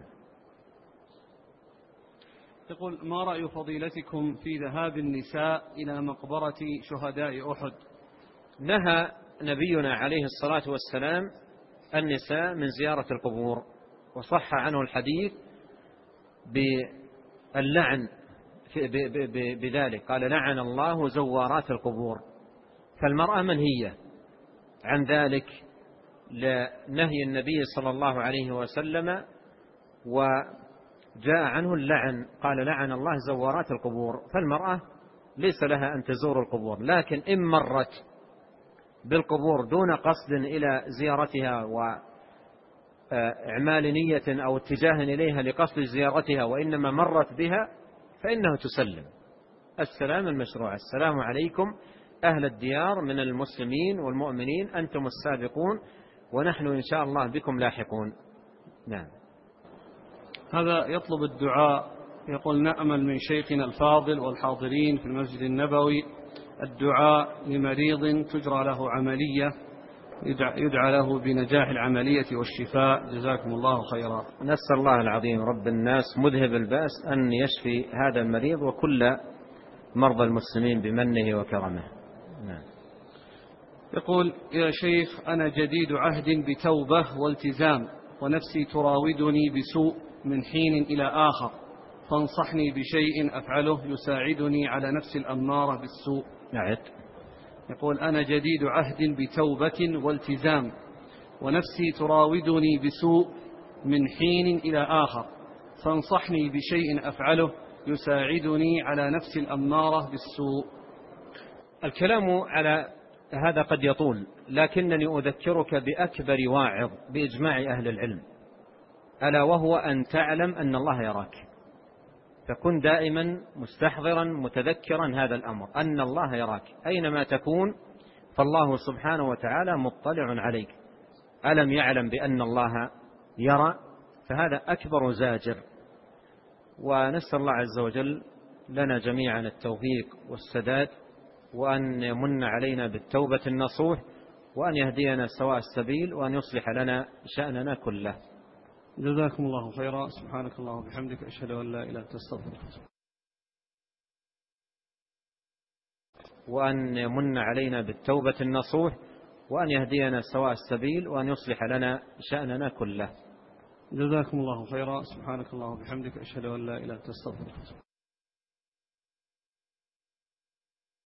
يقول: ما رأي فضيلتكم في ذهاب النساء إلى مقبرة شهداء أحد؟ نهى نبينا عليه الصلاة والسلام النساء من زيارة القبور، وصح عنه الحديث باللعن بذلك، قال: لعن الله زوارات القبور. فالمرأة منهية عن ذلك لنهي النبي صلى الله عليه وسلم، وجاء عنه اللعن، قال: لعن الله زوارات القبور. فالمرأة ليس لها أن تزور القبور، لكن إن مرت بالقبور دون قصد إلى زيارتها وإعمال نية أو اتجاه إليها لقصد زيارتها، وإنما مرت بها، فإنه تسلم السلام المشروع: السلام عليكم أهل الديار من المسلمين والمؤمنين، أنتم السابقون ونحن إن شاء الله بكم لاحقون. نعم. هذا يطلب الدعاء، يقول: نأمل من شيخنا الفاضل والحاضرين في المسجد النبوي الدعاء لمريض تجرى له عملية يدعى له بنجاح العملية والشفاء، جزاكم الله خيرا. نسأل الله العظيم رب الناس مذهب البأس أن يشفي هذا المريض وكل مرضى المسلمين بمنه وكرمه. نعم. يقول: يا شيخ، أنا جديد عهد بتوبة والتزام، ونفسي تراودني بسوء من حين إلى آخر، فانصحني بشيء أفعله يساعدني على نفس الأمارة بالسوء. نعم. يقول: أنا جديد عهد بتوبة والتزام، ونفسي تراودني بسوء من حين إلى آخر، فانصحني بشيء أفعله يساعدني على نفس الأمارة بالسوء. الكلام على هذا قد يطول، لكنني أذكرك بأكبر واعظ بإجماع أهل العلم، ألا وهو أن تعلم أن الله يراك، فكن دائما مستحضرا متذكرا هذا الأمر، أن الله يراك أينما تكون، فالله سبحانه وتعالى مطلع عليك. ألم يعلم بأن الله يرى؟ فهذا أكبر زاجر. ونسأل الله عز وجل لنا جميعا التوفيق والسداد، وأن يمن علينا بالتوبة النصوح، وأن يهدينا سواء السبيل، وأن يصلح لنا شأننا كله. جزاكم الله خيرا. سبحانك اللهم وبحمدك، أشهد أن لا إله إلا أنت، أستغفرك. وأن يمن علينا بالتوبة النصوح، وأن يهدينا سواء السبيل، وأن يصلح لنا شأننا كله. جزاكم الله خيرا. سبحانك اللهم وبحمدك، أشهد أن لا إله إلا أنت، أستغفرك.